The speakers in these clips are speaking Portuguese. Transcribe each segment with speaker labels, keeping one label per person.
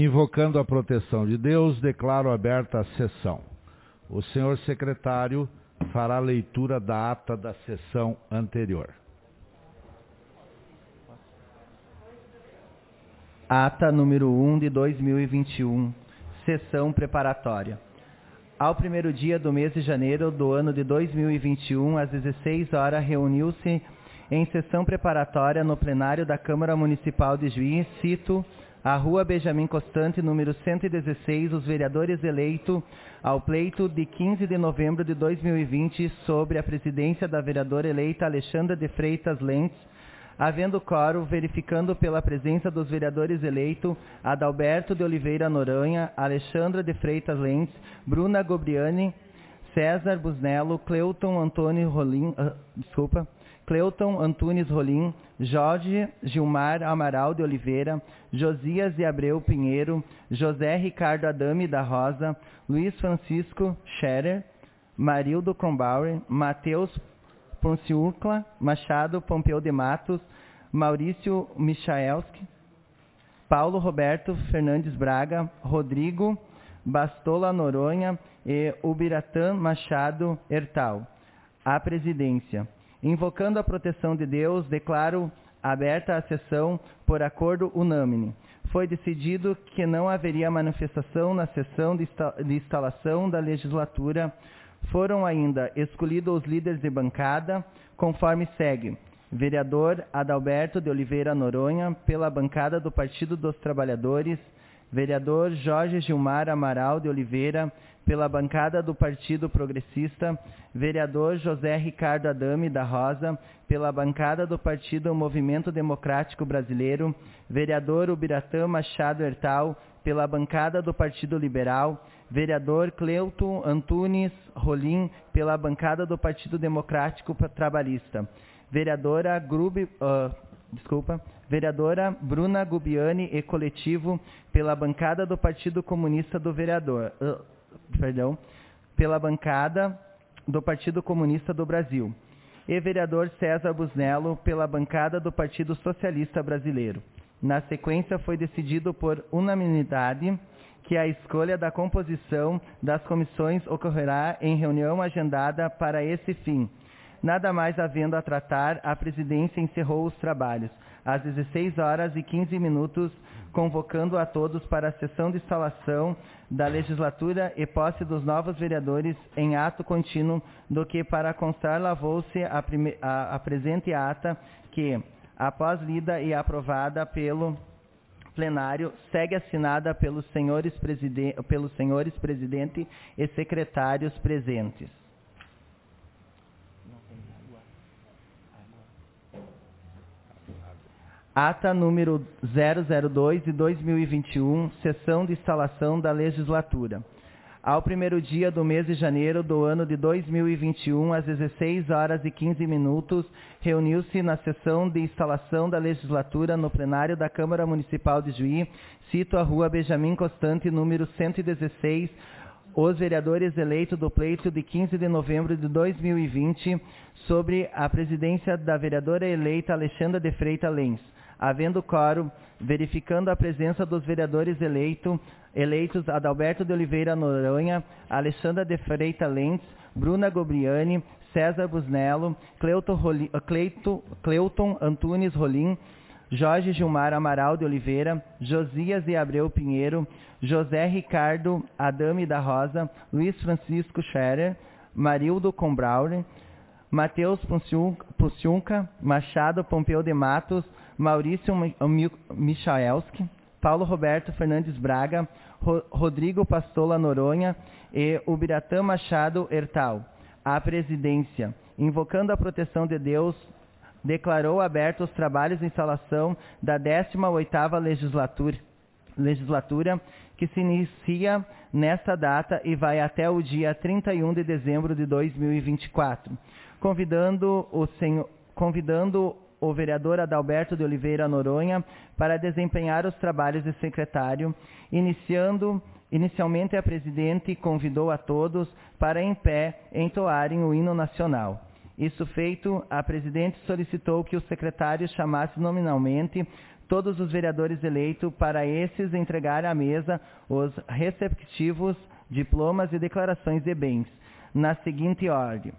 Speaker 1: Invocando a proteção de Deus, declaro aberta a sessão. O senhor secretário fará a leitura da ata da sessão anterior.
Speaker 2: Ata número 1 de 2021, sessão preparatória. Ao primeiro dia do mês de janeiro do ano de 2021, às 16 horas, reuniu-se em sessão preparatória no plenário da Câmara Municipal de Juí, cito, a Rua Benjamin Constant, número 116, os vereadores eleitos ao pleito de 15 de novembro de 2020 sobre a presidência da vereadora eleita Alexandra de Freitas Lentz, havendo quórum, verificando pela presença dos vereadores eleitos Adalberto de Oliveira Noronha, Alexandra de Freitas Lentz, Bruna Gobriani, César Busnello, Cleuton Antunes Rolim, Jorge Gilmar Amaral de Oliveira, Josias de Abreu Pinheiro, José Ricardo Adame da Rosa, Luiz Francisco Scherer, Marildo Kronbauer, Matheus Ponciucla Machado Pompeu de Matos, Maurício Michaelski, Paulo Roberto Fernandes Braga, Rodrigo Bastola Noronha e Ubiratã Machado Hertal. A presidência. Invocando a proteção de Deus, declaro aberta a sessão por acordo unânime. Foi decidido que não haveria manifestação na sessão de instalação da legislatura. Foram ainda escolhidos os líderes de bancada, conforme segue. Vereador Adalberto de Oliveira Noronha, pela bancada do Partido dos Trabalhadores. Vereador Jorge Gilmar Amaral de Oliveira, pela bancada do Partido Progressista. Vereador José Ricardo Adame da Rosa, pela bancada do Partido Movimento Democrático Brasileiro. Vereador Ubiratã Machado Hertal, pela bancada do Partido Liberal. Vereador Cleuton Antunes Rolim, pela bancada do Partido Democrático Trabalhista. Vereadora Bruna Gubiani e coletivo, pela bancada do Partido Comunista do pela bancada do Partido Comunista do Brasil. E vereador César Busnello, pela bancada do Partido Socialista Brasileiro. Na sequência, foi decidido por unanimidade que a escolha da composição das comissões ocorrerá em reunião agendada para esse fim. Nada mais havendo a tratar, a presidência encerrou os trabalhos às 16 horas e 15 minutos, convocando a todos para a sessão de instalação da legislatura e posse dos novos vereadores em ato contínuo, do que para constar lavou-se a presente ata que, após lida e aprovada pelo plenário, segue assinada pelos senhores presidente e secretários presentes. Ata número 002 de 2021, sessão de instalação da legislatura. Ao primeiro dia do mês de janeiro do ano de 2021, às 16 horas e 15 minutos, reuniu-se na sessão de instalação da legislatura no plenário da Câmara Municipal de Juí, cito a Rua Benjamin Constant, número 116, os vereadores eleitos do pleito de 15 de novembro de 2020, sobre a presidência da vereadora eleita Alexandra de Freitas Lentz. Havendo quórum, verificando a presença dos vereadores eleitos Adalberto de Oliveira Noronha, Alexandra de Freitas Lentz, Bruna Gobriani, César Busnello, Cleuton Antunes Rolim, Jorge Gilmar Amaral de Oliveira, Josias de Abreu Pinheiro, José Ricardo Adame da Rosa, Luiz Francisco Scherer, Marildo Kronbauer, Matheus Ponciucla Machado Pompeu de Matos, Maurício Michaelski, Paulo Roberto Fernandes Braga, Rodrigo Bastola Noronha e Ubiratã Machado Hertal. A presidência, invocando a proteção de Deus, declarou abertos os trabalhos de instalação da 18ª legislatura, que se inicia nesta data e vai até o dia 31 de dezembro de 2024, convidando o vereador Adalberto de Oliveira Noronha para desempenhar os trabalhos de secretário. Inicialmente, a presidente convidou a todos para, em pé, entoarem o hino nacional. Isso feito, a presidente solicitou que o secretário chamasse nominalmente todos os vereadores eleitos, para esses entregar à mesa os respectivos diplomas e declarações de bens, na seguinte ordem.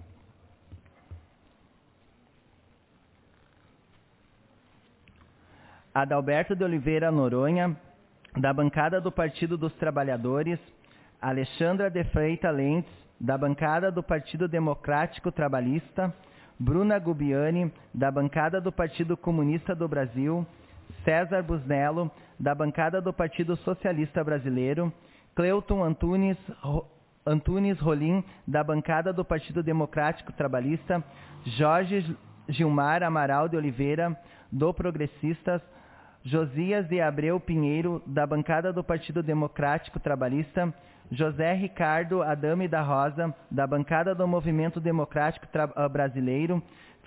Speaker 2: Adalberto de Oliveira Noronha, da bancada do Partido dos Trabalhadores; Alexandra de Freitas Lentes, da bancada do Partido Democrático Trabalhista; Bruna Gubiani, da bancada do Partido Comunista do Brasil; César Busnello, da bancada do Partido Socialista Brasileiro; Cleuton Antunes Rolim, da bancada do Partido Democrático Trabalhista; Jorge Gilmar Amaral de Oliveira, do Progressistas; Josias de Abreu Pinheiro, da bancada do Partido Democrático Trabalhista; José Ricardo Adame da Rosa, da bancada do Movimento Democrático Brasileiro;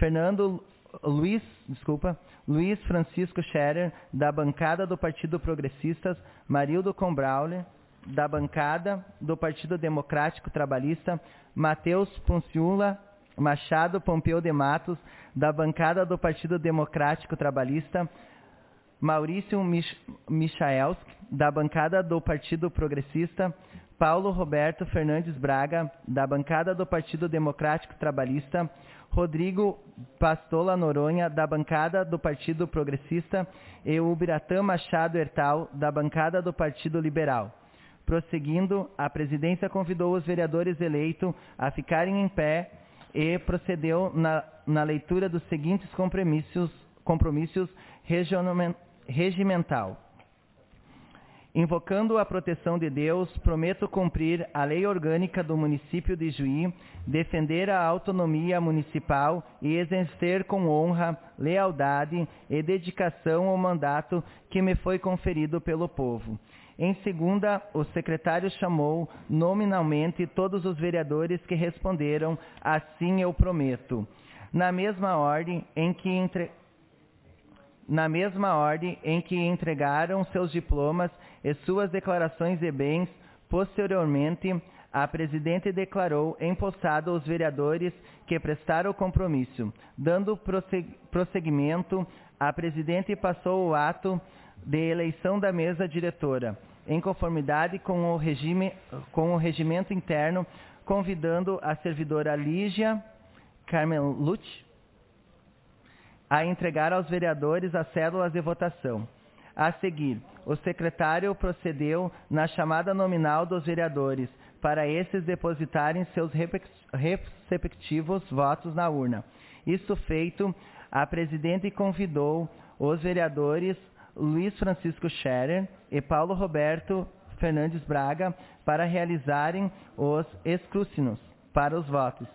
Speaker 2: Luiz Francisco Scherer, da bancada do Partido Progressistas; Marildo Combrauler, da bancada do Partido Democrático Trabalhista; Matheus Ponciula Machado Pompeu de Matos, da bancada do Partido Democrático Trabalhista; Maurício Michaelski, da bancada do Partido Progressista; Paulo Roberto Fernandes Braga, da bancada do Partido Democrático Trabalhista; Rodrigo Pastola Noronha, da bancada do Partido Progressista; e Ubiratã Machado Hertal, da bancada do Partido Liberal. Prosseguindo, a presidência convidou os vereadores eleitos a ficarem em pé e procedeu na leitura dos seguintes compromissos regimental. Invocando a proteção de Deus, prometo cumprir a lei orgânica do município de Juí, defender a autonomia municipal e exercer com honra, lealdade e dedicação o mandato que me foi conferido pelo povo. Em segunda, o secretário chamou nominalmente todos os vereadores que responderam: assim eu prometo. Na mesma ordem em que entregaram seus diplomas e suas declarações de bens, posteriormente, a presidente declarou empossado os vereadores que prestaram o compromisso. Dando prosseguimento, a presidente passou o ato de eleição da mesa diretora, em conformidade com o regimento interno, convidando a servidora Lígia Carmelucci a entregar aos vereadores as cédulas de votação. A seguir, o secretário procedeu na chamada nominal dos vereadores, para esses depositarem seus respectivos votos na urna. Isso feito, a presidente convidou os vereadores Luiz Francisco Scherer e Paulo Roberto Fernandes Braga para realizarem os escrútinos para os votos.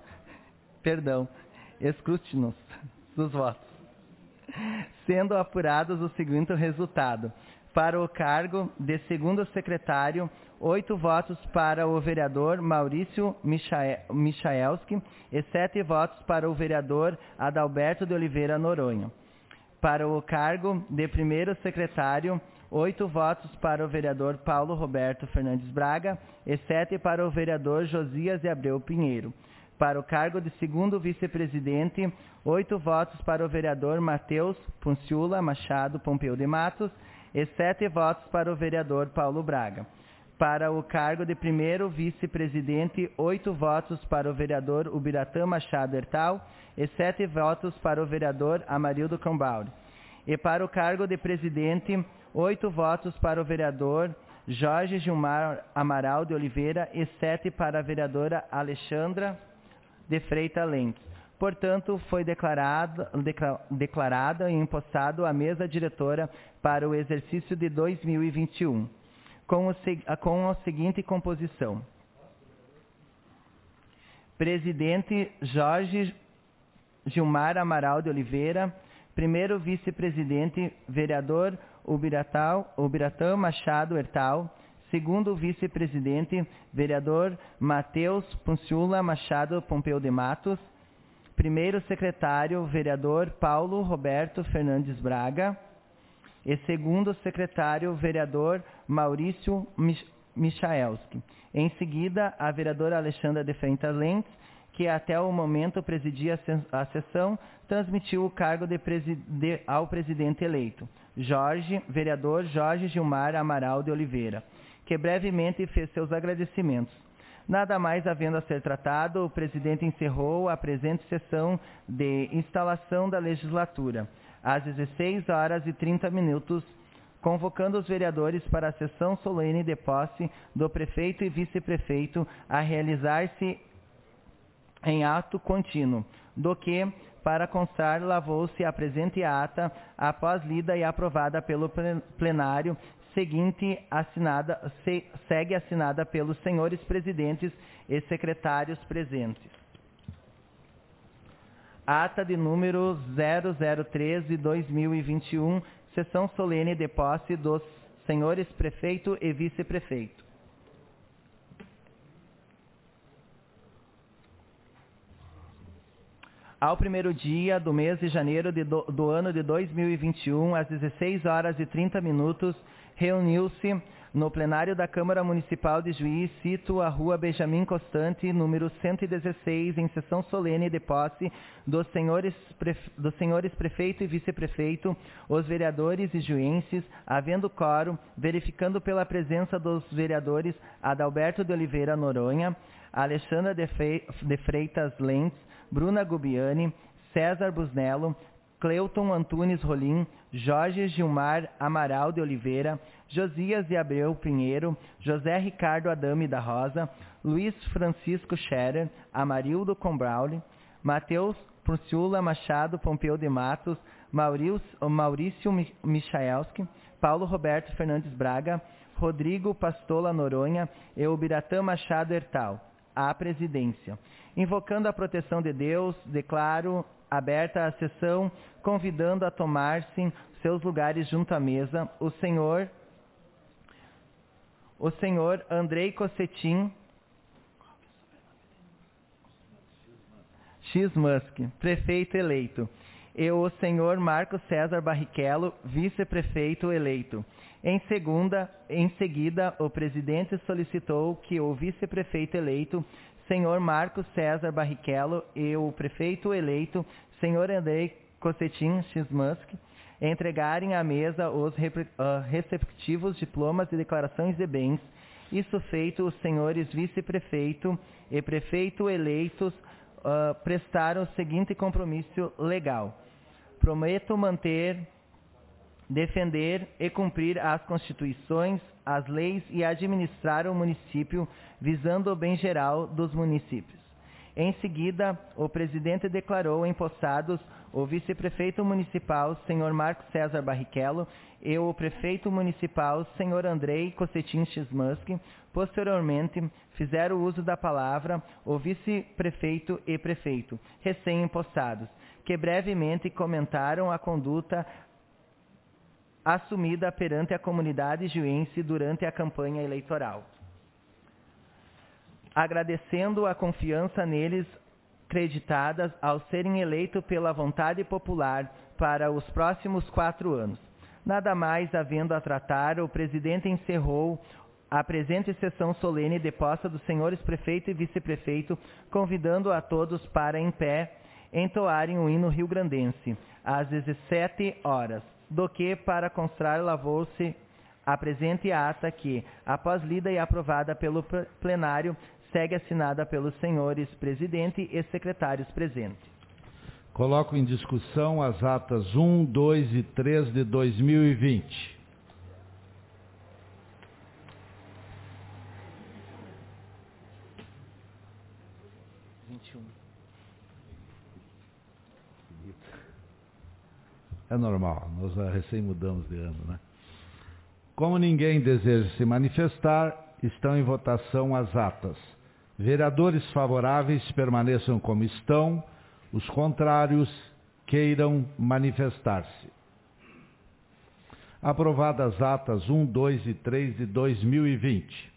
Speaker 2: Escrútinos dos votos. Sendo apurados o seguinte resultado: para o cargo de segundo secretário, 8 votos para o vereador Maurício Michaelski e 7 votos para o vereador Adalberto de Oliveira Noronha. Para o cargo de primeiro secretário, 8 votos para o vereador Paulo Roberto Fernandes Braga e 7 para o vereador Josias de Abreu Pinheiro. Para o cargo de segundo vice-presidente, 8 votos para o vereador Matheus Ponciula Machado Pompeu de Matos e 7 votos para o vereador Paulo Braga. Para o cargo de primeiro vice-presidente, 8 votos para o vereador Ubiratã Machado Hertal e 7 votos para o vereador Amarildo Combauri. E para o cargo de presidente, 8 votos para o vereador Jorge Gilmar Amaral de Oliveira e 7 para a vereadora Alexandra de Freitas Lentes. Portanto, foi declarada e empossado a mesa diretora para o exercício de 2021, com a seguinte composição: presidente Jorge Gilmar Amaral de Oliveira; primeiro vice-presidente, vereador Ubiratã Machado Hertal; segundo vice-presidente, vereador Matheus Ponciula Machado Pompeu de Matos; primeiro secretário, vereador Paulo Roberto Fernandes Braga; e segundo secretário, vereador Maurício Michaelski. Em seguida, a vereadora Alexandra de Freitas Lentes, que até o momento presidia a sessão, transmitiu o cargo ao presidente eleito. vereador Jorge Gilmar Amaral de Oliveira, que brevemente fez seus agradecimentos. Nada mais havendo a ser tratado, o presidente encerrou a presente sessão de instalação da legislatura, às 16h30, convocando os vereadores para a sessão solene de posse do prefeito e vice-prefeito a realizar-se em ato contínuo, do que, para constar, lavou-se a presente ata, após lida e aprovada pelo plenário, segue assinada pelos senhores presidentes e secretários presentes. Ata de número 003 de 2021, sessão solene de posse dos senhores prefeito e vice-prefeito. Ao primeiro dia do mês de janeiro do ano de 2021, às 16h30, reuniu-se no plenário da Câmara Municipal de Juiz, sito a Rua Benjamin Constante, número 116, em sessão solene de posse dos senhores prefeito e vice-prefeito, os vereadores e juenses, havendo quórum, verificando pela presença dos vereadores Adalberto de Oliveira Noronha, Alexandra de Freitas Lentz, Bruna Gubiani, César Busnello, Cleuton Antunes Rolim, Jorge Gilmar Amaral de Oliveira, Josias de Abreu Pinheiro, José Ricardo Adame da Rosa, Luiz Francisco Scherer, Amarildo Combrauli, Matheus Purciula Machado Pompeu de Matos, Maurício Michaelski, Paulo Roberto Fernandes Braga, Rodrigo Pastola Noronha e Ubiratã Machado Hertal, à presidência. Invocando a proteção de Deus, declaro aberta a sessão, convidando a tomar-se seus lugares junto à mesa o senhor Andrei Cossetin X. Musk, prefeito eleito, e o senhor Marco César Barrichello, vice-prefeito eleito. Em seguida, o presidente solicitou que o vice-prefeito eleito, senhor Marco César Barrichello, e o prefeito eleito, senhor Andrei Cossetin X. Musk, entregarem à mesa os respectivos diplomas e declarações de bens. Isso feito, os senhores vice-prefeito e prefeito eleitos prestaram o seguinte compromisso legal: prometo manter, defender e cumprir as constituições, as leis e administrar o município visando o bem geral dos municípios. Em seguida, o presidente declarou empossados o vice-prefeito municipal, senhor Marco César Barrichello, e o prefeito municipal, senhor Andrei Cossetin X. Musk. Posteriormente, fizeram uso da palavra o vice-prefeito e prefeito, recém-empossados, que brevemente comentaram a conduta assumida perante a comunidade juense durante a campanha eleitoral, agradecendo a confiança neles acreditadas ao serem eleitos pela vontade popular para os próximos 4 anos. Nada mais havendo a tratar, o presidente encerrou a presente sessão solene de posse dos senhores prefeito e vice-prefeito, convidando a todos para, em pé, entoarem o hino rio-grandense, às 17 horas, do que, para constar, lavou-se a presente ata que, após lida e aprovada pelo plenário, segue assinada pelos senhores presidente e secretários presentes.
Speaker 1: Coloco em discussão as atas 1, 2 e 3 de 2020. É normal, nós recém mudamos de ano, né? Como ninguém deseja se manifestar, estão em votação as atas. Vereadores favoráveis permaneçam como estão, os contrários queiram manifestar-se. Aprovadas as atas 1, 2 e 3 de 2020.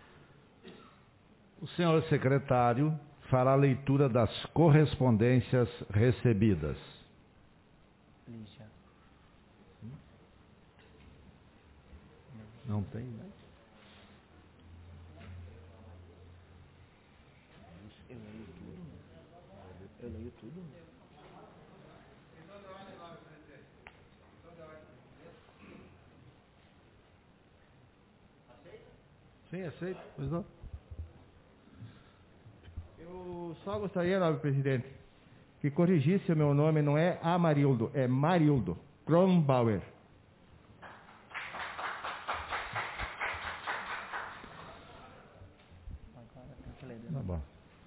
Speaker 1: O senhor secretário fará a leitura das correspondências recebidas. Não tem, né?
Speaker 2: Eu leio tudo.
Speaker 1: Sim, aceito. Pois não.
Speaker 3: Eu só gostaria, nobre presidente, que corrigisse o meu nome, não é Amarildo, é Marildo Kronbauer.
Speaker 1: Tá bom.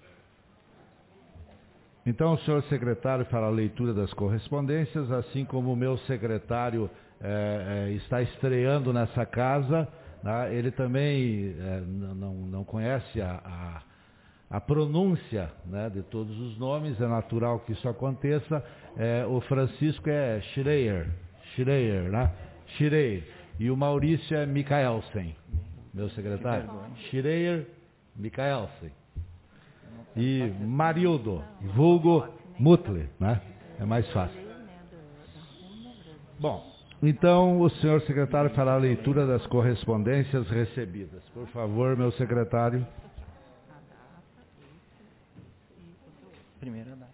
Speaker 1: Então, o senhor secretário fará a leitura das correspondências, assim como o meu secretário está estreando nessa casa, né? Ele também não conhece a pronúncia, né, de todos os nomes, é natural que isso aconteça. O Francisco é Schreier, né? Schreier. E o Maurício é Mikaelsen, meu secretário. Schreier, Mikaelsen. E Marildo, vulgo Mutle, né? É mais fácil. Bom, então o senhor secretário fará a leitura das correspondências recebidas. Por favor, meu secretário.
Speaker 2: Primeira data.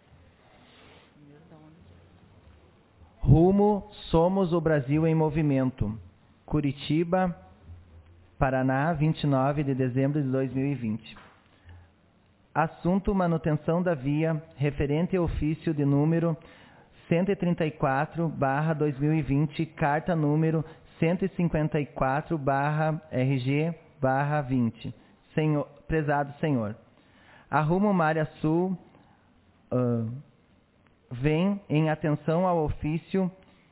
Speaker 2: Rumo, Somos o Brasil em Movimento. Curitiba, Paraná, 29 de dezembro de 2020. Assunto: manutenção da via, referente ao ofício de número 134/2020, carta número 154/RG/20. Prezado senhor, a Rumo Mária Sul vem em atenção ao ofício,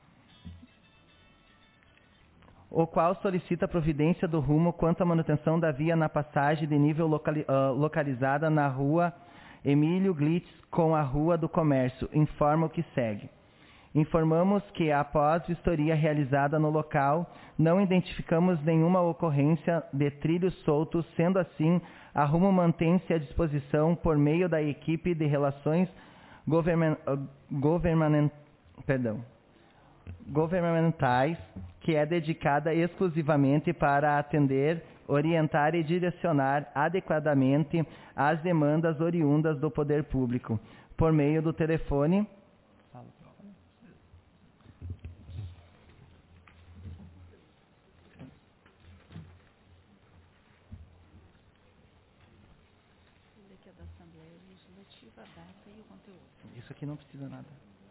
Speaker 2: o qual solicita a providência do Rumo quanto à manutenção da via na passagem de nível localizada na rua Emílio Glitz com a Rua do Comércio. Informa o que segue. Informamos que, após vistoria realizada no local, não identificamos nenhuma ocorrência de trilhos soltos. Sendo assim, a Rumo mantém-se à disposição por meio da equipe de relações governamentais, que é dedicada exclusivamente para atender, orientar e direcionar adequadamente as demandas oriundas do poder público, por meio do telefone Isso aqui não precisa nada.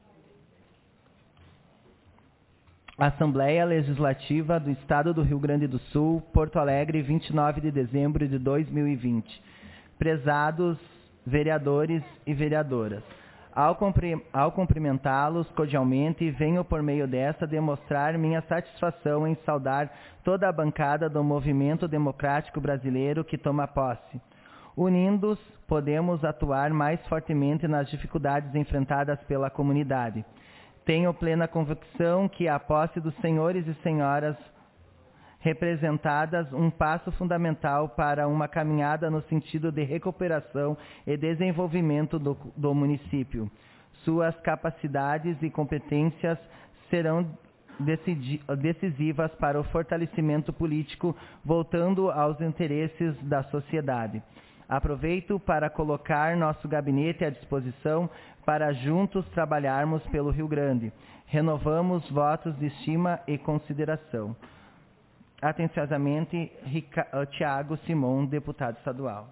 Speaker 2: Assembleia Legislativa do Estado do Rio Grande do Sul, Porto Alegre, 29 de dezembro de 2020. Prezados vereadores e vereadoras, ao cumprimentá-los cordialmente, venho por meio desta demonstrar minha satisfação em saudar toda a bancada do Movimento Democrático Brasileiro que toma posse. Unidos, podemos atuar mais fortemente nas dificuldades enfrentadas pela comunidade. Tenho plena convicção que a posse dos senhores e senhoras representadas um passo fundamental para uma caminhada no sentido de recuperação e desenvolvimento do município. Suas capacidades e competências serão decisivas para o fortalecimento político, voltando aos interesses da sociedade. Aproveito para colocar nosso gabinete à disposição para juntos trabalharmos pelo Rio Grande. Renovamos votos de estima e consideração. Atenciosamente, Tiago Simon, deputado estadual.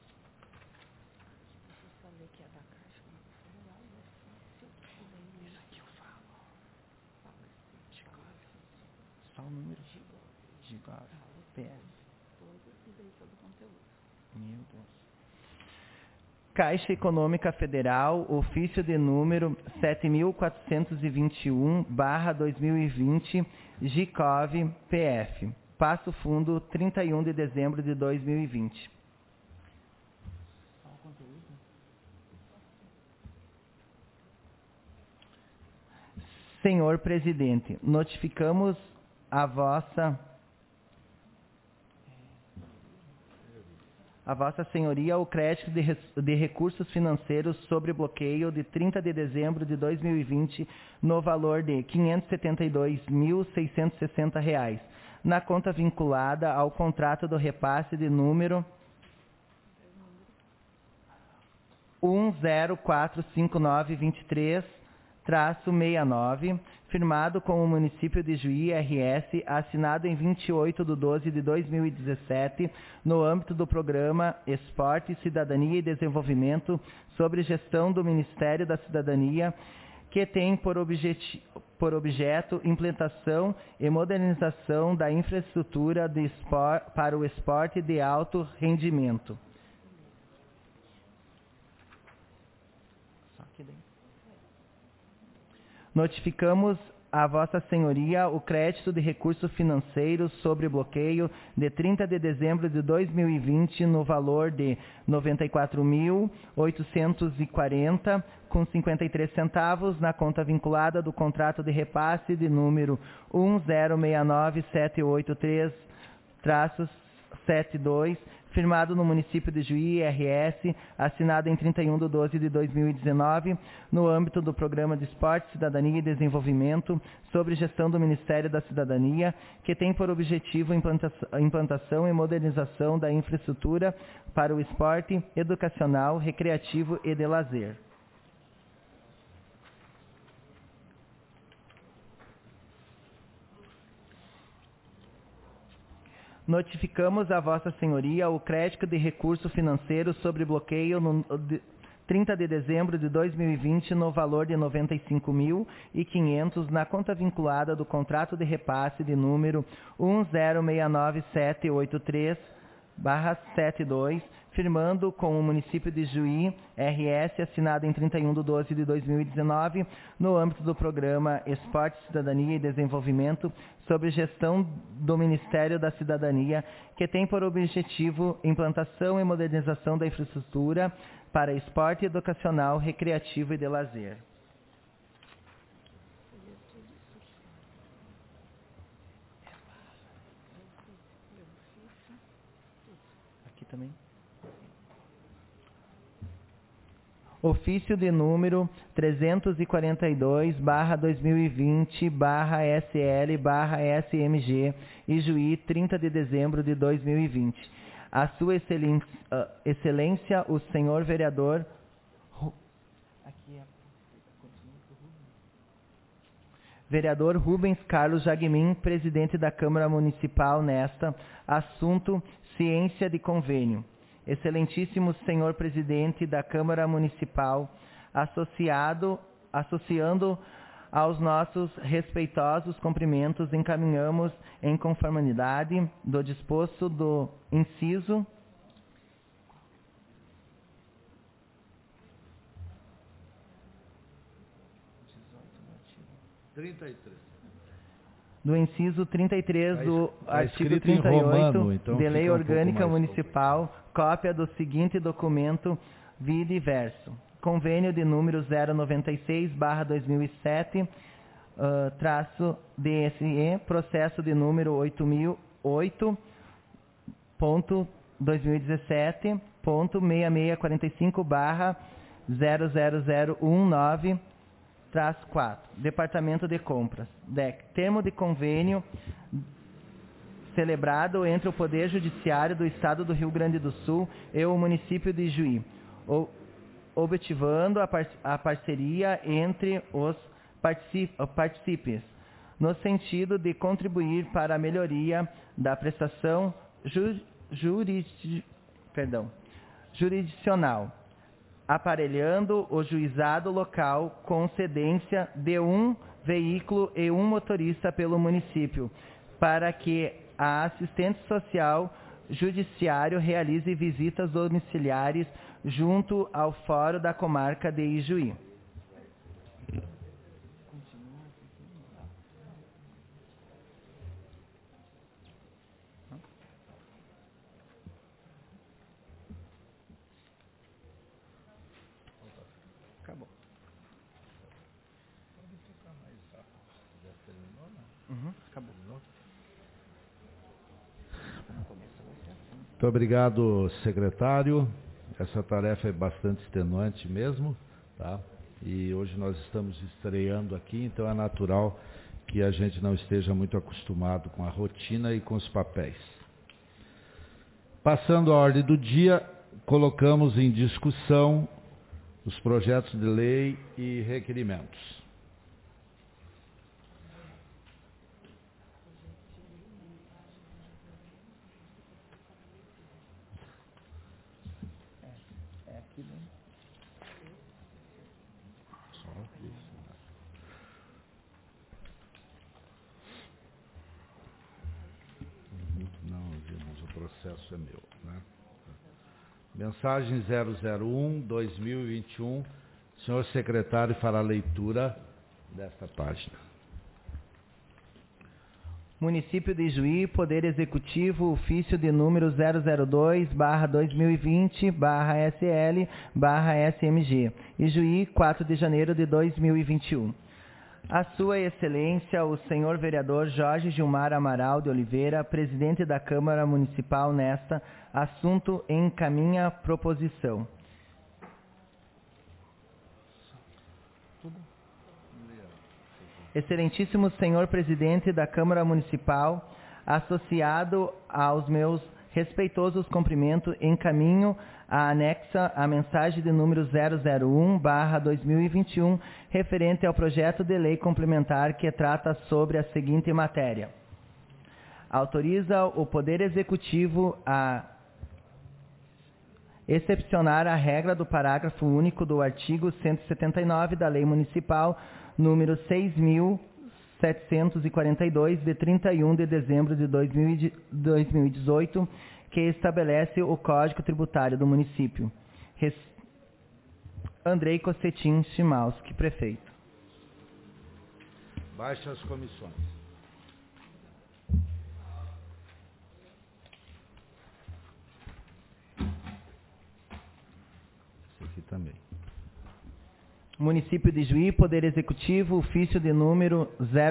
Speaker 2: Só o número de PS. Meu Deus. Caixa Econômica Federal, ofício de número 7.421/2020, GICOV, PF. Passo Fundo, 31 de dezembro de 2020. Senhor Presidente, notificamos a Vossa Senhoria o crédito de recursos financeiros sobre bloqueio de 30 de dezembro de 2020 no valor de R$ 572.660, na conta vinculada ao contrato do repasse de número 1045923, 69, firmado com o município de Juí, RS, assinado em 28/12/2017, no âmbito do programa Esporte, Cidadania e Desenvolvimento, sobre gestão do Ministério da Cidadania, que tem por objeto implantação e modernização da infraestrutura para o esporte de alto rendimento. Notificamos a Vossa Senhoria o crédito de recursos financeiros sobre bloqueio de 30 de dezembro de 2020 no valor de R$ 94.840,53 centavos na conta vinculada do contrato de repasse de número 1069783-72, firmado no município de Juí, RS, assinado em 31/12/2019, no âmbito do Programa de Esporte, Cidadania e Desenvolvimento, sobre gestão do Ministério da Cidadania, que tem por objetivo a implantação e modernização da infraestrutura para o esporte educacional, recreativo e de lazer. Notificamos a Vossa Senhoria o crédito de recurso financeiro sobre bloqueio no 30 de dezembro de 2020 no valor de R$ 95.500 na conta vinculada do contrato de repasse de número 1069783/72, firmando com o município de Juí, RS, assinado em 31/12/2019, no âmbito do programa Esporte, Cidadania e Desenvolvimento, sobre gestão do Ministério da Cidadania, que tem por objetivo implantação e modernização da infraestrutura para esporte educacional, recreativo e de lazer. Aqui também. Ofício de número 342/2020/SL/SMG, Ijuí, 30 de dezembro de 2020. A Sua Excelência, o Senhor Vereador... Vereador Rubens Carlos Jagmin, presidente da Câmara Municipal, nesta, assunto ciência de convênio. Excelentíssimo Senhor Presidente da Câmara Municipal, associando aos nossos respeitosos cumprimentos, encaminhamos em conformidade do disposto do inciso 33 do artigo 38 romano, então, de Lei Orgânica Municipal, cópia do seguinte documento, vide e verso. Convênio de número 096/2007, DSE, processo de número 8008.2017.6645/00019, 4. Departamento de Compras. DEC. Termo de convênio celebrado entre o Poder Judiciário do Estado do Rio Grande do Sul e o município de Juí, objetivando a parceria entre os partícipes, no sentido de contribuir para a melhoria da prestação jurisdicional, aparelhando o juizado local com cedência de um veículo e um motorista pelo município, para que a assistente social judiciário realize visitas domiciliares junto ao Fórum da Comarca de Ijuí. Acabou. Acabou.
Speaker 1: Muito obrigado, secretário. Essa tarefa é bastante extenuante mesmo, tá? E hoje nós estamos estreando aqui, então é natural que a gente não esteja muito acostumado com a rotina e com os papéis. Passando à ordem do dia, colocamos em discussão os projetos de lei e requerimentos. processo é meu, né? Mensagem 001/2021. Senhor secretário fará a leitura desta página.
Speaker 2: Município de Juí, Poder Executivo, ofício de número 002/2020/SL/SMG. Ijuí, 4 de janeiro de 2021. A Sua Excelência, o senhor vereador Jorge Gilmar Amaral de Oliveira, presidente da Câmara Municipal, nesta assunto encaminha proposição. Excelentíssimo senhor presidente da Câmara Municipal, associado aos meus respeitosos cumprimentos, encaminho a anexa à mensagem de número 001/2021, referente ao projeto de lei complementar que trata sobre a seguinte matéria. Autoriza o Poder Executivo a excepcionar a regra do parágrafo único do artigo 179 da Lei Municipal número 6.742, de 31 de dezembro de 2018, que estabelece o Código Tributário do município. Andrei Cossetin Chimalski, prefeito.
Speaker 1: Baixa as comissões. Esse aqui também.
Speaker 2: Município de Juí, Poder Executivo, ofício de número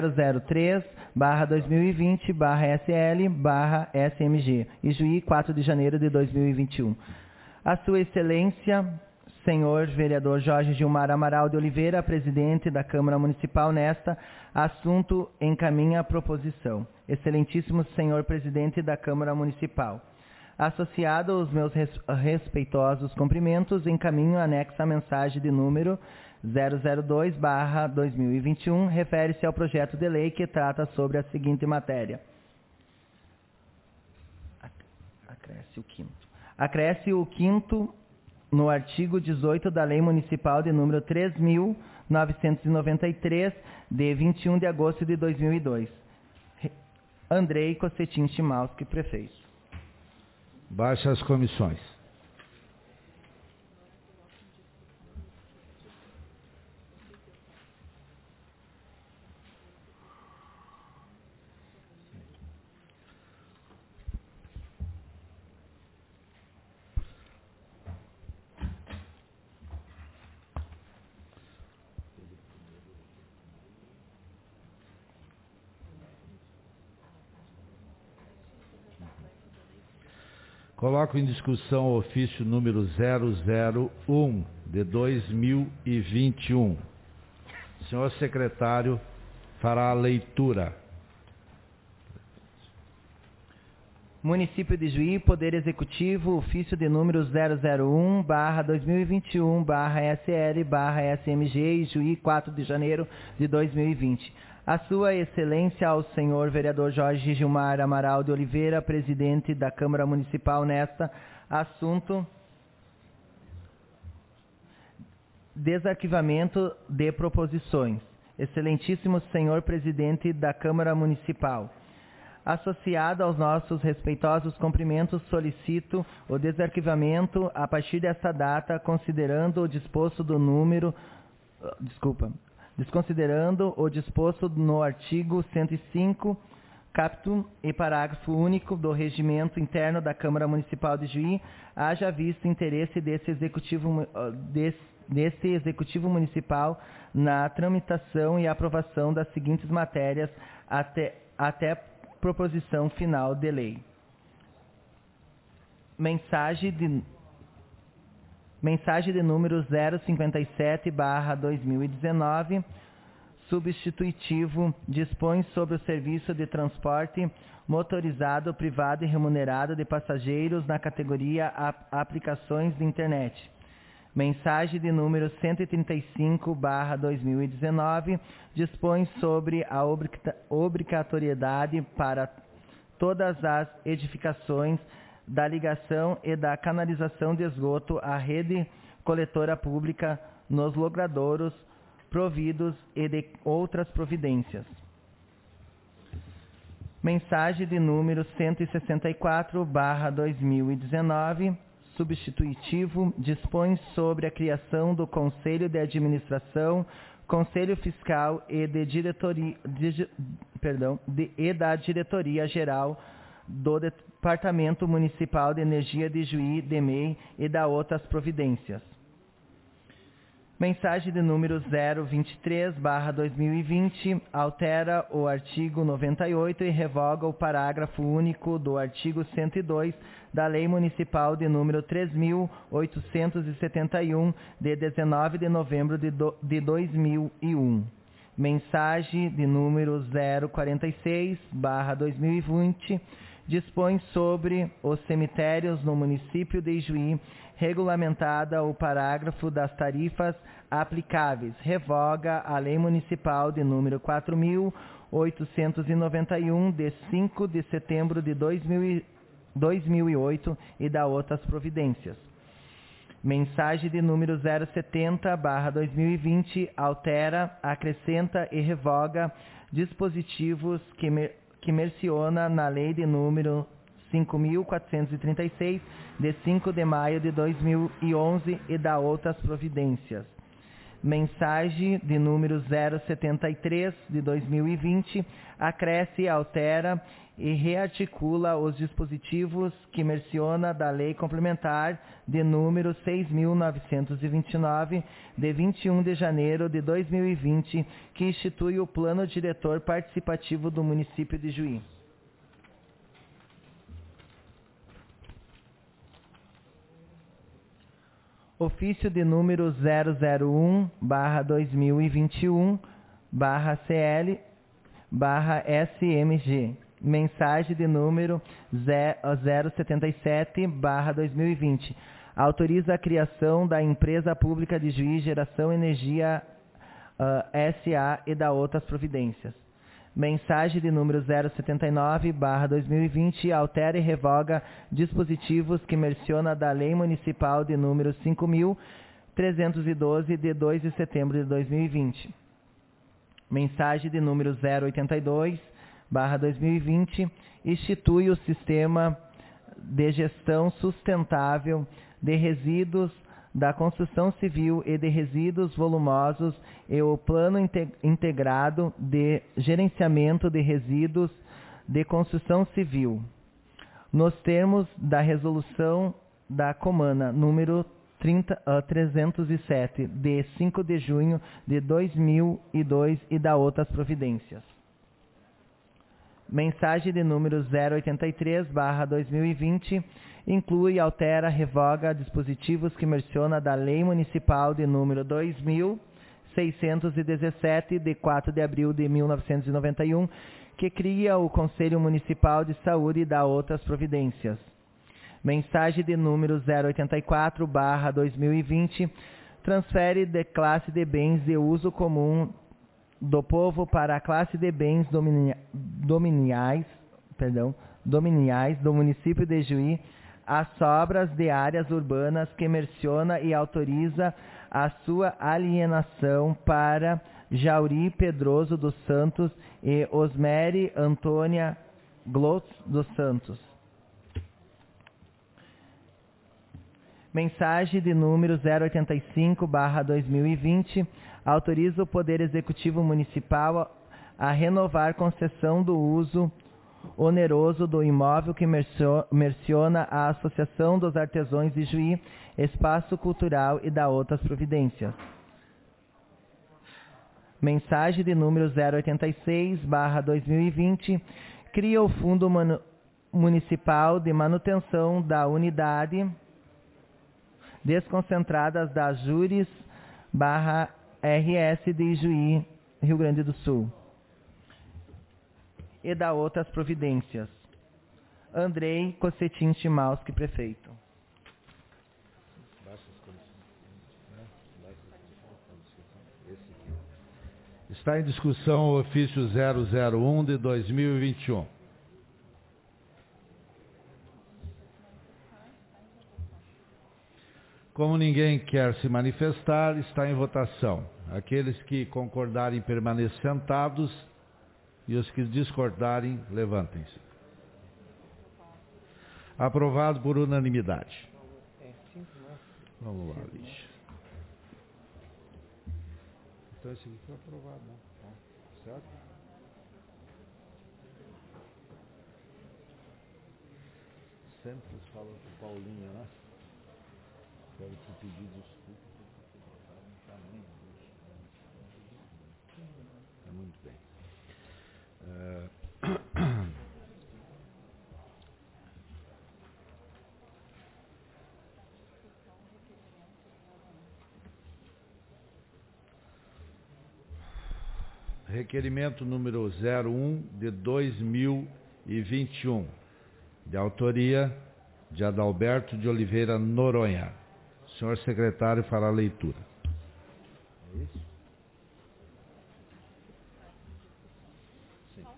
Speaker 2: 003/2020/SL/SMG. Ijuí, 4 de janeiro de 2021. A Sua Excelência, senhor vereador Jorge Gilmar Amaral de Oliveira, presidente da Câmara Municipal, nesta assunto encaminha a proposição. Excelentíssimo senhor presidente da Câmara Municipal, associado aos meus respeitosos cumprimentos, encaminho anexa a mensagem de número 002/2021, refere-se ao projeto de lei que trata sobre a seguinte matéria. Acresce o quinto no artigo 18 da Lei Municipal de número 3.993, de 21 de agosto de 2002. Andrei Cossetin Chimalski, prefeito.
Speaker 1: Baixa as comissões. Coloco em discussão o ofício número 001 de 2021. O senhor secretário fará a leitura.
Speaker 2: Município de Juí, Poder Executivo, ofício de número 001/2021/SL/SMG, Juí, 4 de janeiro de 2020. A Sua Excelência, ao senhor vereador Jorge Gilmar Amaral de Oliveira, presidente da Câmara Municipal, nesta assunto desarquivamento de proposições. Excelentíssimo senhor presidente da Câmara Municipal, associado aos nossos respeitosos cumprimentos, solicito o desarquivamento a partir desta data, desconsiderando o disposto no artigo 105, caput e parágrafo único do Regimento Interno da Câmara Municipal de Juí, haja visto interesse desse Executivo Municipal na tramitação e aprovação das seguintes matérias até proposição final de lei. Mensagem de número 057/2019, substitutivo, dispõe sobre o serviço de transporte motorizado privado e remunerado de passageiros na categoria aplicações de internet. Mensagem de número 135/2019, dispõe sobre a obrigatoriedade para todas as edificações da ligação e da canalização de esgoto à rede coletora pública nos logradouros providos e de outras providências. Mensagem de número 164/2019, substitutivo, dispõe sobre a criação do Conselho de Administração, Conselho Fiscal e da Diretoria Geral do Departamento Municipal de Energia de Juí, DEMEI e da outras providências. Mensagem de número 023/2020, altera o artigo 98 e revoga o parágrafo único do artigo 102 da Lei Municipal de número 3.871, de 19 de novembro de 2001. Mensagem de número 046/2020, dispõe sobre os cemitérios no município de Ijuí, regulamentada o parágrafo das tarifas aplicáveis, revoga a Lei Municipal de número 4.891, de 5 de setembro de 2008 e da outras providências. Mensagem de número 070/2020, altera, acrescenta e revoga dispositivos que menciona na Lei de número 5.436, de 5 de maio de 2011 e da outras providências. Mensagem de número 073/2020, acresce, altera e rearticula os dispositivos que menciona da Lei Complementar de número 6.929, de 21 de janeiro de 2020, que institui o Plano Diretor Participativo do município de Juí. Ofício de número 001/2021/CL/SMG. Mensagem de número 077/2020. Autoriza a criação da Empresa Pública de Juí Geração Energia SA e da outras providências. Mensagem de número 079/2020, altera e revoga dispositivos que menciona da Lei Municipal de número 5.312, de 2 de setembro de 2020. Mensagem de número 082/2020, institui o Sistema de Gestão Sustentável de Resíduos da Construção Civil e de Resíduos Volumosos e o Plano Integrado de Gerenciamento de Resíduos de Construção Civil, nos termos da Resolução da Comana número 307, de 5 de junho de 2002 e da outras providências. Mensagem de número 083/2020, inclui, altera, revoga dispositivos que menciona da Lei Municipal de número 2.617, de 4 de abril de 1991, que cria o Conselho Municipal de Saúde e da outras providências. Mensagem de número 084/2020, transfere de classe de bens de uso comum do povo para a classe de bens dominiais do município de Juí, as sobras de áreas urbanas que menciona e autoriza a sua alienação para Jauri Pedroso dos Santos e Osmere Antônia Glotz dos Santos. Mensagem de número 085/2020, autoriza o Poder Executivo Municipal a renovar concessão do uso oneroso do imóvel que menciona a Associação dos Artesãos de Juí, Espaço Cultural e da outras providências. Mensagem de número 086/2020, cria o Fundo Municipal de Manutenção da Unidade Desconcentradas da Júris/RS de Juí, Rio Grande do Sul, e da outras providências. Andrei Cossetin Chimalski, prefeito.
Speaker 1: Está em discussão o ofício 001 de 2021. Como ninguém quer se manifestar, está em votação. Aqueles que concordarem permanecer sentados, E os que discordarem, levantem-se. Aprovado por unanimidade. Vamos lá, Lígia. Então esse aqui foi aprovado, né? Certo? Sempre fala com o Paulinho, né? Quero te pedir desculpa. Muito bem. Requerimento número 01 de 2021, de autoria de Adalberto de Oliveira Noronha. O senhor secretário fará a leitura. É isso? Sim.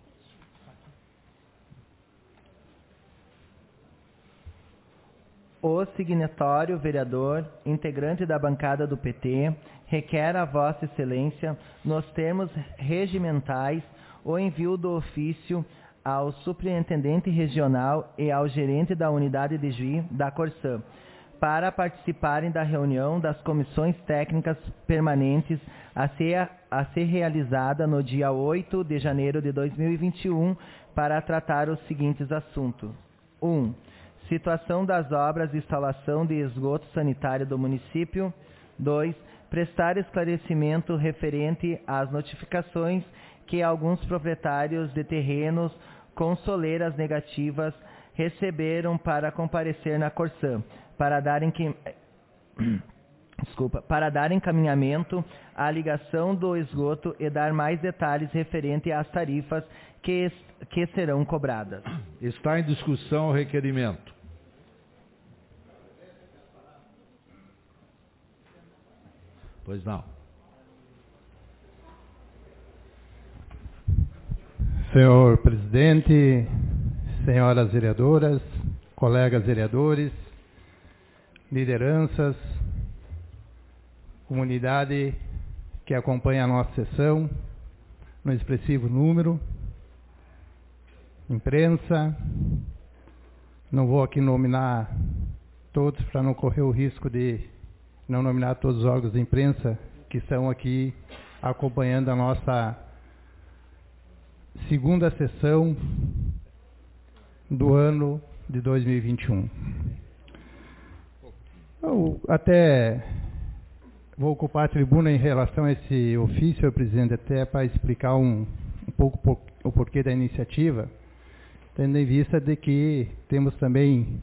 Speaker 2: O signatário, vereador, integrante da bancada do PT, requer a Vossa Excelência, nos termos regimentais, o envio do ofício ao superintendente regional e ao gerente da unidade de Juí da Corsã, para participarem da reunião das comissões técnicas permanentes a ser realizada no dia 8 de janeiro de 2021, para tratar os seguintes assuntos. 1. Situação das obras de instalação de esgoto sanitário do município. 2. Prestar esclarecimento referente às notificações que alguns proprietários de terrenos com soleiras negativas receberam para comparecer na Corsã, para dar encaminhamento à ligação do esgoto e dar mais detalhes referente às tarifas que serão cobradas.
Speaker 1: Está em discussão o requerimento. Pois não.
Speaker 4: Senhor presidente, senhoras vereadoras, colegas vereadores, lideranças, comunidade que acompanha a nossa sessão, no expressivo número, imprensa, não vou aqui nominar todos para não correr o risco de não nominar todos os órgãos de imprensa que estão aqui acompanhando a nossa segunda sessão do ano de 2021. Eu até vou ocupar a tribuna em relação a esse ofício, senhor presidente, até para explicar um pouco o porquê da iniciativa, tendo em vista de que temos também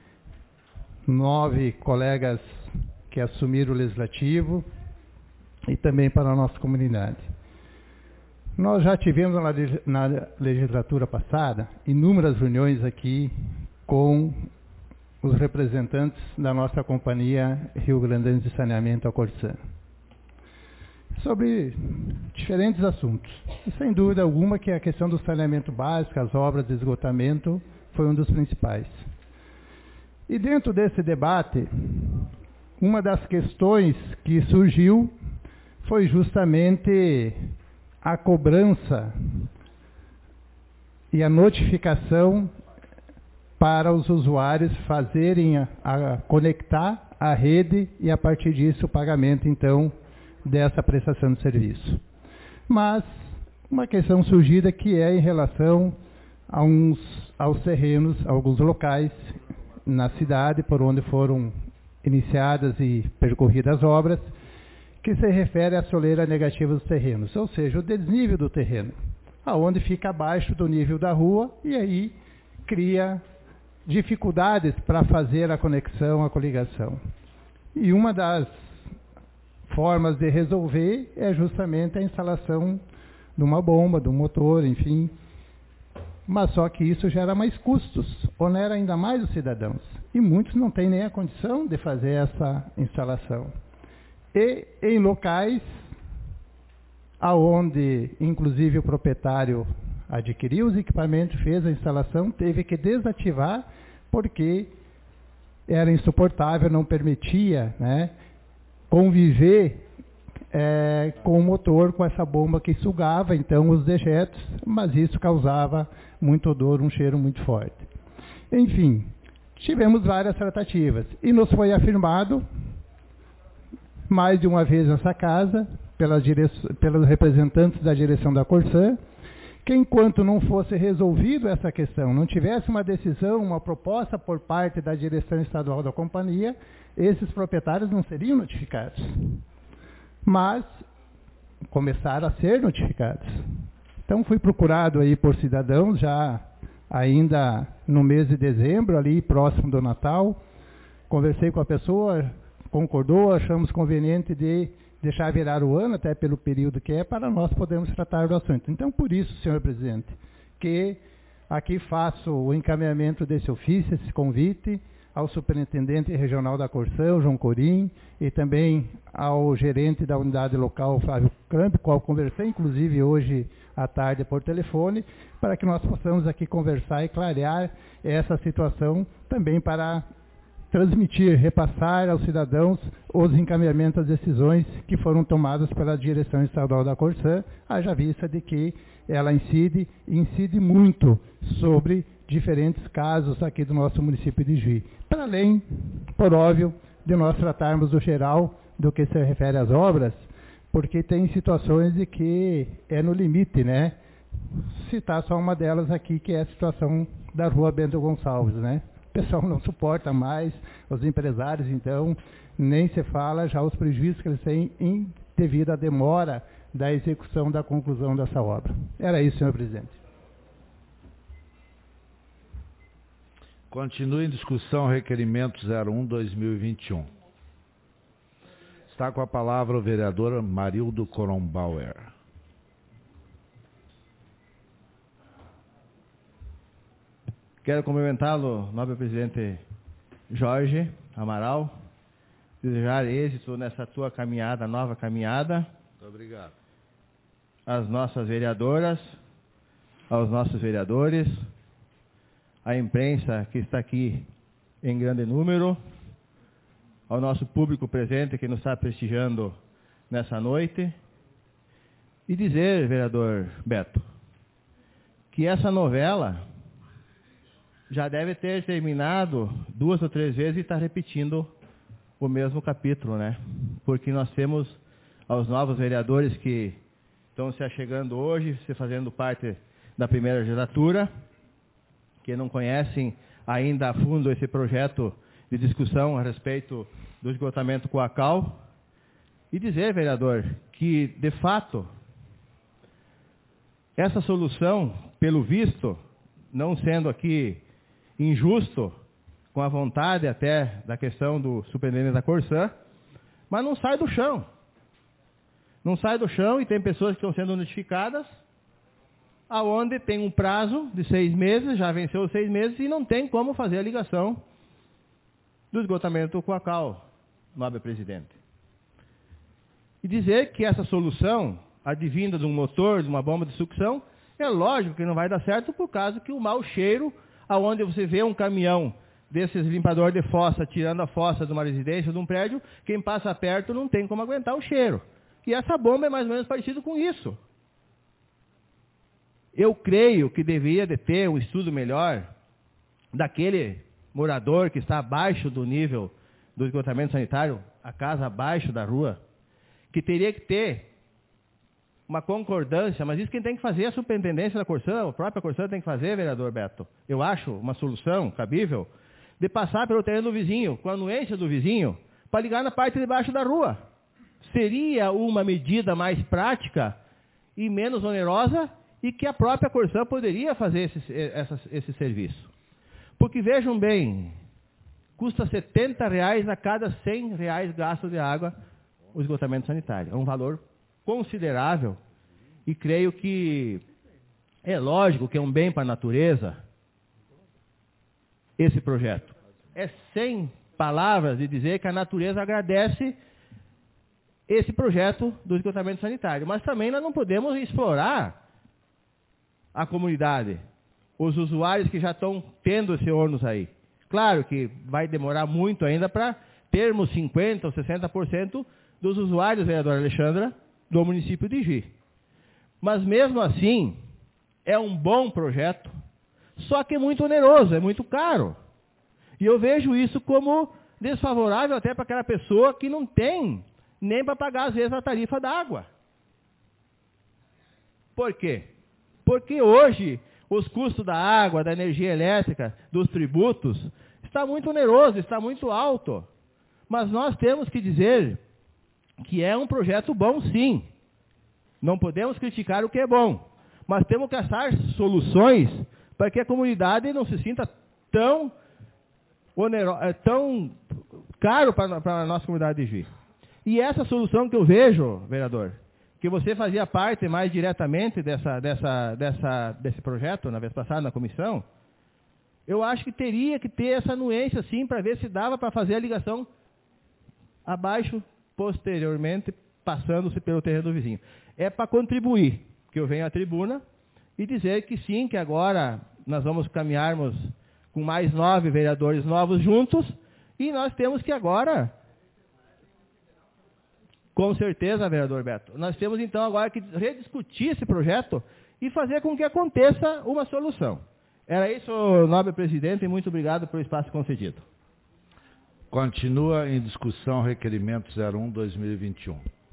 Speaker 4: 9 colegas que assumiram o legislativo e também para a nossa comunidade. Nós já tivemos na legislatura passada inúmeras reuniões aqui com os representantes da nossa companhia Rio Grandense de Saneamento, a Corsã, sobre diferentes assuntos. E sem dúvida alguma que a questão do saneamento básico, as obras de esgotamento, foi um dos principais. E dentro desse debate, uma das questões que surgiu foi justamente a cobrança e a notificação para os usuários fazerem a conectar a rede e a partir disso o pagamento então dessa prestação de serviço. Mas uma questão surgida que é em relação aos terrenos, a alguns locais na cidade por onde foram iniciadas e percorridas obras, que se refere à soleira negativa dos terrenos, ou seja, o desnível do terreno, aonde fica abaixo do nível da rua e aí cria dificuldades para fazer a conexão, a coligação. E uma das formas de resolver é justamente a instalação de uma bomba, de um motor, enfim. Mas só que isso gera mais custos, onera ainda mais os cidadãos. E muitos não têm nem a condição de fazer essa instalação. E em locais aonde, inclusive, o proprietário adquiriu os equipamentos, fez a instalação, teve que desativar porque era insuportável, não permitia, né, conviver com o motor, com essa bomba que sugava então os dejetos, mas isso causava muito odor, um cheiro muito forte. Enfim, tivemos várias tratativas e nos foi afirmado mais de uma vez nessa casa, pelos representantes da direção da Corsã, que enquanto não fosse resolvido essa questão, não tivesse uma decisão, uma proposta por parte da direção estadual da companhia, esses proprietários não seriam notificados. Mas começaram a ser notificados. Então fui procurado aí por cidadãos, já ainda no mês de dezembro, ali próximo do Natal, conversei com a pessoa, concordou, achamos conveniente de deixar virar o ano, até pelo período que é, para nós podermos tratar do assunto. Então, por isso, senhor presidente, que aqui faço o encaminhamento desse ofício, esse convite ao superintendente regional da Corsã, João Corim, e também ao gerente da unidade local, Flávio Cramp, com o qual conversei, inclusive, hoje à tarde por telefone, para que nós possamos aqui conversar e clarear essa situação também para transmitir, repassar aos cidadãos os encaminhamentos das decisões que foram tomadas pela direção estadual da Corsã, haja vista de que ela incide muito sobre diferentes casos aqui do nosso município de Juí. Para além, por óbvio, de nós tratarmos do geral do que se refere às obras, porque tem situações de que é no limite, né? Citar só uma delas aqui, que é a situação da rua Bento Gonçalves, né? O pessoal não suporta mais, os empresários, então, nem se fala já os prejuízos que eles têm devido à demora da execução da conclusão dessa obra. Era isso, senhor presidente.
Speaker 1: Continua em discussão o requerimento 01/2021. Está com a palavra o vereador Marildo Kronbauer.
Speaker 3: Quero cumprimentá-lo, nobre presidente Jorge Amaral, desejar êxito nessa tua caminhada, nova caminhada.
Speaker 1: Muito obrigado.
Speaker 3: Às nossas vereadoras, aos nossos vereadores, à imprensa que está aqui em grande número, ao nosso público presente que nos está prestigiando nessa noite, e dizer, vereador Beto, que essa novela já deve ter terminado 2 ou 3 vezes e está repetindo o mesmo capítulo, né? Porque nós temos aos novos vereadores que estão se achegando hoje, se fazendo parte da primeira legislatura, que não conhecem ainda a fundo esse projeto de discussão a respeito do esgotamento coacal, e dizer, vereador, que, de fato, essa solução, pelo visto, não sendo aqui injusto, com a vontade até da questão do superintendente da Corsã, mas não sai do chão. Não sai do chão e tem pessoas que estão sendo notificadas, aonde tem um prazo de 6 meses, já venceu os 6 meses, e não tem como fazer a ligação do esgotamento coacal, nobre presidente. E dizer que essa solução, advinda de um motor, de uma bomba de sucção, é lógico que não vai dar certo por causa que o mau cheiro, aonde você vê um caminhão desses limpador de fossa, tirando a fossa de uma residência, de um prédio, quem passa perto não tem como aguentar o cheiro. E essa bomba é mais ou menos parecida com isso. Eu creio que deveria de ter um estudo melhor daquele morador que está abaixo do nível do esgotamento sanitário, a casa abaixo da rua, que teria que ter uma concordância, mas isso quem tem que fazer é a superintendência da Corsã, a própria Corsã tem que fazer, vereador Beto. Eu acho uma solução cabível de passar pelo terreno do vizinho, com a anuência do vizinho, para ligar na parte de baixo da rua. Seria uma medida mais prática e menos onerosa e que a própria Corsã poderia fazer esse serviço. Porque vejam bem, custa R$70 a cada R$100 gasto de água o esgotamento sanitário. É um valor considerável e creio que é lógico que é um bem para a natureza esse projeto. É sem palavras de dizer que a natureza agradece esse projeto do esgotamento sanitário, mas também nós não podemos explorar a comunidade, os usuários que já estão tendo esse ônus aí. Claro que vai demorar muito ainda para termos 50% ou 60% dos usuários, vereadora Alexandra, do município de Juí. Mas mesmo assim, é um bom projeto, só que é muito oneroso, é muito caro. E eu vejo isso como desfavorável até para aquela pessoa que não tem nem para pagar, às vezes, a tarifa da água. Por quê? Porque hoje os custos da água, da energia elétrica, dos tributos, está muito oneroso, está muito alto. Mas nós temos que dizer que é um projeto bom, sim. Não podemos criticar o que é bom, mas temos que achar soluções para que a comunidade não se sinta tão caro para a nossa comunidade de Juí. E essa solução que eu vejo, vereador, que você fazia parte mais diretamente desse projeto, na vez passada, na comissão, eu acho que teria que ter essa anuência, sim, para ver se dava para fazer a ligação abaixo, posteriormente, passando-se pelo terreno do vizinho. É para contribuir, que eu venho à tribuna e dizer que sim, que agora nós vamos caminharmos com mais 9 vereadores novos juntos, e nós temos que agora, com certeza, vereador Beto, nós temos então agora que rediscutir esse projeto e fazer com que aconteça uma solução. Era isso, nobre presidente, e muito obrigado pelo espaço concedido.
Speaker 1: Continua em discussão requerimento 01/2021.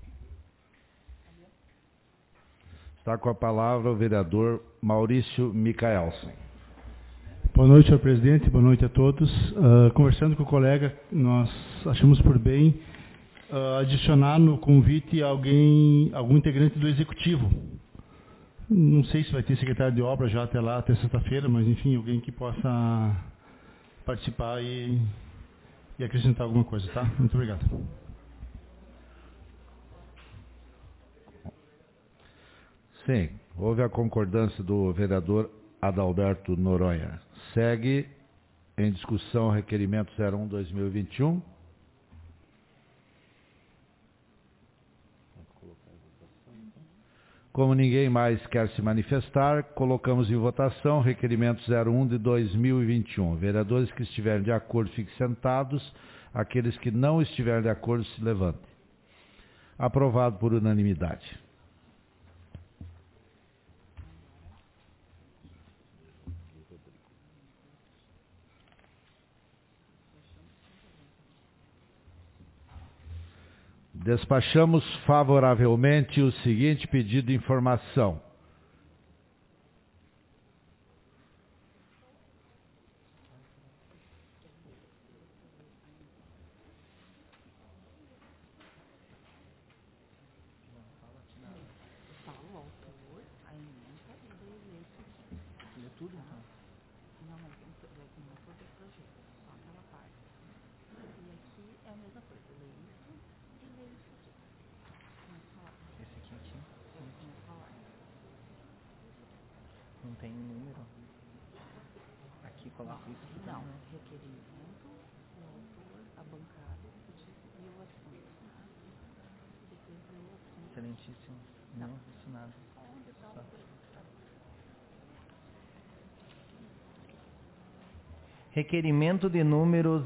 Speaker 1: Está com a palavra o vereador Maurício Micaelsen.
Speaker 5: Boa noite, senhor presidente, boa noite a todos. Conversando com o colega, nós achamos por bem adicionar no convite algum integrante do executivo. Não sei se vai ter secretário de obra já até lá, até sexta-feira, mas enfim, alguém que possa participar e acrescentar alguma coisa, tá? Muito obrigado.
Speaker 1: Sim, houve a concordância do vereador Adalberto Noronha. Segue em discussão requerimento 01/2021. Como ninguém mais quer se manifestar, colocamos em votação requerimento 01/2021. Vereadores que estiverem de acordo fiquem sentados, aqueles que não estiverem de acordo se levantem. Aprovado por unanimidade. Despachamos favoravelmente o seguinte pedido de informação.
Speaker 2: Não tem número. Aqui coloca isso.
Speaker 6: Não, requerimento, o autor, a bancada e o assunto.
Speaker 2: Excelentíssimo. Não, isso nada. Só. Requerimento de número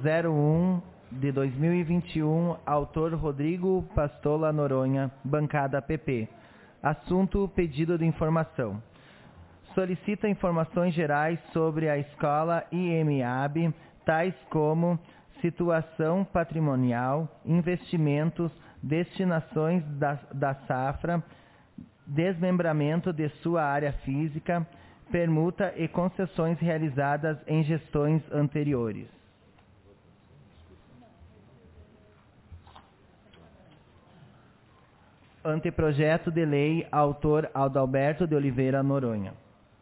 Speaker 2: 01/2021, autor Rodrigo Pastola Noronha, bancada PP. Assunto: pedido de informação. Solicita informações gerais sobre a escola IMAB, tais como situação patrimonial, investimentos, destinações da safra, desmembramento de sua área física, permuta e concessões realizadas em gestões anteriores. Anteprojeto de lei, autor Adalberto de Oliveira Noronha.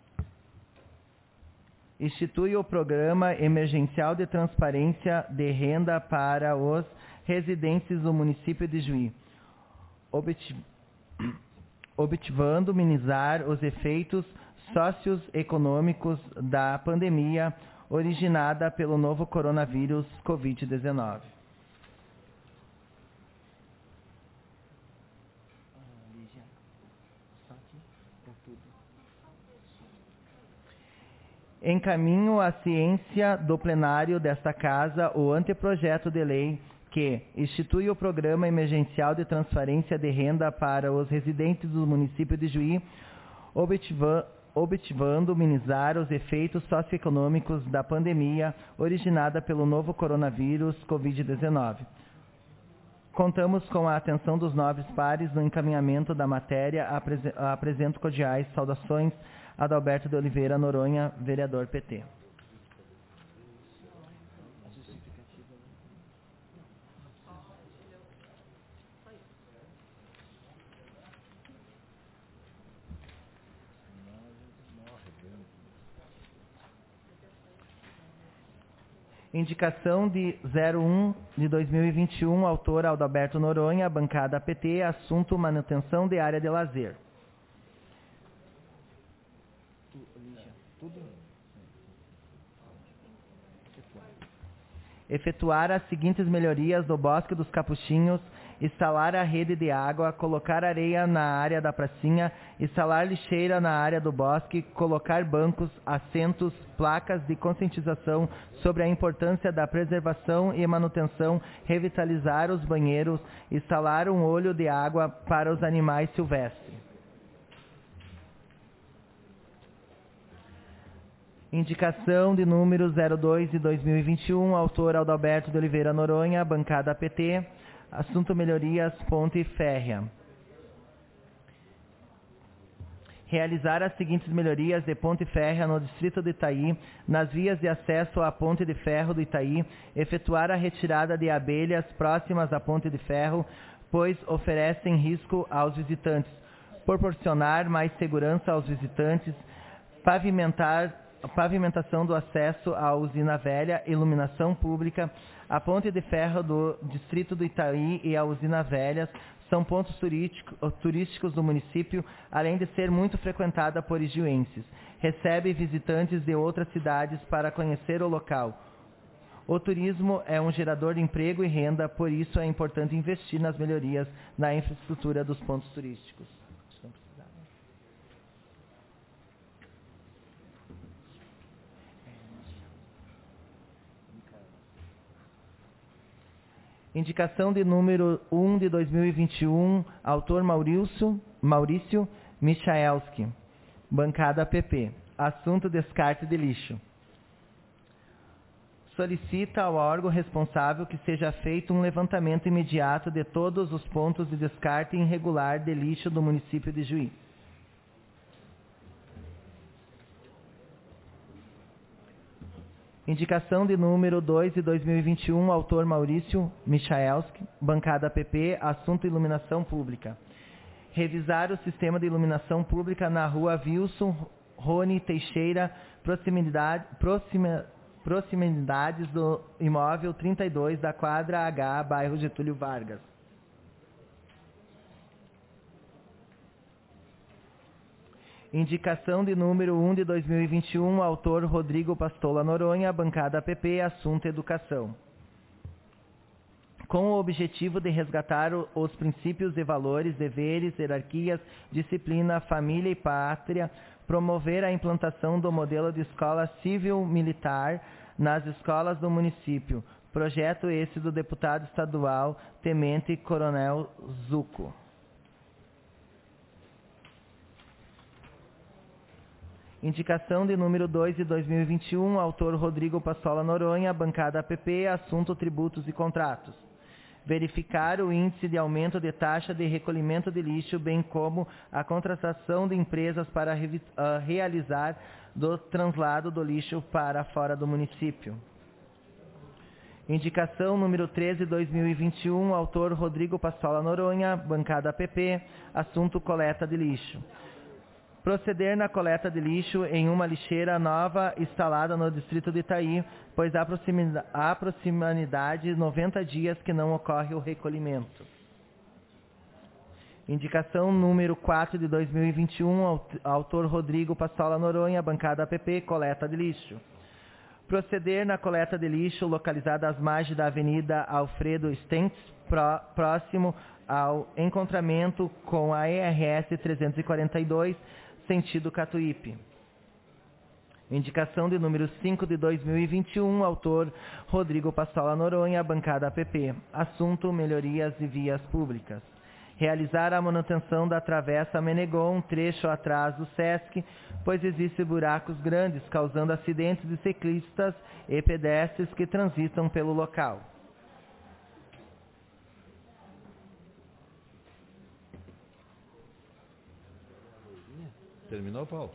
Speaker 2: Institui o Programa Emergencial de Transparência de Renda para os residentes do município de Juí, objetivando minimizar os efeitos socioeconômicos da pandemia originada pelo novo coronavírus Covid-19. Encaminho à ciência do plenário desta Casa o anteprojeto de lei que institui o Programa Emergencial de Transferência de Renda para os residentes do município de Juí, objetivando minimizar os efeitos socioeconômicos da pandemia originada pelo novo coronavírus Covid-19. Contamos com a atenção dos nobres pares no encaminhamento da matéria. Apresento cordiais saudações a Adalberto de Oliveira Noronha, vereador PT. Indicação de 01 de 2021, autor Adalberto Noronha, bancada PT, assunto manutenção de área de lazer. Efetuar as seguintes melhorias do Bosque dos Capuchinhos: instalar a rede de água, colocar areia na área da pracinha, instalar lixeira na área do bosque, colocar bancos, assentos, placas de conscientização sobre a importância da preservação e manutenção, revitalizar os banheiros, instalar um olho de água para os animais silvestres. Indicação de número 02 de 2021, autor Adalberto de Oliveira Noronha, bancada PT, assunto melhorias ponte férrea. Realizar as seguintes melhorias de ponte férrea no distrito de Itaí, nas vias de acesso à ponte de ferro do Itaí, efetuar a retirada de abelhas próximas à ponte de ferro, pois oferecem risco aos visitantes, proporcionar mais segurança aos visitantes, pavimentação do acesso à usina velha, iluminação pública. A ponte de ferro do distrito do Itaí e a usina velha são pontos turísticos do município, além de ser muito frequentada por ijuenses. Recebe visitantes de outras cidades para conhecer o local. O turismo é um gerador de emprego e renda, por isso é importante investir nas melhorias na infraestrutura dos pontos turísticos. Indicação de número 1 de 2021, autor Maurício Michaelski, bancada PP. Assunto descarte de lixo. Solicita ao órgão responsável que seja feito um levantamento imediato de todos os pontos de descarte irregular de lixo do município de Juí. Indicação de número 2 de 2021, autor Maurício Michaelski, bancada PP, assunto iluminação pública. Revisar o sistema de iluminação pública na rua Wilson Rony Teixeira, proximidades do imóvel 32 da quadra H, bairro Getúlio Vargas. Indicação de número 1 de 2021, autor Rodrigo Pastola Noronha, bancada PP, assunto educação. Com o objetivo de resgatar os princípios e valores, deveres, hierarquias, disciplina, família e pátria, promover a implantação do modelo de escola civil-militar nas escolas do município. Projeto esse do deputado estadual Tenente Coronel Zucco. Indicação de número 2 de 2021, autor Rodrigo Pastola Noronha, bancada APP, assunto tributos e contratos. Verificar o índice de aumento de taxa de recolhimento de lixo, bem como a contratação de empresas para realizar do translado do lixo para fora do município. Indicação número 13 de 2021, autor Rodrigo Pastola Noronha, bancada APP, assunto coleta de lixo. Proceder na coleta de lixo em uma lixeira nova instalada no distrito de Itaí, pois há proximidade de 90 dias que não ocorre o recolhimento. Indicação número 4 de 2021, autor Rodrigo Pastola Noronha, bancada APP, coleta de lixo. Proceder na coleta de lixo localizada às margens da Avenida Alfredo Stentz, próximo ao encontramento com a ERS 342, sentido Catuípe. Indicação de número 5 de 2021, autor Rodrigo Passola Noronha, bancada APP. Assunto: melhorias de vias públicas. Realizar a manutenção da travessa Menegon, trecho atrás do Sesc, pois existem buracos grandes, causando acidentes de ciclistas e pedestres que transitam pelo local.
Speaker 1: Terminou, Paulo?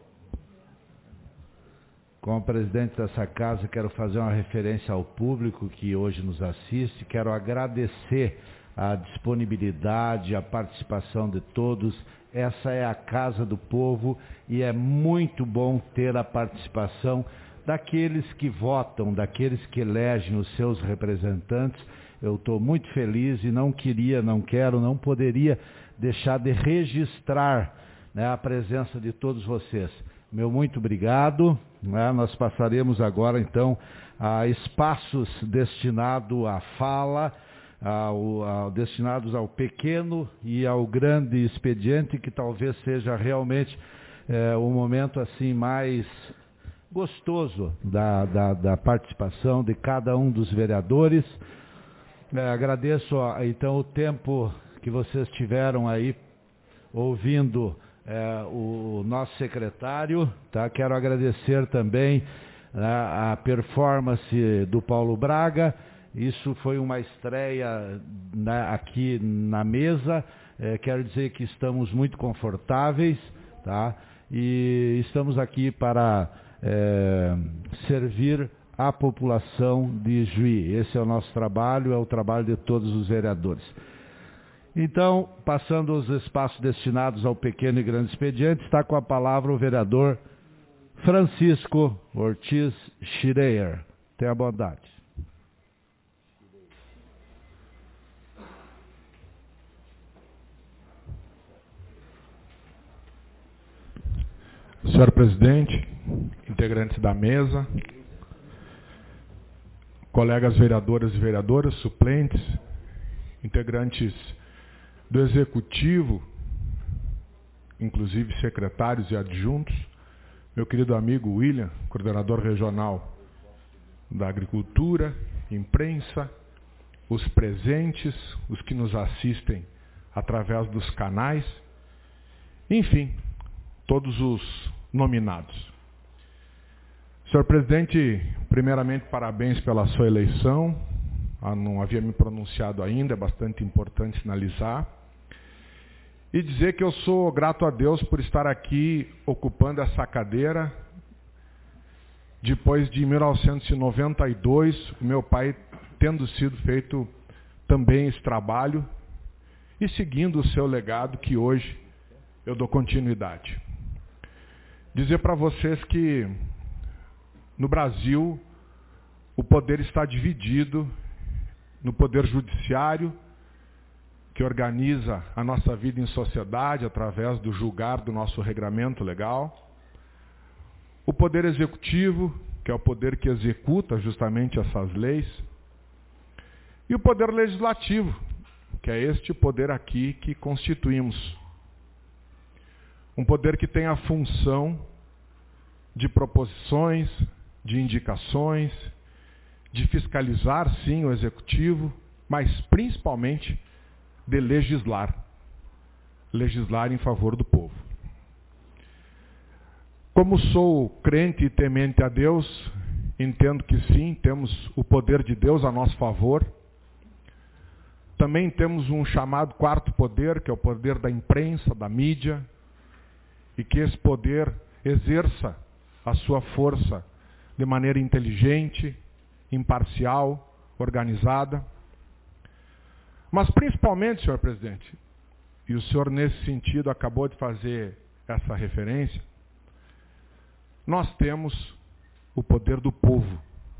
Speaker 1: Como presidente dessa casa, quero fazer uma referência ao público que hoje nos assiste. Quero agradecer a disponibilidade, a participação de todos. Essa é a Casa do Povo e é muito bom ter a participação daqueles que votam, daqueles que elegem os seus representantes. Eu estou muito feliz e não poderia deixar de registrar, né, a presença de todos vocês. Meu muito obrigado. Nós passaremos agora, então, a espaços destinados à fala, destinados ao pequeno e ao grande expediente, que talvez seja realmente o momento assim mais gostoso da participação de cada um dos vereadores. Agradeço, então, o tempo que vocês tiveram aí ouvindo o nosso secretário, tá? Quero agradecer também a performance do Paulo Braga. Isso foi uma estreia, né, aqui na mesa. Quero dizer que estamos muito confortáveis, tá? E estamos aqui para servir a população de Juí. Esse é o nosso trabalho, é o trabalho de todos os vereadores. Então, passando os espaços destinados ao pequeno e grande expediente, está com a palavra o vereador Francisco Ortiz Schreier. Tenha a bondade.
Speaker 7: Senhor presidente, integrantes da mesa, colegas vereadoras e vereadoras, suplentes, integrantes do executivo, inclusive secretários e adjuntos, meu querido amigo William, coordenador regional da agricultura, imprensa, os presentes, os que nos assistem através dos canais, enfim, todos os nominados. Senhor presidente, primeiramente parabéns pela sua eleição. Não havia me pronunciado ainda, é bastante importante sinalizar. E dizer que eu sou grato a Deus por estar aqui ocupando essa cadeira. Depois de 1992, o meu pai tendo sido feito também esse trabalho e seguindo o seu legado, que hoje eu dou continuidade. Dizer para vocês que no Brasil o poder está dividido no poder judiciário, que organiza a nossa vida em sociedade através do julgar do nosso regramento legal, o poder executivo, que é o poder que executa justamente essas leis, e o poder legislativo, que é este poder aqui que constituímos. Um poder que tem a função de proposições, de indicações, de fiscalizar, sim, o executivo, mas principalmente de legislar. Legislar em favor do povo. Como sou crente e temente a Deus, entendo que sim, temos o poder de Deus a nosso favor. Também temos um chamado quarto poder, que é o poder da imprensa, da mídia, e que esse poder exerça a sua força de maneira inteligente, imparcial, organizada. Mas principalmente, senhor presidente, e o senhor nesse sentido acabou de fazer essa referência, nós temos o poder do povo.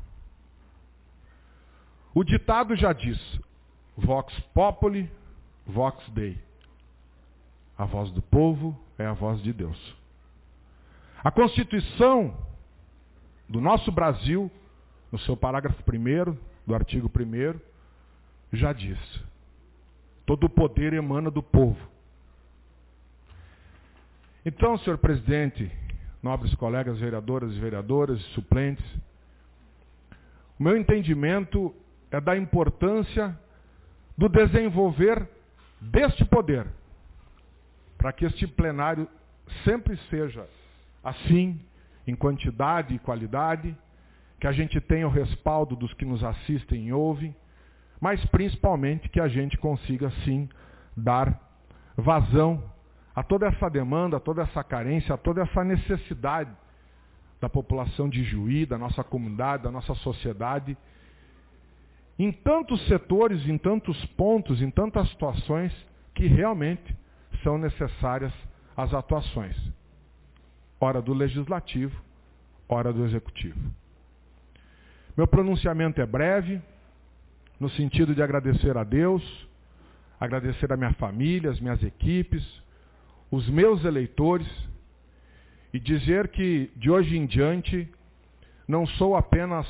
Speaker 7: O ditado já diz, vox populi, vox dei. A voz do povo é a voz de Deus. A Constituição do nosso Brasil, no seu parágrafo 1º, do artigo 1º, já diz, todo o poder emana do povo. Então, senhor presidente, nobres colegas vereadoras e vereadores, suplentes. O meu entendimento é da importância do desenvolver deste poder, para que este plenário sempre seja assim, em quantidade e qualidade, que a gente tenha o respaldo dos que nos assistem e ouvem, mas principalmente que a gente consiga, sim, dar vazão a toda essa demanda, a toda essa carência, a toda essa necessidade da população de Juí, da nossa comunidade, da nossa sociedade, em tantos setores, em tantos pontos, em tantas situações que realmente são necessárias as atuações. Ora do Legislativo, ora do Executivo. Meu pronunciamento é breve, no sentido de agradecer a Deus, agradecer a minha família, as minhas equipes, os meus eleitores, e dizer que de hoje em diante não sou apenas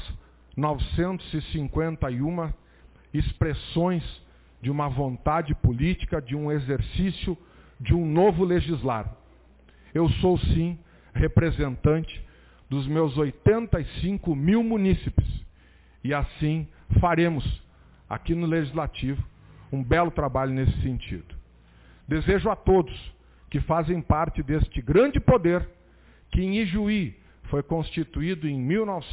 Speaker 7: 951 expressões de uma vontade política, de um exercício, de um novo legislar. Eu sou, sim, representante dos meus 85 mil munícipes. E assim faremos, aqui no Legislativo, um belo trabalho nesse sentido. Desejo a todos que fazem parte deste grande poder que em Ijuí foi constituído em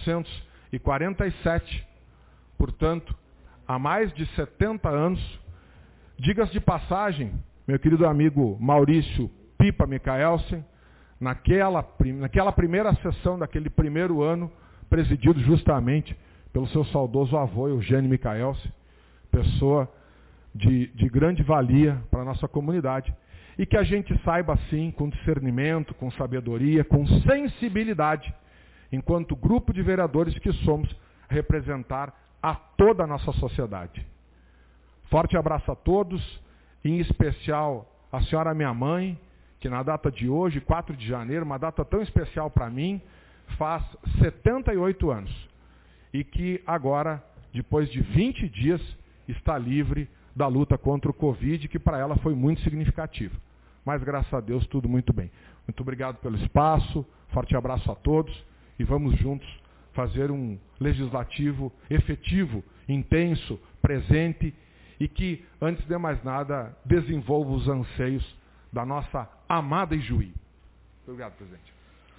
Speaker 7: 1947, portanto, há mais de 70 anos. Diga-se de passagem, meu querido amigo Maurício Pipa Micaelsen, naquela primeira sessão daquele primeiro ano, presidido justamente pelo seu saudoso avô, Eugênio Micaelsen, pessoa de grande valia para a nossa comunidade, e que a gente saiba, assim, com discernimento, com sabedoria, com sensibilidade, enquanto grupo de vereadores que somos, representar a toda a nossa sociedade. Forte abraço a todos, em especial a senhora minha mãe, que na data de hoje, 4 de janeiro, uma data tão especial para mim, faz 78 anos. E que agora, depois de 20 dias, está livre da luta contra o Covid, que para ela foi muito significativo. Mas, graças a Deus, tudo muito bem. Muito obrigado pelo espaço, forte abraço a todos, e vamos juntos fazer um legislativo efetivo, intenso, presente, e que, antes de mais nada, desenvolva os anseios da nossa amada Ijuí. Muito obrigado, presidente.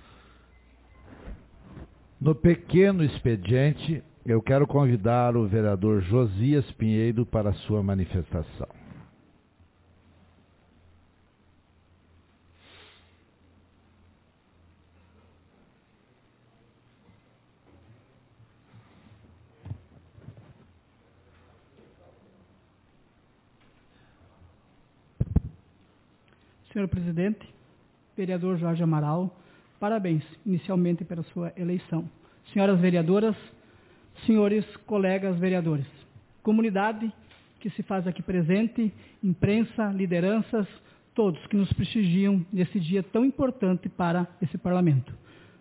Speaker 1: No pequeno expediente, eu quero convidar o vereador Josias Pinheiro para a sua manifestação.
Speaker 8: Senhor presidente, vereador Jorge Amaral, parabéns inicialmente pela sua eleição. Senhoras vereadoras, senhores colegas vereadores, comunidade que se faz aqui presente, imprensa, lideranças, todos que nos prestigiam nesse dia tão importante para esse parlamento.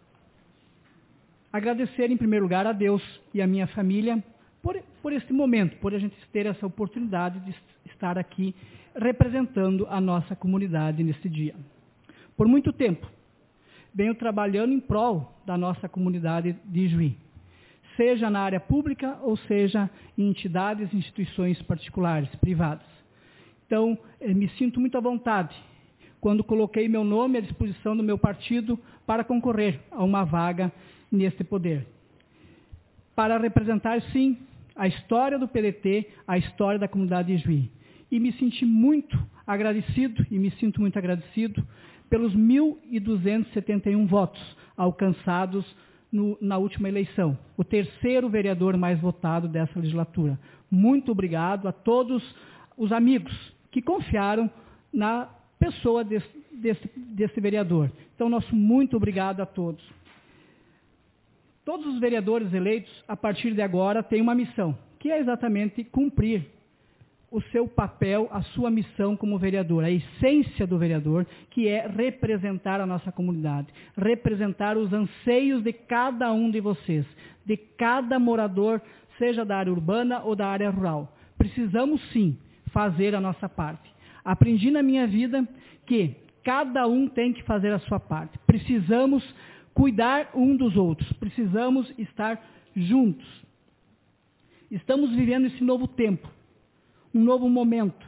Speaker 8: Agradecer em primeiro lugar a Deus e a minha família por este momento, por a gente ter essa oportunidade de estar aqui representando a nossa comunidade neste dia. Por muito tempo, venho trabalhando em prol da nossa comunidade de Ijuí, seja na área pública ou seja em entidades, instituições particulares, privadas. Então, me sinto muito à vontade quando coloquei meu nome à disposição do meu partido para concorrer a uma vaga neste poder. Para representar, sim, a história do PDT, a história da comunidade de Ijuí. E me senti muito agradecido, e me sinto muito agradecido, pelos 1.271 votos alcançados na última eleição. O terceiro vereador mais votado dessa legislatura. Muito obrigado a todos os amigos que confiaram na pessoa desse vereador. Então, nosso muito obrigado a todos. Todos os vereadores eleitos, a partir de agora, têm uma missão, que é exatamente cumprir o seu papel, a sua missão como vereador, a essência do vereador, que é representar a nossa comunidade, representar os anseios de cada um de vocês, de cada morador, seja da área urbana ou da área rural. Precisamos, sim, fazer a nossa parte. Aprendi na minha vida que cada um tem que fazer a sua parte. Precisamos cuidar um dos outros, precisamos estar juntos. Estamos vivendo esse novo tempo, um novo momento.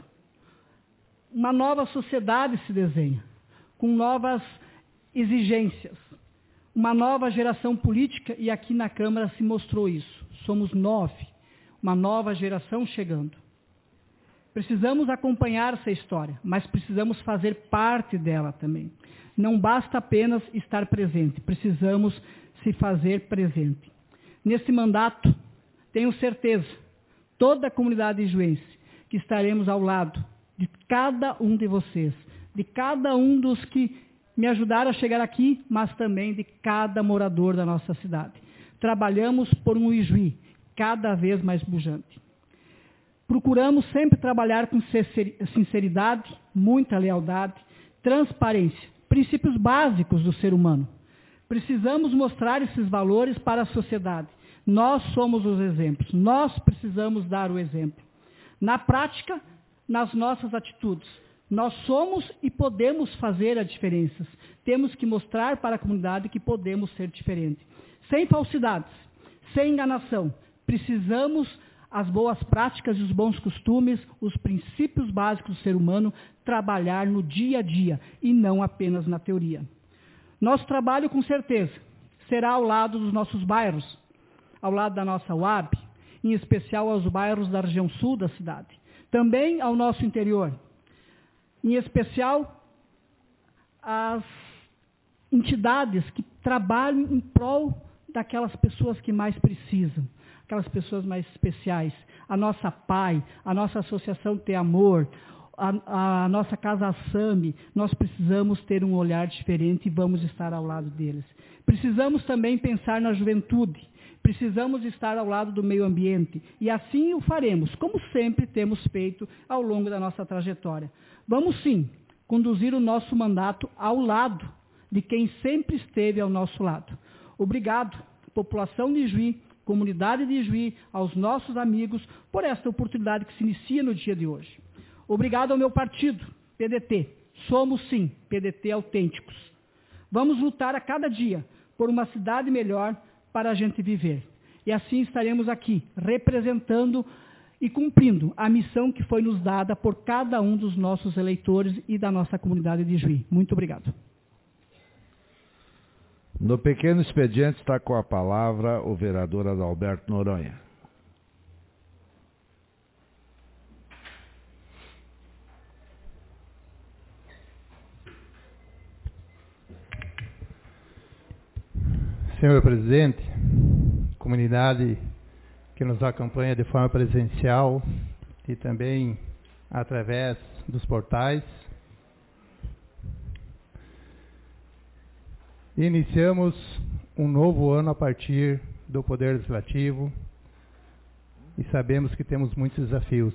Speaker 8: Uma nova sociedade se desenha, com novas exigências. Uma nova geração política, e aqui na Câmara se mostrou isso. Somos 9, uma nova geração chegando. Precisamos acompanhar essa história, mas precisamos fazer parte dela também. Não basta apenas estar presente, precisamos se fazer presente. Nesse mandato, tenho certeza, toda a comunidade ijuense, que estaremos ao lado de cada um de vocês, de cada um dos que me ajudaram a chegar aqui, mas também de cada morador da nossa cidade. Trabalhamos por um Ijuí cada vez mais pujante. Procuramos sempre trabalhar com sinceridade, muita lealdade, transparência, princípios básicos do ser humano. Precisamos mostrar esses valores para a sociedade. Nós somos os exemplos, nós precisamos dar o exemplo. Na prática, nas nossas atitudes. Nós somos e podemos fazer a diferença. Temos que mostrar para a comunidade que podemos ser diferentes. Sem falsidades, sem enganação. Precisamos as boas práticas e os bons costumes, os princípios básicos do ser humano, trabalhar no dia a dia e não apenas na teoria. Nosso trabalho, com certeza, será ao lado dos nossos bairros, ao lado da nossa UAB, em especial aos bairros da região sul da cidade. Também ao nosso interior, em especial as entidades que trabalham em prol daquelas pessoas que mais precisam, aquelas pessoas mais especiais. A nossa PAI, a nossa Associação Ter Amor, a nossa Casa Assami, nós precisamos ter um olhar diferente e vamos estar ao lado deles. Precisamos também pensar na juventude, precisamos estar ao lado do meio ambiente e assim o faremos, como sempre temos feito ao longo da nossa trajetória. Vamos sim conduzir o nosso mandato ao lado de quem sempre esteve ao nosso lado. Obrigado, população de Ijuí, comunidade de Ijuí, aos nossos amigos, por esta oportunidade que se inicia no dia de hoje. Obrigado ao meu partido, PDT. Somos sim, PDT autênticos. Vamos lutar a cada dia por uma cidade melhor para a gente viver. E assim estaremos aqui, representando e cumprindo a missão que foi nos dada por cada um dos nossos eleitores e da nossa comunidade de Ijuí. Muito obrigado.
Speaker 1: No pequeno expediente está com a palavra o vereador Adalberto Noronha.
Speaker 4: Senhor presidente, comunidade que nos acompanha de forma presencial e também através dos portais, iniciamos um novo ano a partir do Poder Legislativo e sabemos que temos muitos desafios.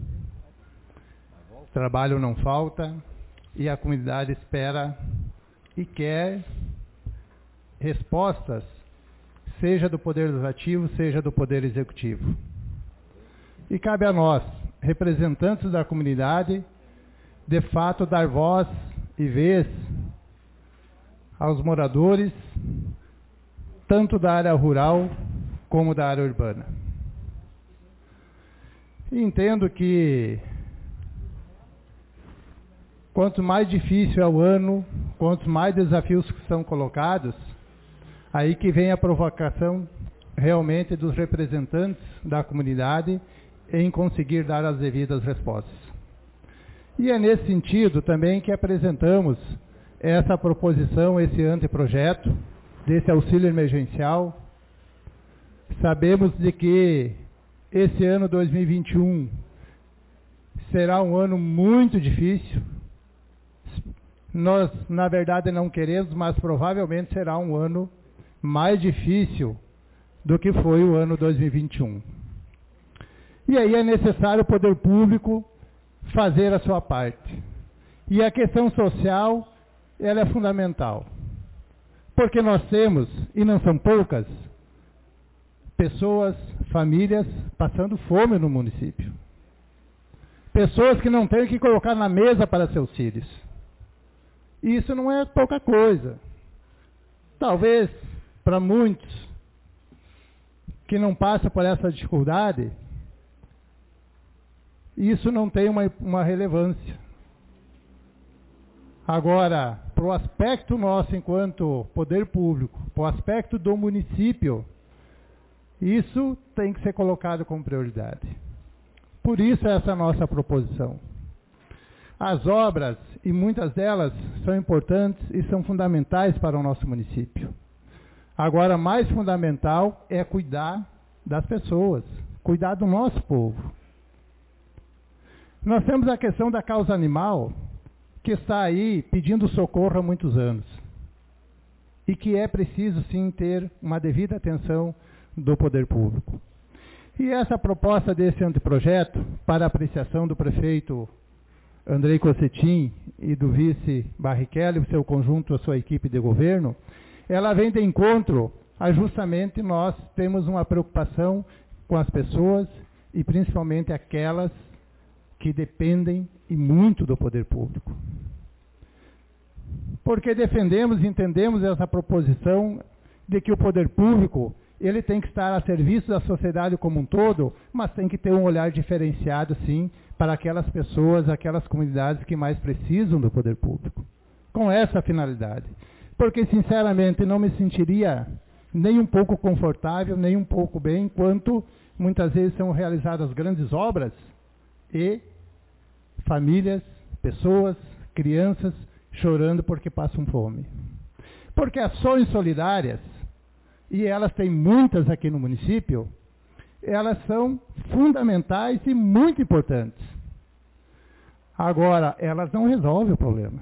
Speaker 4: Trabalho não falta e a comunidade espera e quer respostas, seja do Poder Legislativo, seja do Poder Executivo. E cabe a nós, representantes da comunidade, de fato dar voz e vez aos moradores, tanto da área rural como da área urbana. E entendo que quanto mais difícil é o ano, quanto mais desafios que são colocados, aí que vem a provocação realmente dos representantes da comunidade em conseguir dar as devidas respostas. E é nesse sentido também que apresentamos essa proposição, esse anteprojeto desse auxílio emergencial. Sabemos de que esse ano 2021 será um ano muito difícil. Nós, na verdade, não queremos, mas provavelmente será um ano mais difícil do que foi o ano 2021. E aí é necessário o poder público fazer a sua parte. E a questão social, ela é fundamental. Porque nós temos, e não são poucas, pessoas, famílias passando fome no município. Pessoas que não têm o que colocar na mesa para seus filhos. E isso não é pouca coisa. Talvez, para muitos que não passam por essa dificuldade, isso não tem uma relevância. Agora, para o aspecto nosso enquanto poder público, para o aspecto do município, isso tem que ser colocado como prioridade. Por isso essa nossa proposição. As obras, e muitas delas são importantes e são fundamentais para o nosso município. Agora, mais fundamental é cuidar das pessoas, cuidar do nosso povo. Nós temos a questão da causa animal, que está aí pedindo socorro há muitos anos. E que é preciso, sim, ter uma devida atenção do poder público. E essa proposta desse anteprojeto, para apreciação do prefeito Andrei Cossetin e do vice Barrichello, o seu conjunto, a sua equipe de governo, ela vem de encontro a justamente nós temos uma preocupação com as pessoas e principalmente aquelas que dependem e muito do poder público. Porque defendemos e entendemos essa proposição de que o poder público ele tem que estar a serviço da sociedade como um todo, mas tem que ter um olhar diferenciado, sim, para aquelas pessoas, aquelas comunidades que mais precisam do poder público. Com essa finalidade. Porque, sinceramente, não me sentiria nem um pouco confortável, nem um pouco bem, enquanto muitas vezes são realizadas grandes obras e famílias, pessoas, crianças chorando porque passam fome. Porque ações solidárias, e elas têm muitas aqui no município, elas são fundamentais e muito importantes. Agora, elas não resolvem o problema.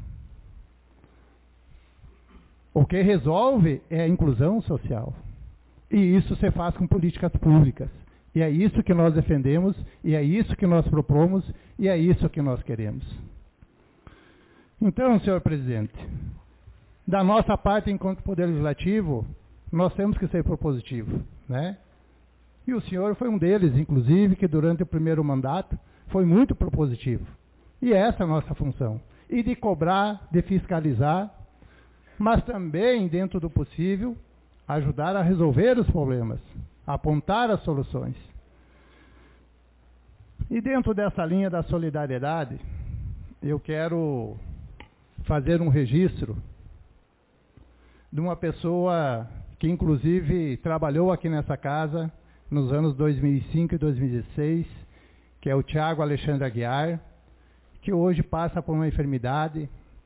Speaker 4: O que resolve é a inclusão social. E isso se faz com políticas públicas. E é isso que nós defendemos, e é isso que nós propomos, e é isso que nós queremos. Então, senhor presidente, da nossa parte, enquanto Poder Legislativo, nós temos que ser propositivos, né? E o senhor foi um deles, inclusive, que durante o primeiro mandato foi muito propositivo. E essa é a nossa função. E de cobrar, de fiscalizar, mas também, dentro do possível, ajudar a resolver os problemas, apontar as soluções. E dentro dessa linha da solidariedade, eu quero fazer um registro de uma pessoa que, inclusive, trabalhou aqui nessa casa nos anos 2005 e 2016, que é o Tiago Alexandre Aguiar, que hoje passa por uma enfermidade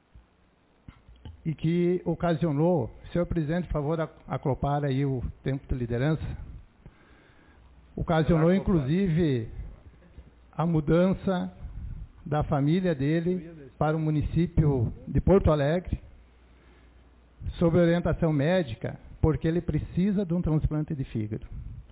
Speaker 4: e que ocasionou, senhor presidente, por favor, acoplar aí o tempo de liderança, ocasionou, inclusive, a mudança da família dele para o município de Porto Alegre, sob orientação médica, porque ele precisa de um transplante de fígado.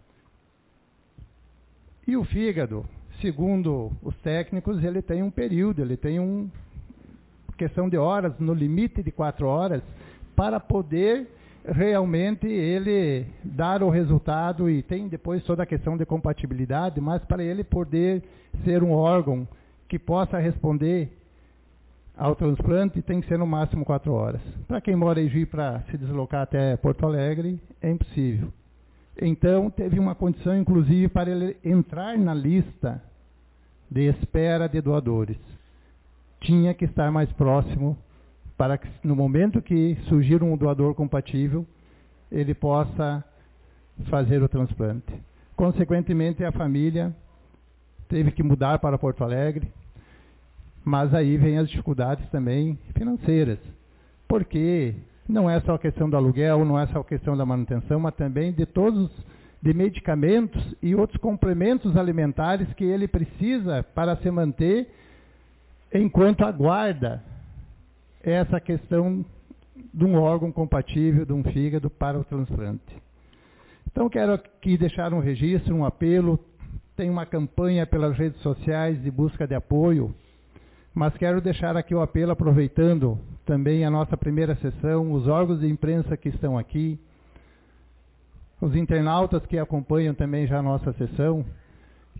Speaker 4: E o fígado, segundo os técnicos, ele tem um período, ele tem uma questão de horas, no limite de 4 horas, para poder realmente ele dar o resultado, e tem depois toda a questão de compatibilidade, mas para ele poder ser um órgão que possa responder ao transplante, tem que ser no máximo 4 horas. Para quem mora em Juí, para se deslocar até Porto Alegre, é impossível. Então, teve uma condição, inclusive, para ele entrar na lista de espera de doadores. Tinha que estar mais próximo para que, no momento que surgir um doador compatível, ele possa fazer o transplante. Consequentemente, a família teve que mudar para Porto Alegre, mas aí vem as dificuldades também financeiras, porque não é só a questão do aluguel, não é só a questão da manutenção, mas também de todos de medicamentos e outros complementos alimentares que ele precisa para se manter enquanto aguarda essa questão de um órgão compatível, de um fígado para o transplante. Então quero aqui deixar um registro, um apelo, tem uma campanha pelas redes sociais de busca de apoio, mas quero deixar aqui o apelo, aproveitando também a nossa primeira sessão, os órgãos de imprensa que estão aqui, os internautas que acompanham também já a nossa sessão,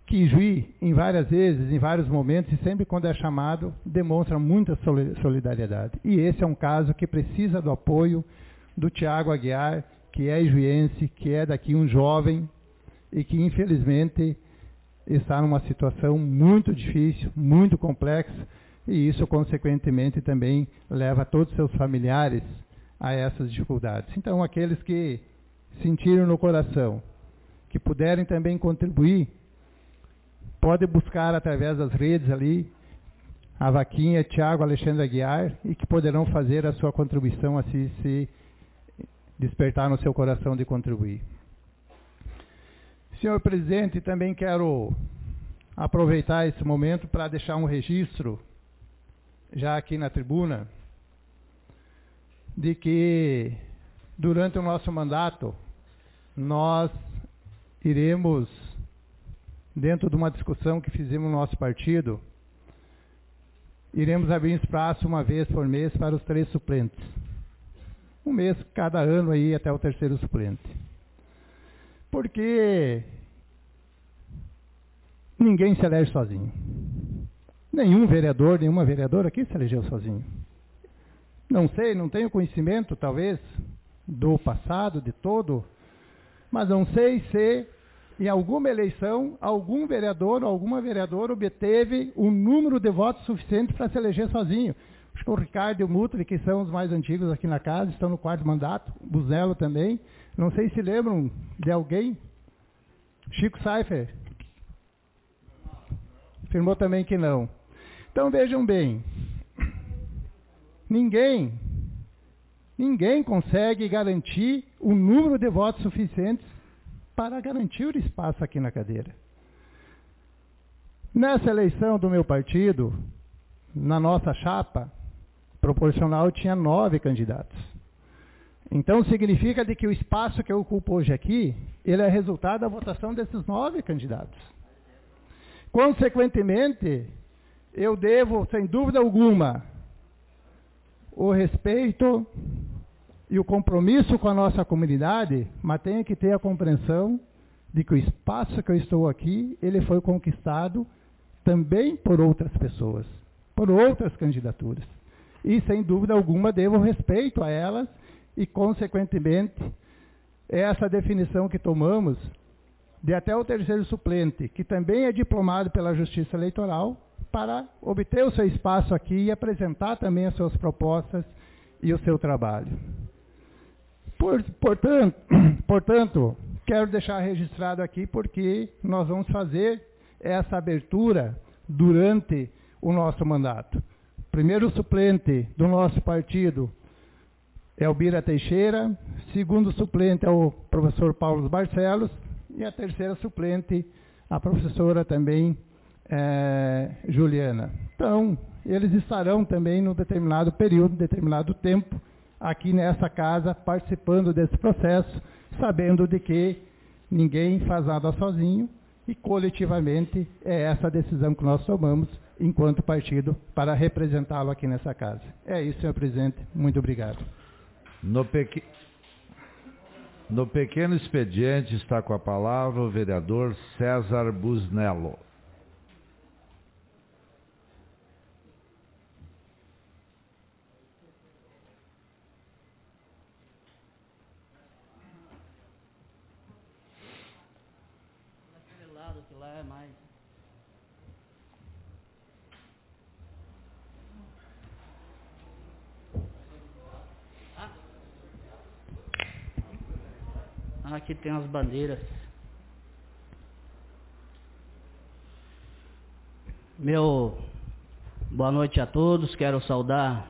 Speaker 4: que Ijuí, em várias vezes, em vários momentos, e sempre quando é chamado, demonstra muita solidariedade. E esse é um caso que precisa do apoio do Tiago Aguiar, que é ijuiense, que é daqui um jovem, e que infelizmente está numa situação muito difícil, muito complexa, e isso consequentemente também leva todos os seus familiares a essas dificuldades. Então, aqueles que sentiram no coração, que puderem também contribuir, podem buscar através das redes ali a vaquinha Tiago Alexandre Aguiar, e que poderão fazer a sua contribuição assim se despertar no seu coração de contribuir. Senhor presidente, também quero aproveitar esse momento para deixar um registro, já aqui na tribuna, de que durante o nosso mandato nós iremos, dentro de uma discussão que fizemos no nosso partido, iremos abrir espaço uma vez por mês para os 3 suplentes. Um mês cada ano aí até o 3º suplente. Porque ninguém se elege sozinho. Nenhum vereador, nenhuma vereadora aqui se elegeu sozinho. Não sei, não tenho conhecimento, talvez, do passado, de todo, mas não sei se em alguma eleição, algum vereador ou alguma vereadora obteve um número de votos suficiente para se eleger sozinho. Acho que o Ricardo e o Mutri, que são os mais antigos aqui na casa, estão no 4º mandato, o Buznello também. Não sei se lembram de alguém. Chico Seifer afirmou também que não. Então vejam bem, ninguém consegue garantir o número de votos suficientes para garantir o espaço aqui na cadeira. Nessa eleição do meu partido, na nossa chapa proporcional, tinha 9 candidatos. Então significa de que o espaço que eu ocupo hoje aqui, ele é resultado da votação desses 9 candidatos. Consequentemente, eu devo, sem dúvida alguma, o respeito e o compromisso com a nossa comunidade, mas tenho que ter a compreensão de que o espaço que eu estou aqui, ele foi conquistado também por outras pessoas, por outras candidaturas. E, sem dúvida alguma, devo respeito a elas e, consequentemente, essa definição que tomamos de até o 3º suplente, que também é diplomado pela Justiça Eleitoral, para obter o seu espaço aqui e apresentar também as suas propostas e o seu trabalho. Portanto, quero deixar registrado aqui porque nós vamos fazer essa abertura durante o nosso mandato. O primeiro suplente do nosso partido é o Bira Teixeira, segundo suplente é o professor Paulo Barcelos e a terceira suplente, a professora também Juliana. Então, eles estarão também num determinado período, determinado tempo, aqui nessa casa, participando desse processo, sabendo de que ninguém faz nada sozinho e coletivamente é essa a decisão que nós tomamos enquanto partido para representá-lo aqui nessa casa. É isso, senhor presidente. Muito obrigado.
Speaker 1: No pequeno expediente está com a palavra o vereador César Buznello.
Speaker 9: Que lá é mais. Aqui tem as bandeiras. Boa noite a todos. Quero saudar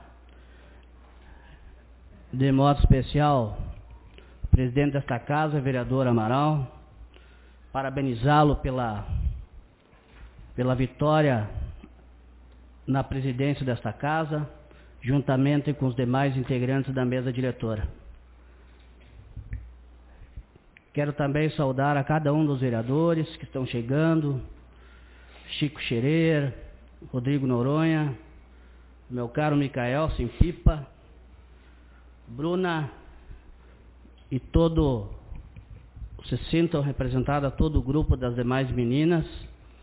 Speaker 9: de modo especial o presidente desta casa, vereador Amaral. Parabenizá-lo pela vitória na presidência desta casa, juntamente com os demais integrantes da mesa diretora. Quero também saudar a cada um dos vereadores que estão chegando, Chico Scherer, Rodrigo Noronha, meu caro Micael Simpipa, Bruna e se sintam representados todo o grupo das demais meninas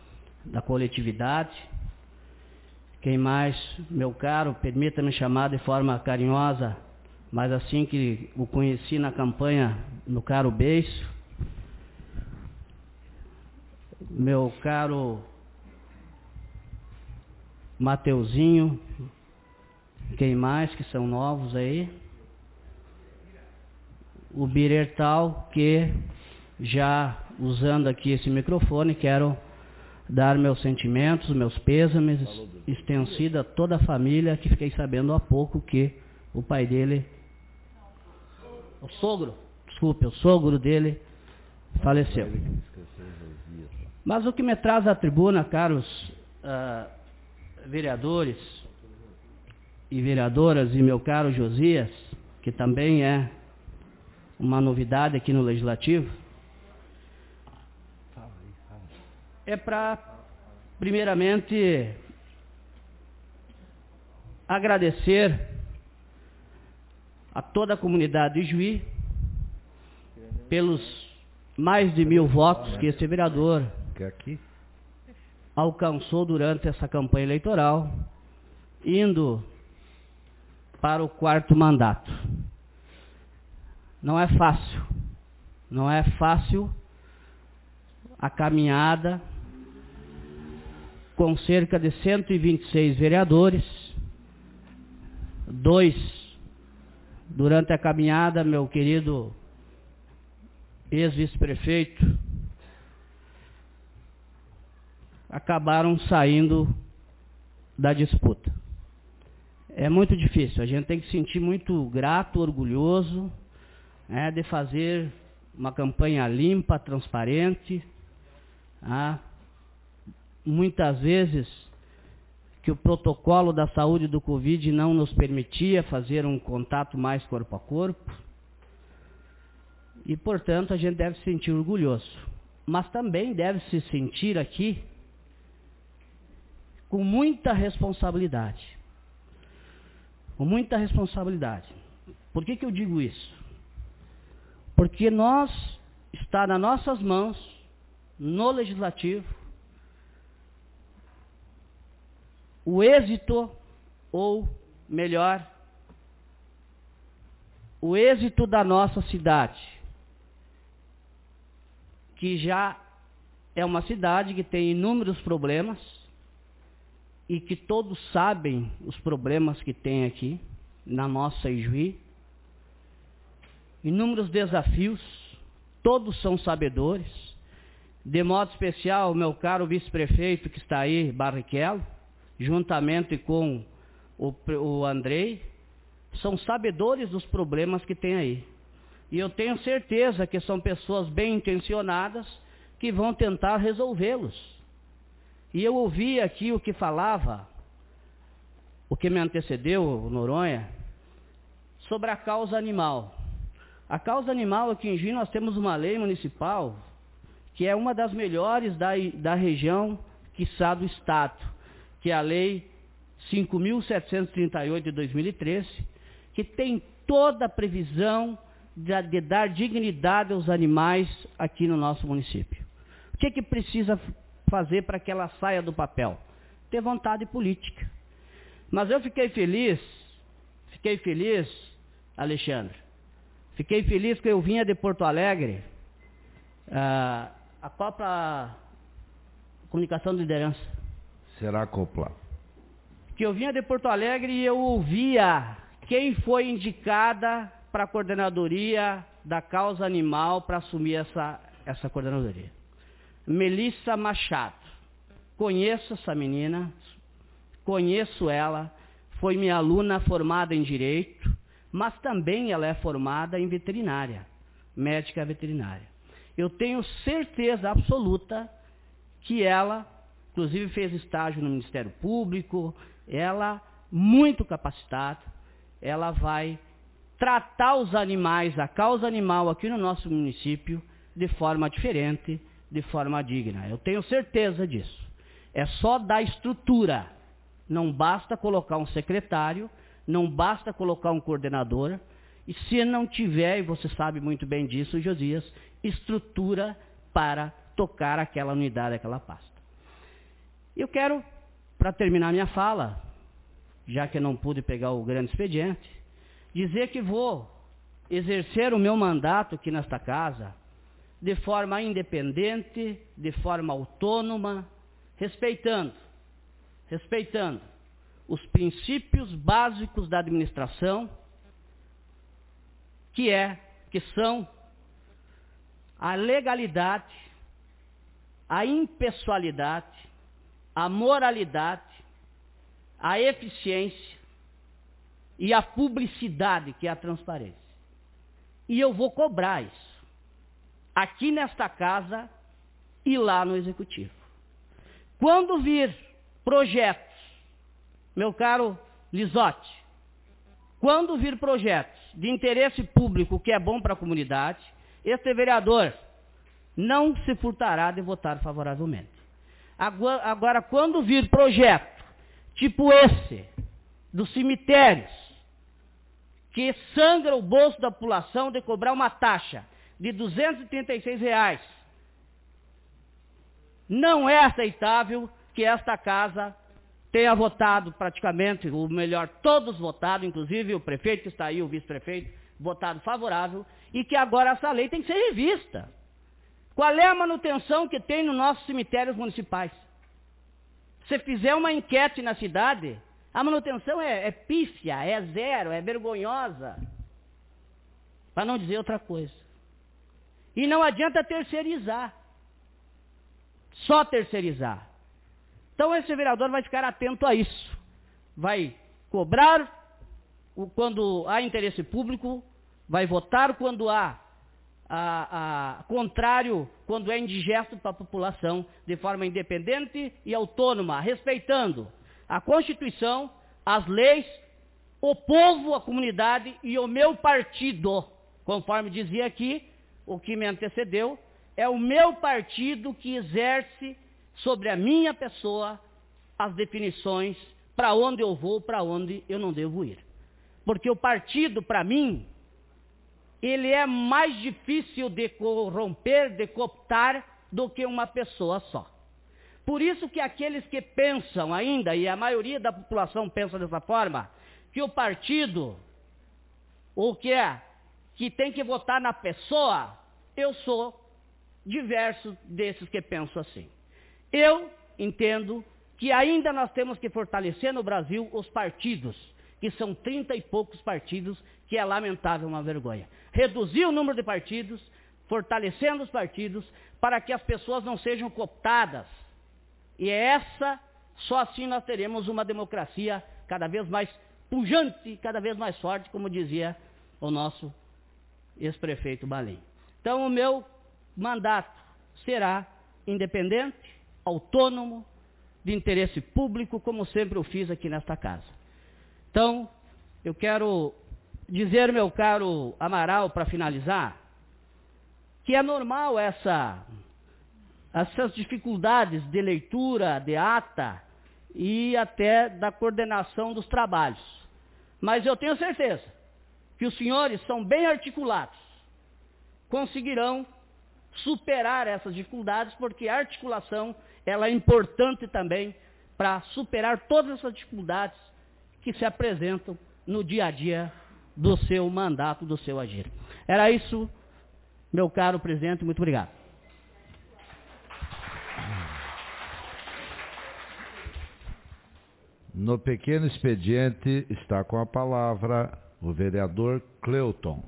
Speaker 9: da coletividade. Quem mais? Meu caro, permita-me chamar de forma carinhosa, mas assim que o conheci na campanha, meu caro Beiço. Meu caro Mateuzinho. Quem mais que são novos aí? O Birertal, que já usando aqui esse microfone, quero dar meus sentimentos, meus pêsames, extensido a toda a família, que fiquei sabendo há pouco que o pai dele, o sogro dele faleceu. Mas o que me traz à tribuna, caros vereadores e vereadoras, e meu caro Josias, que também é uma novidade aqui no Legislativo, é para, primeiramente, agradecer a toda a comunidade de Juí pelos mais de 1000 votos que esse vereador alcançou durante essa campanha eleitoral, indo para o 4º mandato. Não é fácil a caminhada com cerca de 126 vereadores, 2 durante a caminhada, meu querido ex-vice-prefeito, acabaram saindo da disputa. É muito difícil, a gente tem que se sentir muito grato, orgulhoso, de fazer uma campanha limpa, transparente. Muitas vezes que o protocolo da saúde do Covid não nos permitia fazer um contato mais corpo a corpo. E, portanto, a gente deve se sentir orgulhoso. Mas também deve se sentir aqui com muita responsabilidade. Com muita responsabilidade. Por que eu digo isso? Porque está nas nossas mãos, no Legislativo, o êxito, ou melhor, o êxito da nossa cidade, que já é uma cidade que tem inúmeros problemas, e que todos sabem os problemas que tem aqui, na nossa Ijuí, inúmeros desafios, todos são sabedores, de modo especial, meu caro vice-prefeito que está aí, Barrichello, juntamente com o Andrei, são sabedores dos problemas que tem aí. E eu tenho certeza que são pessoas bem intencionadas que vão tentar resolvê-los. E eu ouvi aqui o que falava, o que me antecedeu, o Noronha, sobre a causa animal. A causa animal aqui em Juí nós temos uma lei municipal que é uma das melhores da região, quiçá do Estado, que é a Lei 5.738 de 2013, que tem toda a previsão de dar dignidade aos animais aqui no nosso município. O que precisa fazer para que ela saia do papel? Ter vontade política. Mas eu fiquei feliz, Alexandre, fiquei feliz que eu vinha de Porto Alegre, a própria comunicação de liderança.
Speaker 1: Será Copla.
Speaker 9: Que eu vinha de Porto Alegre e eu ouvia quem foi indicada para a coordenadoria da causa animal para assumir essa coordenadoria. Melissa Machado. Conheço essa menina, conheço ela, foi minha aluna formada em Direito, mas também ela é formada em veterinária, médica veterinária. Eu tenho certeza absoluta que ela, inclusive fez estágio no Ministério Público, ela, muito capacitada, ela vai tratar os animais, a causa animal aqui no nosso município, de forma diferente, de forma digna. Eu tenho certeza disso. É só dar estrutura. Não basta colocar um secretário, não basta colocar um coordenador, e se não tiver, e você sabe muito bem disso, Josias, estrutura para tocar aquela unidade, aquela pasta. Eu quero, para terminar minha fala, já que eu não pude pegar o grande expediente, dizer que vou exercer o meu mandato aqui nesta casa de forma independente, de forma autônoma, respeitando os princípios básicos da administração, que são a legalidade, a impessoalidade, a moralidade, a eficiência e a publicidade, que é a transparência. E eu vou cobrar isso aqui nesta casa e lá no Executivo. Quando vir projetos, meu caro Lisotti, quando vir projetos de interesse público que é bom para a comunidade, este vereador não se furtará de votar favoravelmente. Agora, quando vir projeto tipo esse, dos cemitérios, que sangra o bolso da população de cobrar uma taxa de R$ 236, não é aceitável que esta casa tenha votado praticamente, ou melhor, todos votados, inclusive o prefeito que está aí, o vice-prefeito, votado favorável, e que agora essa lei tem que ser revista. Qual é a manutenção que tem nos nossos cemitérios municipais? Se fizer uma enquete na cidade, a manutenção é pífia, é zero, é vergonhosa, para não dizer outra coisa. E não adianta terceirizar, só terceirizar. Então esse vereador vai ficar atento a isso. Vai cobrar quando há interesse público, vai votar quando há contrário, quando é indigesto para a população, de forma independente e autônoma, respeitando a Constituição, as leis, o povo, a comunidade e o meu partido. Conforme dizia aqui, o que me antecedeu, é o meu partido que exerce sobre a minha pessoa as definições para onde eu vou, para onde eu não devo ir. Porque o partido, para mim, ele é mais difícil de corromper, de cooptar, do que uma pessoa só. Por isso que aqueles que pensam ainda, e a maioria da população pensa dessa forma, que o partido, ou que tem que votar na pessoa, eu sou diverso desses que pensam assim. Eu entendo que ainda nós temos que fortalecer no Brasil os partidos, que são 30 e poucos partidos, que é lamentável, uma vergonha. Reduzir o número de partidos, fortalecendo os partidos, para que as pessoas não sejam cooptadas. E só assim nós teremos uma democracia cada vez mais pujante, cada vez mais forte, como dizia o nosso ex-prefeito Balim. Então o meu mandato será independente, autônomo, de interesse público, como sempre eu fiz aqui nesta casa. Então, eu quero dizer, meu caro Amaral, para finalizar, que é normal essas dificuldades de leitura, de ata e até da coordenação dos trabalhos. Mas eu tenho certeza que os senhores são bem articulados, conseguirão superar essas dificuldades, porque a articulação ela é importante também para superar todas essas dificuldades que se apresentam no dia a dia do seu mandato, do seu agir. Era isso, meu caro presidente, muito obrigado.
Speaker 1: No pequeno expediente está com a palavra o vereador Cleuton.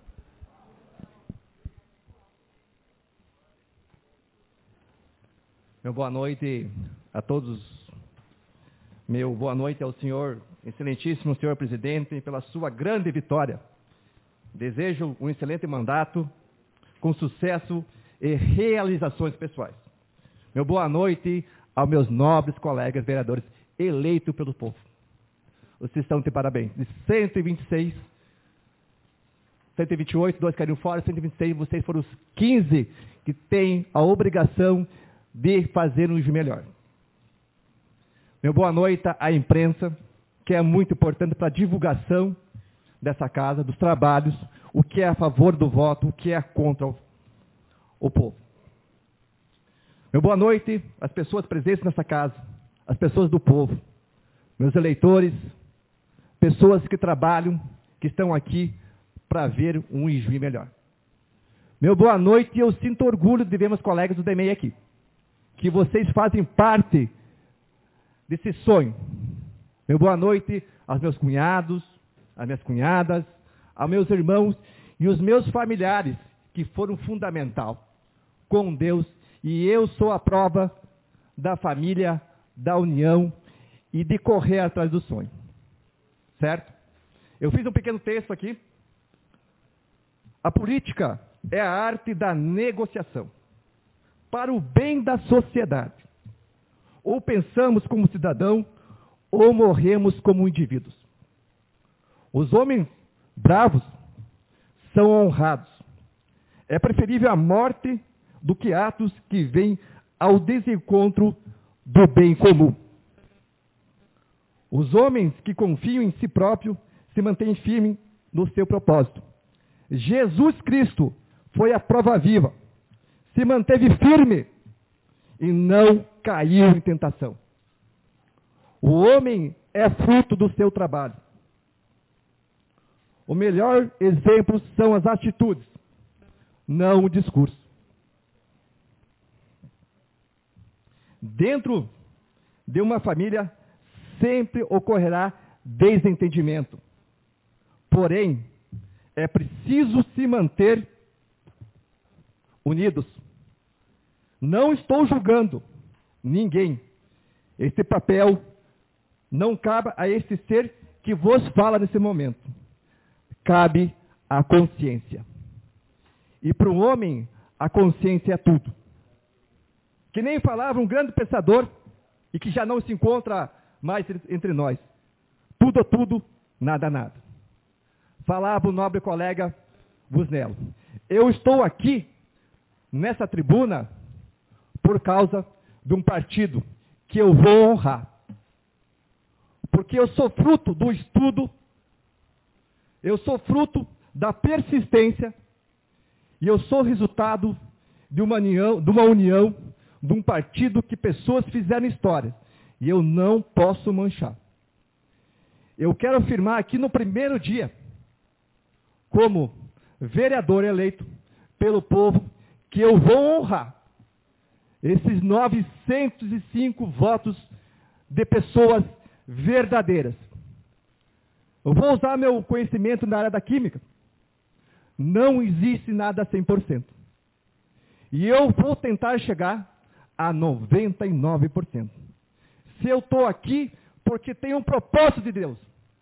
Speaker 3: Meu boa noite a todos. Meu boa noite ao senhor, excelentíssimo senhor presidente, pela sua grande vitória. Desejo um excelente mandato, com sucesso e realizações pessoais. Meu boa noite aos meus nobres colegas vereadores eleitos pelo povo. Vocês estão de parabéns. De 126, 128, 2 caíram fora, 126, vocês foram os 15 que têm a obrigação de fazer um melhor. Meu boa noite à imprensa, que é muito importante para a divulgação dessa casa, dos trabalhos, o que é a favor do voto, o que é contra o povo. Meu boa noite às pessoas presentes nessa casa, as pessoas do povo, meus eleitores, pessoas que trabalham, que estão aqui para ver um Ijuí melhor. Meu boa noite, e eu sinto orgulho de ver meus colegas do DEMEI aqui, que vocês fazem parte desse sonho. Meu boa noite aos meus cunhados, às minhas cunhadas, aos meus irmãos e os meus familiares, que foram fundamental com Deus, e eu sou a prova da família, da união e de correr atrás do sonho. Certo? Eu fiz um pequeno texto aqui. A política é a arte da negociação para o bem da sociedade. Ou pensamos como cidadão, ou morremos como indivíduos. Os homens bravos são honrados. É preferível a morte do que atos que vêm ao desencontro do bem comum. Os homens que confiam em si próprio se mantêm firmes no seu propósito. Jesus Cristo foi a prova viva, se manteve firme e não caiu em tentação. O homem é fruto do seu trabalho. O melhor exemplo são as atitudes, não o discurso. Dentro de uma família sempre ocorrerá desentendimento. Porém, é preciso se manter unidos. Não estou julgando ninguém. Esse papel não cabe a esse ser que vos fala nesse momento. Cabe à consciência. E para o homem, a consciência é tudo. Que nem falava um grande pensador, e que já não se encontra mais entre nós. Tudo é tudo, nada é nada. Falava o nobre colega Busnello. Eu estou aqui, nessa tribuna, por causa de um partido que eu vou honrar. Porque eu sou fruto do estudo, eu sou fruto da persistência, e eu sou resultado de uma união, de um partido que pessoas fizeram história. E eu não posso manchar. Eu quero afirmar aqui no primeiro dia, como vereador eleito pelo povo, que eu vou honrar esses 905 votos de pessoas verdadeiras. Eu vou usar meu conhecimento na área da química. Não existe nada 100%. E eu vou tentar chegar a 99%. Se eu estou aqui, porque tem um propósito de Deus.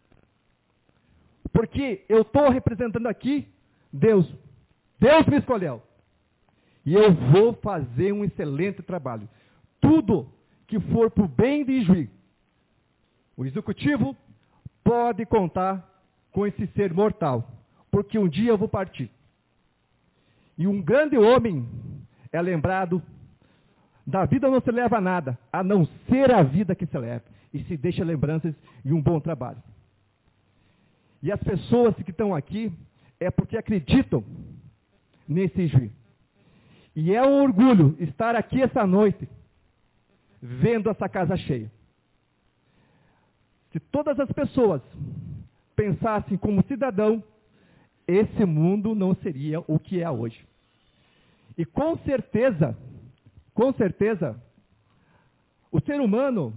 Speaker 3: Porque eu estou representando aqui Deus. Deus me escolheu. E eu vou fazer um excelente trabalho. Tudo que for para o bem de Ijuí, o executivo pode contar com esse ser mortal. Porque um dia eu vou partir. E um grande homem é lembrado, da vida não se leva a nada, a não ser a vida que se leva. E se deixa lembranças e um bom trabalho. E as pessoas que estão aqui, é porque acreditam nesse Ijuí. E é um orgulho estar aqui essa noite, vendo essa casa cheia. Se todas as pessoas pensassem como cidadão, esse mundo não seria o que é hoje. E com certeza, o ser humano,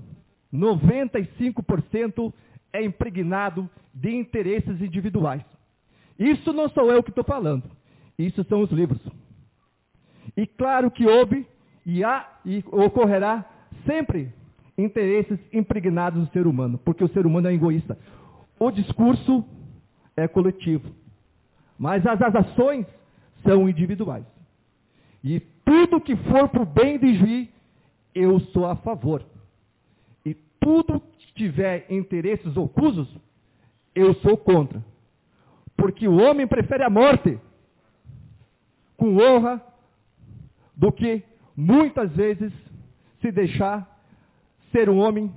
Speaker 3: 95% é impregnado de interesses individuais. Isso não sou eu que estou falando. Isso são os livros. E claro que houve e há e ocorrerá sempre interesses impregnados no ser humano, porque o ser humano é egoísta. O discurso é coletivo, mas as ações são individuais. E tudo que for para o bem de Ijuí, eu sou a favor. E tudo que tiver interesses ocultos, eu sou contra. Porque o homem prefere a morte com honra do que muitas vezes se deixar ser um homem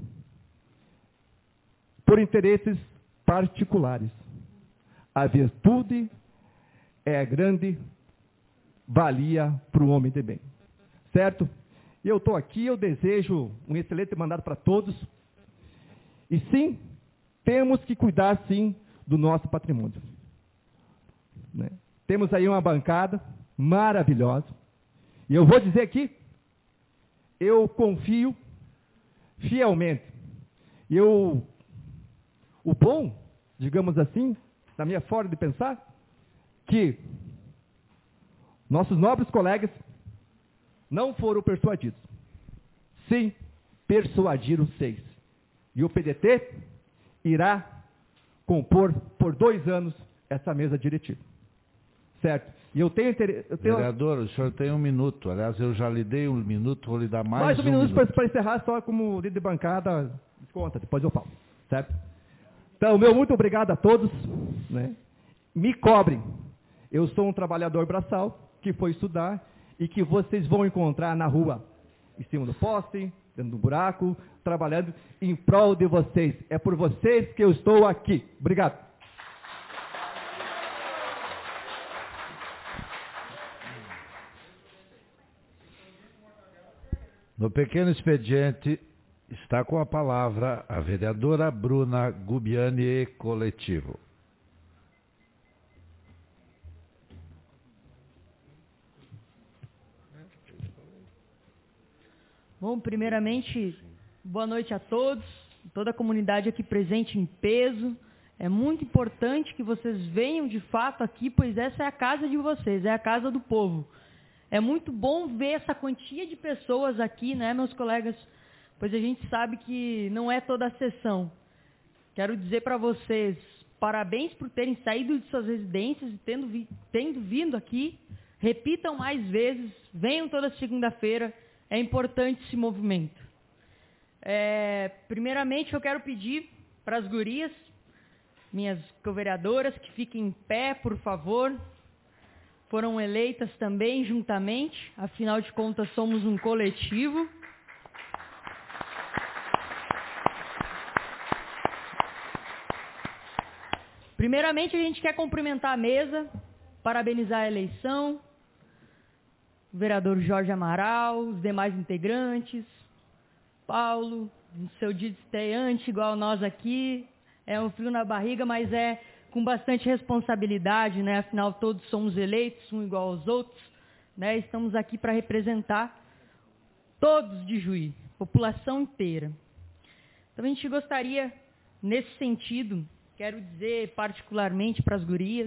Speaker 3: por interesses particulares. A virtude é a grande valia para o homem de bem. Certo? E eu estou aqui, eu desejo um excelente mandato para todos. E sim, temos que cuidar, sim, do nosso patrimônio. Né? Temos aí uma bancada maravilhosa. E eu vou dizer aqui, eu confio fielmente. O bom, digamos assim, na minha forma de pensar, que nossos nobres colegas não foram persuadidos. Sim, persuadiram 6. E o PDT irá compor por 2 anos essa mesa diretiva. Certo? E eu tenho interesse...
Speaker 1: Vereador, o senhor tem 1 minuto. Aliás, eu já lhe dei 1 minuto, vou lhe dar mais
Speaker 3: um minuto. Para encerrar, só como líder de bancada, desconta, depois eu falo. Certo? Então, meu muito obrigado a todos. Né? Me cobrem. Eu sou um trabalhador braçal que foi estudar e que vocês vão encontrar na rua, em cima do poste, dentro do buraco, trabalhando em prol de vocês. É por vocês que eu estou aqui. Obrigado.
Speaker 1: No pequeno expediente está com a palavra a vereadora Bruna Gubiani, coletivo.
Speaker 10: Bom, primeiramente, boa noite a todos, toda a comunidade aqui presente em peso. É muito importante que vocês venham de fato aqui, pois essa é a casa de vocês, é a casa do povo. É muito bom ver essa quantia de pessoas aqui, né, meus colegas, pois a gente sabe que não é toda a sessão. Quero dizer para vocês, parabéns por terem saído de suas residências e tendo vindo aqui. Repitam mais vezes, venham toda segunda-feira. É importante esse movimento. Primeiramente, eu quero pedir para as gurias, minhas co-vereadoras, que fiquem em pé, por favor. Foram eleitas também juntamente, afinal de contas somos um coletivo. Primeiramente, a gente quer cumprimentar a mesa, parabenizar a eleição, o vereador Jorge Amaral, os demais integrantes, Paulo, no seu dia de estreante, igual nós aqui, é um frio na barriga, mas é com bastante responsabilidade, né? Afinal, todos somos eleitos, um igual aos outros, né? Estamos aqui para representar todos de Juí, população inteira. Então, a gente gostaria, nesse sentido, quero dizer particularmente para as gurias,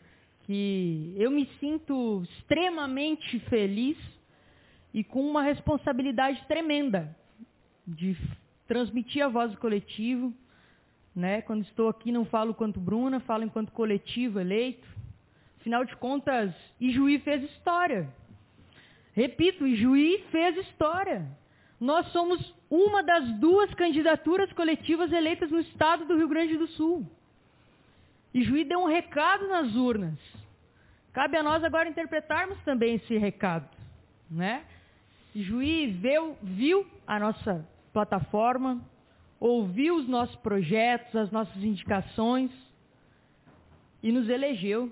Speaker 10: que eu me sinto extremamente feliz e com uma responsabilidade tremenda de transmitir a voz do coletivo, né? Quando estou aqui não falo quanto Bruna, falo enquanto coletivo eleito. Afinal de contas, Ijuí fez história. Repito, Ijuí fez história. Nós somos uma das 2 candidaturas coletivas eleitas no estado do Rio Grande do Sul. Ijuí deu um recado nas urnas. Cabe a nós agora interpretarmos também esse recado, né? Ijuí viu a nossa plataforma, ouviu os nossos projetos, as nossas indicações e nos elegeu.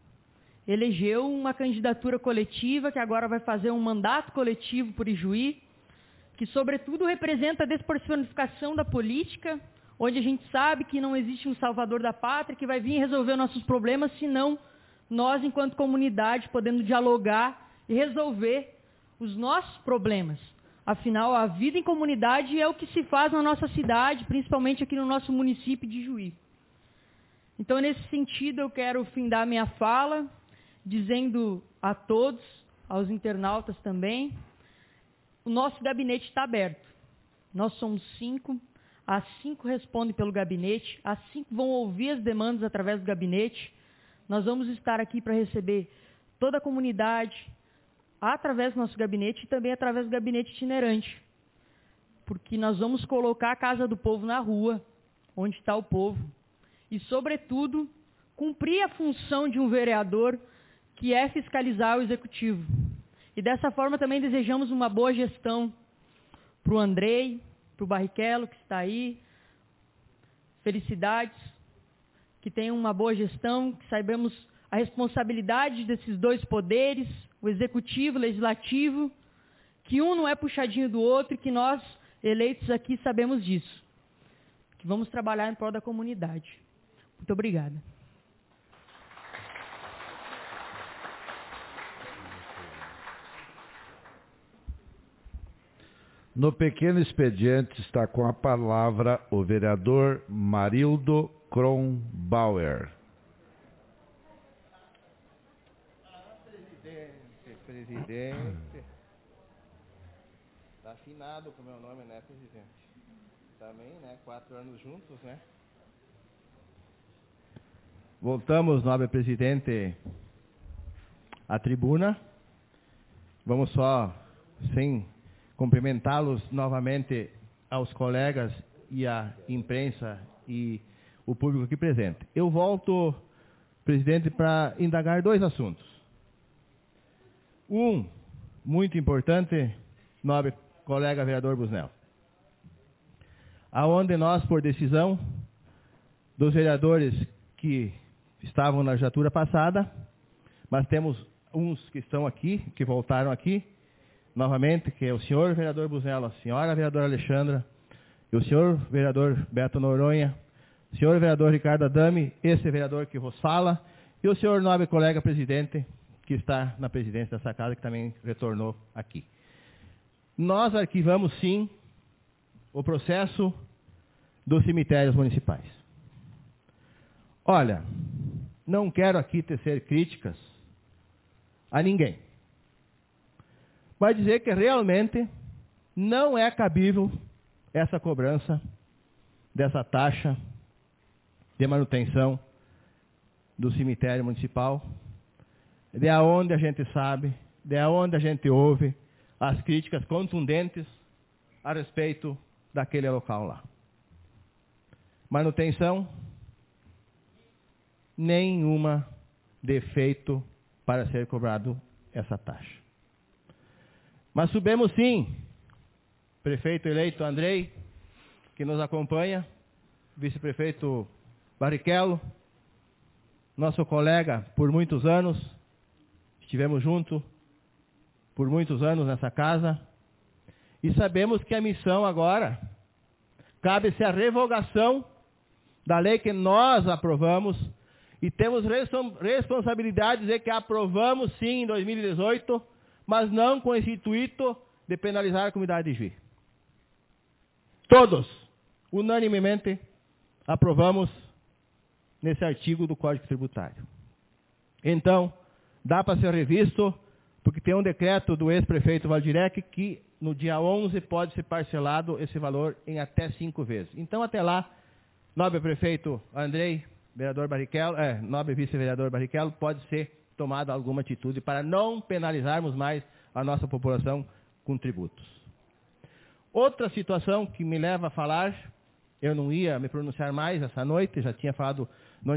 Speaker 10: Elegeu uma candidatura coletiva que agora vai fazer um mandato coletivo por Ijuí, que sobretudo representa a despersonificação da política, onde a gente sabe que não existe um salvador da pátria que vai vir resolver nossos problemas, senão nós, enquanto comunidade, podendo dialogar e resolver os nossos problemas. Afinal, a vida em comunidade é o que se faz na nossa cidade, principalmente aqui no nosso município de Juí. Então, nesse sentido, eu quero findar minha fala, dizendo a todos, aos internautas também, o nosso gabinete está aberto. Nós somos 5, as 5 respondem pelo gabinete, as 5 vão ouvir as demandas através do gabinete. Nós vamos estar aqui para receber toda a comunidade, através do nosso gabinete e também através do gabinete itinerante. Porque nós vamos colocar a Casa do Povo na rua, onde está o povo. E, sobretudo, cumprir a função de um vereador, que é fiscalizar o executivo. E dessa forma também desejamos uma boa gestão para o Andrei, para o Barrichello, que está aí. Felicidades, que tenham uma boa gestão, que saibamos a responsabilidade desses 2 poderes, o executivo e o legislativo, que um não é puxadinho do outro e que nós, eleitos aqui, sabemos disso. Que vamos trabalhar em prol da comunidade. Muito obrigada.
Speaker 1: No pequeno expediente está com a palavra o vereador Marildo Kronbauer.
Speaker 3: Presidente. Está afinado com o meu nome, né, presidente? Também, né? 4 anos juntos, né? Voltamos, nobre presidente, à tribuna. Vamos só, sem cumprimentá-los novamente aos colegas e à imprensa e o público aqui presente. Eu volto, presidente, para indagar 2 assuntos. Um, muito importante, nobre colega vereador Busnello, aonde nós, por decisão dos vereadores que estavam na legislatura passada, mas temos uns que estão aqui, que voltaram aqui, novamente, que é o senhor vereador Busnello, a senhora vereadora Alexandra, e o senhor vereador Beto Noronha, o senhor vereador Ricardo Adame, esse vereador que vos fala, e o senhor nobre colega presidente, que está na presidência dessa casa, que também retornou aqui. Nós arquivamos, sim, o processo dos cemitérios municipais. Olha, não quero aqui tecer críticas a ninguém. Vai dizer que realmente não é cabível essa cobrança dessa taxa de manutenção do cemitério municipal, de onde a gente sabe, de onde a gente ouve as críticas contundentes a respeito daquele local lá. Manutenção, nenhuma defeito para ser cobrado essa taxa. Mas subimos sim, prefeito eleito Andrei, que nos acompanha, vice-prefeito Barrichello, nosso colega por muitos anos, estivemos juntos por muitos anos nessa casa, e sabemos que a missão agora cabe-se a revogação da lei que nós aprovamos, e temos responsabilidade de dizer que aprovamos sim em 2018, mas não com esse intuito de penalizar a comunidade de Juí. Todos, unanimemente, aprovamos nesse artigo do Código Tributário. Então, dá para ser revisto, porque tem um decreto do ex-prefeito Valdirec que no dia 11 pode ser parcelado esse valor em até 5 vezes. Então, até lá, nobre prefeito Andrei, vereador Barrichello, nobre vice-vereador Barrichello, pode ser tomada alguma atitude para não penalizarmos mais a nossa população com tributos. Outra situação que me leva a falar, eu não ia me pronunciar mais essa noite, já tinha falado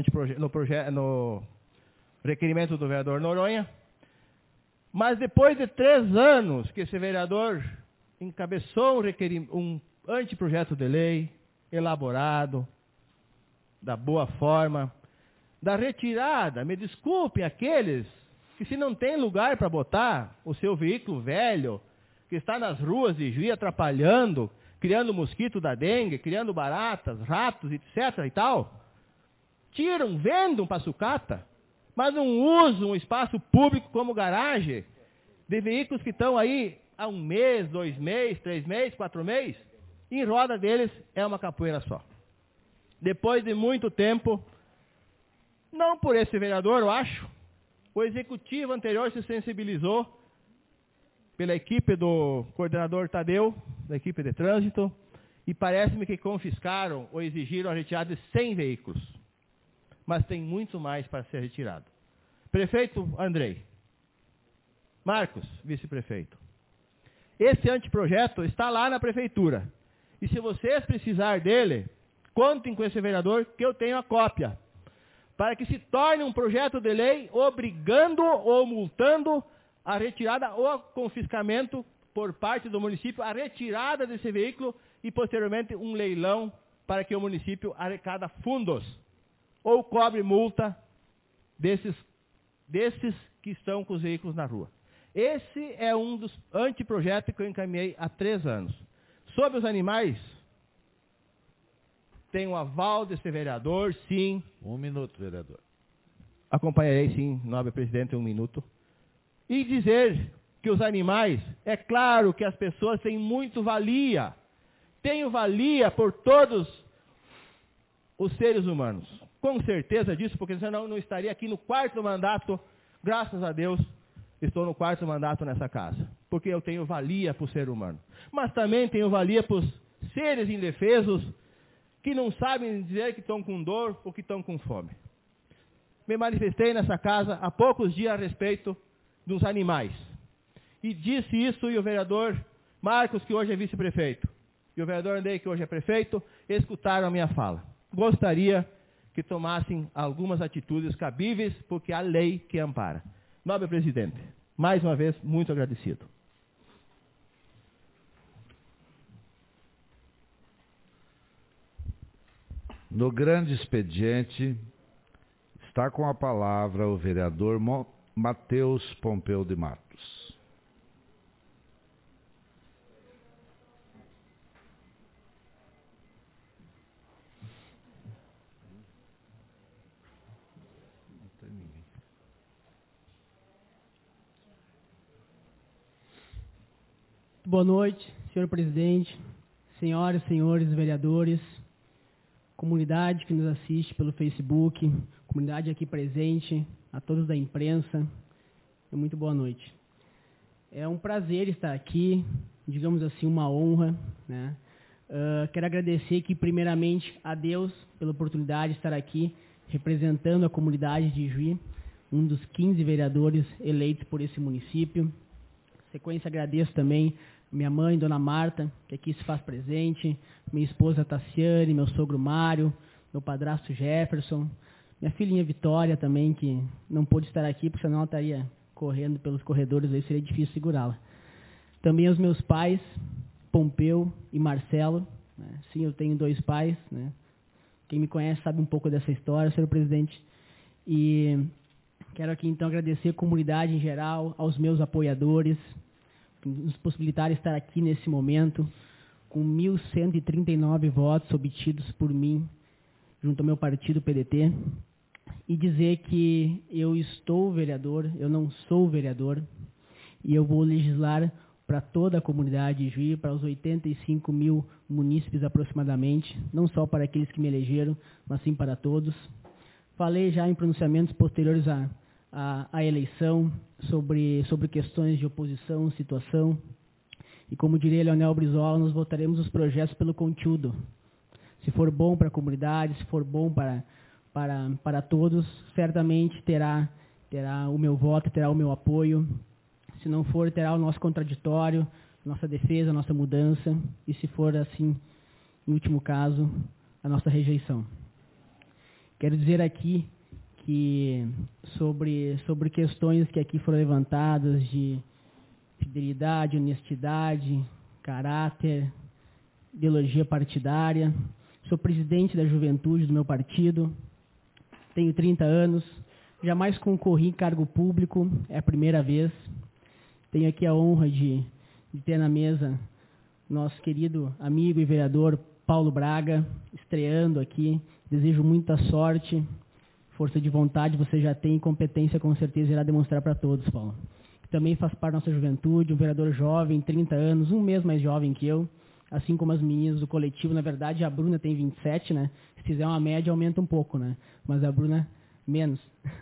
Speaker 3: no requerimento do vereador Noronha, mas depois de 3 anos que esse vereador encabeçou um anteprojeto de lei elaborado, da boa forma, da retirada, me desculpem aqueles que se não tem lugar para botar o seu veículo velho, que está nas ruas de Juí atrapalhando, criando mosquito da dengue, criando baratas, ratos, etc. e tal, tiram, vendam para sucata, mas não usam um espaço público como garagem de veículos que estão aí há 1 mês, 2 meses, 3 meses, 4 meses, e em roda deles é uma capoeira só. Depois de muito tempo, não por esse vereador, eu acho, o executivo anterior se sensibilizou pela equipe do coordenador Tadeu, da equipe de trânsito, e parece-me que confiscaram ou exigiram a retirada de 100 veículos. Mas tem muito mais para ser retirado. Prefeito Andrei, Marcos, vice-prefeito, esse anteprojeto está lá na prefeitura. E se vocês precisarem dele, contem com esse vereador que eu tenho a cópia, para que se torne um projeto de lei obrigando ou multando a retirada ou confiscamento por parte do município, a retirada desse veículo e posteriormente um leilão para que o município arrecada fundos ou cobre multa desses que estão com os veículos na rua. Esse é um dos anteprojetos que eu encaminhei há 3 anos. Sobre os animais, tenho o aval desse vereador, sim.
Speaker 1: 1 minuto, vereador.
Speaker 3: Acompanharei, sim, nobre presidente, 1 minuto. E dizer que os animais, é claro que as pessoas têm muito valia. Tenho valia por todos os seres humanos. Com certeza disso, porque senão não estaria aqui no 4º mandato, graças a Deus, estou no 4º mandato nessa casa. Porque eu tenho valia para o ser humano. Mas também tenho valia para os seres indefesos que não sabem dizer que estão com dor ou que estão com fome. Me manifestei nessa casa há poucos dias a respeito dos animais. E disse isso e o vereador Marcos, que hoje é vice-prefeito, e o vereador Andrei, que hoje é prefeito, escutaram a minha fala. Gostaria que tomassem algumas atitudes cabíveis, porque há lei que ampara. Nobre presidente, mais uma vez, muito agradecido.
Speaker 1: No grande expediente, está com a palavra o vereador Matheus Pompeu de Matos.
Speaker 11: Boa noite, senhor presidente, senhoras e senhores vereadores, comunidade que nos assiste pelo Facebook, comunidade aqui presente, a todos da imprensa, muito boa noite. É um prazer estar aqui, digamos assim, uma honra, né? Quero agradecer aqui primeiramente a Deus pela oportunidade de estar aqui representando a comunidade de Ijuí, um dos 15 vereadores eleitos por esse município. Na sequência, agradeço também minha mãe, Dona Marta, que aqui se faz presente, minha esposa Tassiane, meu sogro Mário, meu padrasto Jefferson, minha filhinha Vitória também, que não pôde estar aqui, porque senão ela estaria correndo pelos corredores, aí seria difícil segurá-la. Também os meus pais, Pompeu e Marcelo, né? Sim, eu tenho 2 pais, né? Quem me conhece sabe um pouco dessa história, senhor presidente. E quero aqui então agradecer a comunidade em geral, aos meus apoiadores, que nos possibilitaram estar aqui nesse momento, com 1.139 votos obtidos por mim, junto ao meu partido PDT, e dizer que eu estou vereador, eu não sou vereador, e eu vou legislar para toda a comunidade de Ijuí, para os 85 mil munícipes aproximadamente, não só para aqueles que me elegeram, mas sim para todos. Falei já em pronunciamentos posteriores à eleição sobre questões de oposição, situação, e como diria Leonel Brizola, nós votaremos os projetos pelo conteúdo. Se for bom para a comunidade, se for bom para todos, certamente terá o meu voto, terá o meu apoio. Se não for, terá o nosso contraditório, nossa defesa, nossa mudança, e se for assim, em último caso, a nossa rejeição. Quero dizer aqui que sobre questões que aqui foram levantadas de fidelidade, honestidade, caráter, ideologia partidária, sou presidente da juventude do meu partido, tenho 30 anos, jamais concorri em cargo público, é a primeira vez. Tenho aqui a honra de ter na mesa nosso querido amigo e vereador Paulo Braga, estreando aqui. Desejo muita sorte, força de vontade você já tem, competência com certeza irá demonstrar para todos, Paulo. Também faz parte da nossa juventude, um vereador jovem, 30 anos, um mês mais jovem que eu, assim como as meninas do coletivo. Na verdade, a Bruna tem 27, né? Se fizer uma média, aumenta um pouco, né? Mas a Bruna, menos.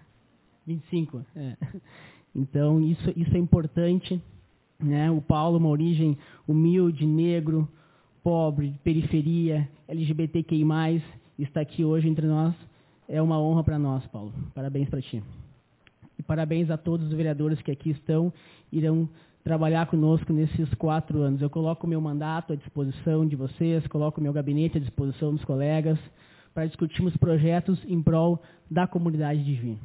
Speaker 11: 25, é. Então, isso é importante, né? O Paulo, uma origem humilde, negro, pobre, de periferia, LGBTQI+, está aqui hoje entre nós. É uma honra para nós, Paulo. Parabéns para ti. E parabéns a todos os vereadores que aqui estão, irão trabalhar conosco nesses 4 anos. Eu coloco o meu mandato à disposição de vocês, coloco o meu gabinete à disposição dos colegas, para discutirmos projetos em prol da comunidade de Ijuí.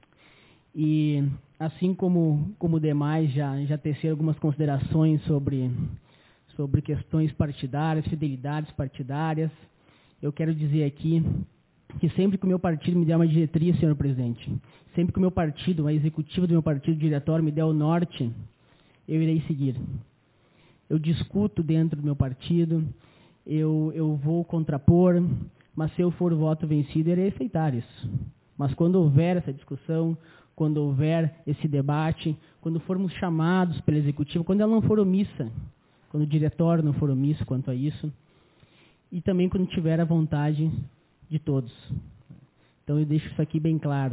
Speaker 11: E assim como demais, já teceram algumas considerações sobre questões partidárias, fidelidades partidárias. Eu quero dizer aqui que sempre que o meu partido me der uma diretriz, senhor presidente, sempre que o meu partido, a executiva do meu partido, o diretório, me der o norte, eu irei seguir. Eu discuto dentro do meu partido, eu vou contrapor, mas se eu for o voto vencido, eu irei aceitar isso. Mas quando houver essa discussão, quando houver esse debate, quando formos chamados pela executiva, quando ela não for omissa, quando o diretório não for omisso quanto a isso, e também quando tiver a vontade de todos. Então eu deixo isso aqui bem claro.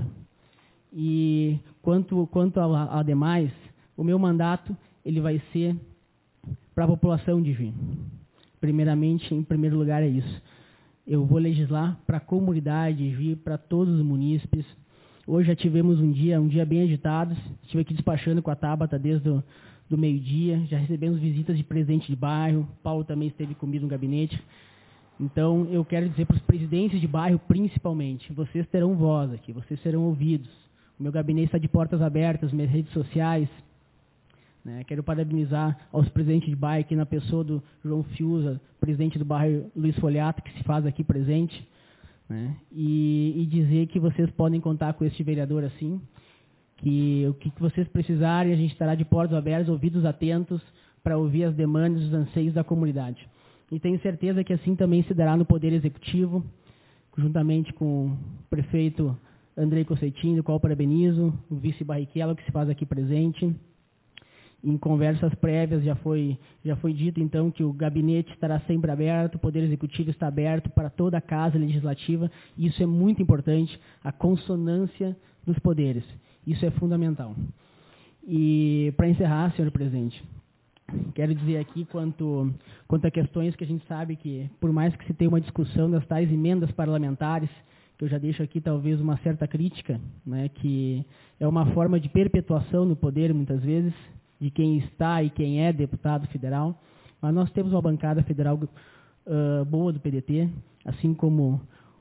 Speaker 11: E quanto a demais, o meu mandato ele vai ser para a população de Juí. Primeiramente, em primeiro lugar é isso. Eu vou legislar para a comunidade de Juí, para todos os munícipes. Hoje já tivemos um dia bem agitado. Estive aqui despachando com a Tabata desde do meio-dia. Já recebemos visitas de presidente de bairro. Paulo também esteve comigo no gabinete. Então, eu quero dizer para os presidentes de bairro, principalmente, vocês terão voz aqui, vocês serão ouvidos. O meu gabinete está de portas abertas, minhas redes sociais. Né? Quero parabenizar aos presidentes de bairro, aqui na pessoa do João Fiuza, presidente do bairro Luiz Foliato, que se faz aqui presente. Né? E dizer que vocês podem contar com este vereador assim, que o que vocês precisarem, a gente estará de portas abertas, ouvidos atentos, para ouvir as demandas e os anseios da comunidade. E tenho certeza que assim também se dará no Poder Executivo, juntamente com o prefeito Andrei Cossetin, do qual parabenizo, o vice Barrichello, que se faz aqui presente. Em conversas prévias já foi dito, então, que o gabinete estará sempre aberto, o Poder Executivo está aberto para toda a Casa Legislativa, e isso é muito importante, a consonância dos poderes. Isso é fundamental. E, para encerrar, senhor presidente, quero dizer aqui quanto a questões que a gente sabe que, por mais que se tenha uma discussão das tais emendas parlamentares, que eu já deixo aqui talvez uma certa crítica, né, que é uma forma de perpetuação no poder, muitas vezes, de quem está e quem é deputado federal, mas nós temos uma bancada federal boa do PDT, assim como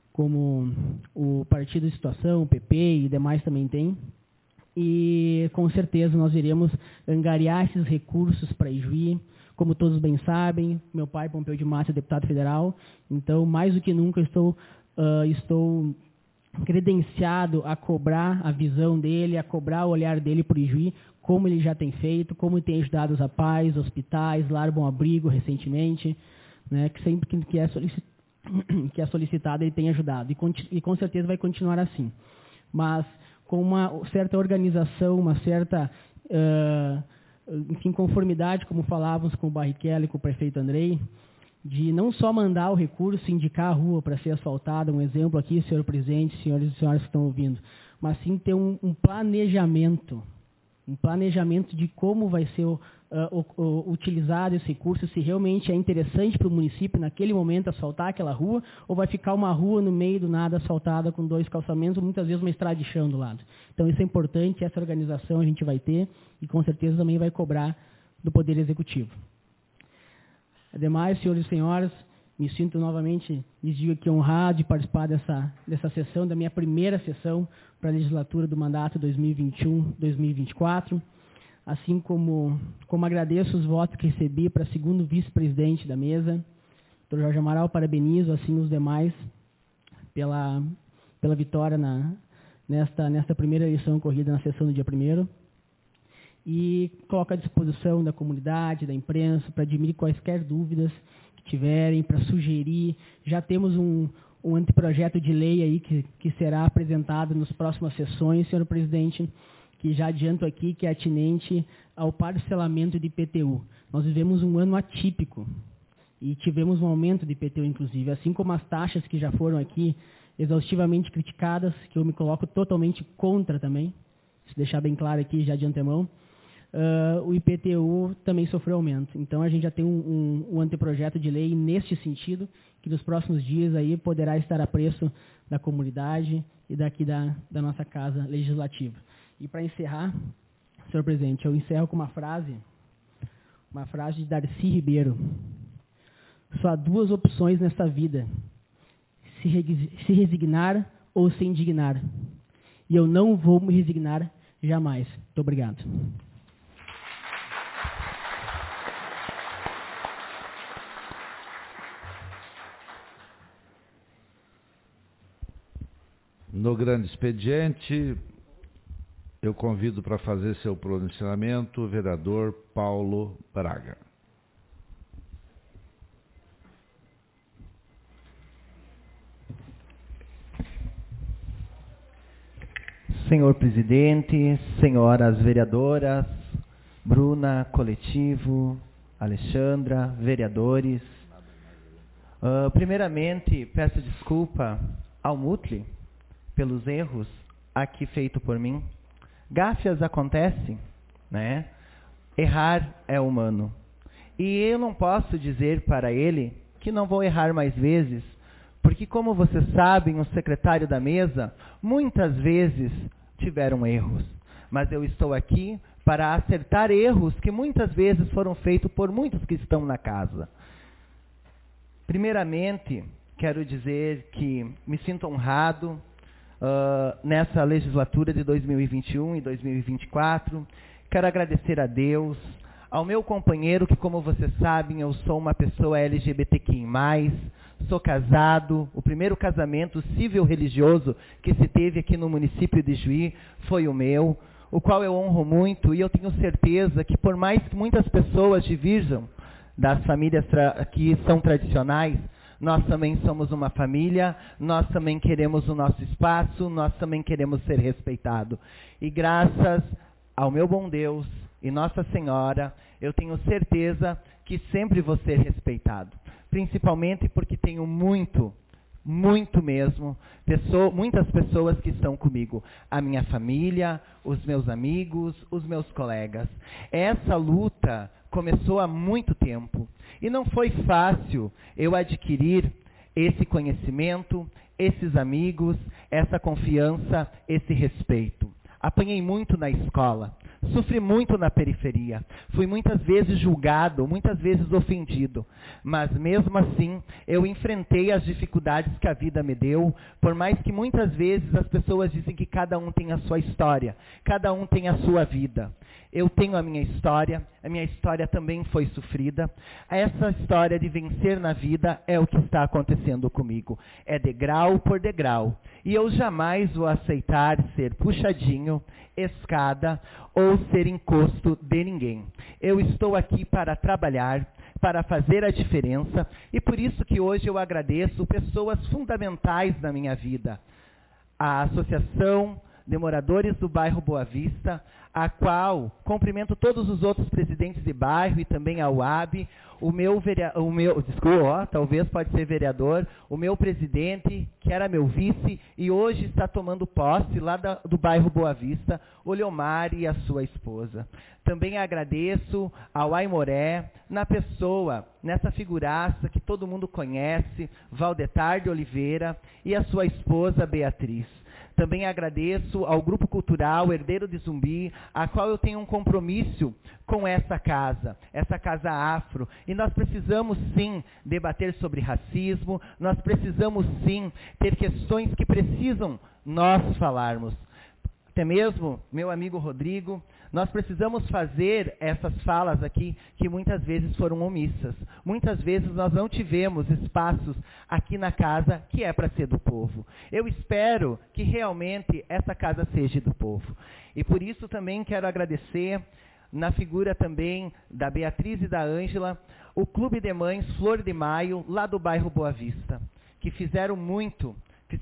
Speaker 11: o Partido de Situação, o PP e demais também tem. E, com certeza, nós iremos angariar esses recursos para Ijuí. Como todos bem sabem, meu pai, Pompeu de Massa, é deputado federal. Então, mais do que nunca, estou credenciado a cobrar a visão dele, a cobrar o olhar dele por Ijuí, como ele já tem feito, como ele tem ajudado os APAES, hospitais, Lar Bom Abrigo, recentemente, né, que sempre que é solicitado, ele tem ajudado. E com certeza vai continuar assim. Mas com uma certa organização, uma certa conformidade, como falávamos com o Barrichello e com o prefeito Andrei, de não só mandar o recurso, indicar a rua para ser asfaltada, um exemplo aqui, senhor presidente, senhores e senhoras que estão ouvindo, mas sim ter um planejamento de como vai ser utilizado esse recurso, se realmente é interessante para o município, naquele momento, asfaltar aquela rua, ou vai ficar uma rua no meio do nada asfaltada com 2 calçamentos, ou muitas vezes uma estrada de chão do lado. Então, isso é importante, essa organização a gente vai ter, e com certeza também vai cobrar do Poder Executivo. Ademais, senhores e senhoras, me sinto novamente, lhes digo aqui, honrado de participar dessa sessão, da minha primeira sessão para a legislatura do mandato 2021-2024, assim como agradeço os votos que recebi para segundo vice-presidente da mesa, Dr. Jorge Amaral, parabenizo assim os demais pela vitória nesta primeira eleição ocorrida na sessão do dia 1º, e coloco à disposição da comunidade, da imprensa, para admitir quaisquer dúvidas que tiverem, para sugerir. Já temos um anteprojeto de lei aí que será apresentado nas próximas sessões, senhor presidente, que já adianto aqui que é atinente ao parcelamento de IPTU. Nós vivemos um ano atípico e tivemos um aumento de IPTU, inclusive, assim como as taxas que já foram aqui exaustivamente criticadas, que eu me coloco totalmente contra também, se deixar bem claro aqui já de antemão. O IPTU também sofreu aumento. Então, a gente já tem um anteprojeto de lei neste sentido, que nos próximos dias aí poderá estar a preço da comunidade e daqui da nossa Casa Legislativa. E para encerrar, senhor presidente, eu encerro com uma frase de Darcy Ribeiro. Só há 2 opções nesta vida: se resignar ou se indignar. E eu não vou me resignar jamais. Muito obrigado.
Speaker 1: No grande expediente, eu convido para fazer seu pronunciamento o vereador Paulo Braga.
Speaker 2: Senhor presidente, senhoras vereadoras, Bruna, coletivo, Alexandra, vereadores. Primeiramente, peço desculpa ao Mutli pelos erros aqui feito por mim. Gáfias acontecem, né? Errar é humano. E eu não posso dizer para ele que não vou errar mais vezes, porque como vocês sabem, o secretário da mesa muitas vezes tiveram erros. Mas eu estou aqui para acertar erros que muitas vezes foram feitos por muitos que estão na casa. Primeiramente, quero dizer que me sinto honrado nessa legislatura de 2021 e 2024. Quero agradecer a Deus, ao meu companheiro, que como vocês sabem, eu sou uma pessoa LGBTQI+, sou casado, o primeiro casamento civil-religioso que se teve aqui no município de Juí foi o meu, o qual eu honro muito, e eu tenho certeza que por mais que muitas pessoas divirjam das famílias que são tradicionais, nós também somos uma família, nós também queremos o nosso espaço, nós também queremos ser respeitados. E graças ao meu bom Deus e Nossa Senhora, eu tenho certeza que sempre vou ser respeitado. Principalmente porque tenho muito mesmo, muitas pessoas que estão comigo. A minha família, os meus amigos, os meus colegas. Essa luta começou há muito tempo. E não foi fácil eu adquirir esse conhecimento, esses amigos, essa confiança, esse respeito. Apanhei muito na escola, sofri muito na periferia, fui muitas vezes julgado, muitas vezes ofendido, mas mesmo assim eu enfrentei as dificuldades que a vida me deu, por mais que muitas vezes as pessoas dizem que cada um tem a sua história, cada um tem a sua vida. Eu tenho a minha história também foi sofrida. Essa história de vencer na vida é o que está acontecendo comigo. É degrau por degrau. E eu jamais vou aceitar ser puxadinho, escada ou ser encosto de ninguém. Eu estou aqui para trabalhar, para fazer a diferença, e por isso que hoje eu agradeço pessoas fundamentais na minha vida. A Associação de Moradores do Bairro Boa Vista, a qual cumprimento todos os outros presidentes de bairro e também a UAB, talvez pode ser vereador, o meu presidente, que era meu vice e hoje está tomando posse lá do bairro Boa Vista, o Leomar e a sua esposa. Também agradeço ao Aimoré, nessa figuraça que todo mundo conhece, Valdetar de Oliveira e a sua esposa Beatriz. Também agradeço ao Grupo Cultural Herdeiro de Zumbi, a qual eu tenho um compromisso com essa casa afro. E nós precisamos sim debater sobre racismo, nós precisamos sim ter questões que precisam nós falarmos. Até mesmo, meu amigo Rodrigo, nós precisamos fazer essas falas aqui que muitas vezes foram omissas. Muitas vezes nós não tivemos espaços aqui na casa que é para ser do povo. Eu espero que realmente essa casa seja do povo. E por isso também quero agradecer, na figura também da Beatriz e da Ângela, o Clube de Mães Flor de Maio, lá do bairro Boa Vista, que fizeram muito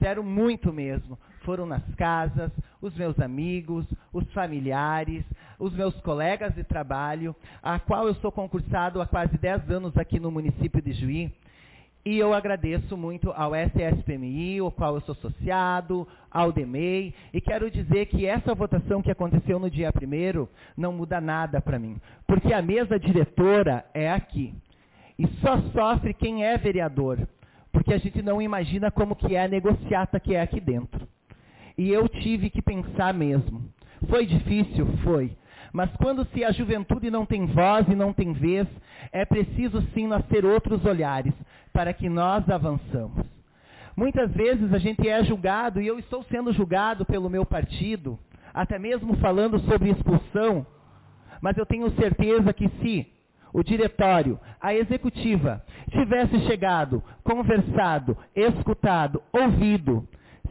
Speaker 2: mesmo. Foram nas casas, os meus amigos, os familiares, os meus colegas de trabalho, a qual eu sou concursado há quase 10 anos aqui no município de Juí. E eu agradeço muito ao SSPMI, ao qual eu sou associado, ao DEMEI, e quero dizer que essa votação que aconteceu no dia 1º não muda nada para mim, porque a mesa diretora é aqui. E só sofre quem é vereador, porque a gente não imagina como que é a negociata que é aqui dentro. E eu tive que pensar mesmo. Foi difícil? Foi. Mas quando se a juventude não tem voz e não tem vez, é preciso sim nós ter outros olhares para que nós avançamos. Muitas vezes a gente é julgado, e eu estou sendo julgado pelo meu partido, até mesmo falando sobre expulsão, mas eu tenho certeza que se o diretório, a executiva, tivesse chegado, conversado, escutado, ouvido,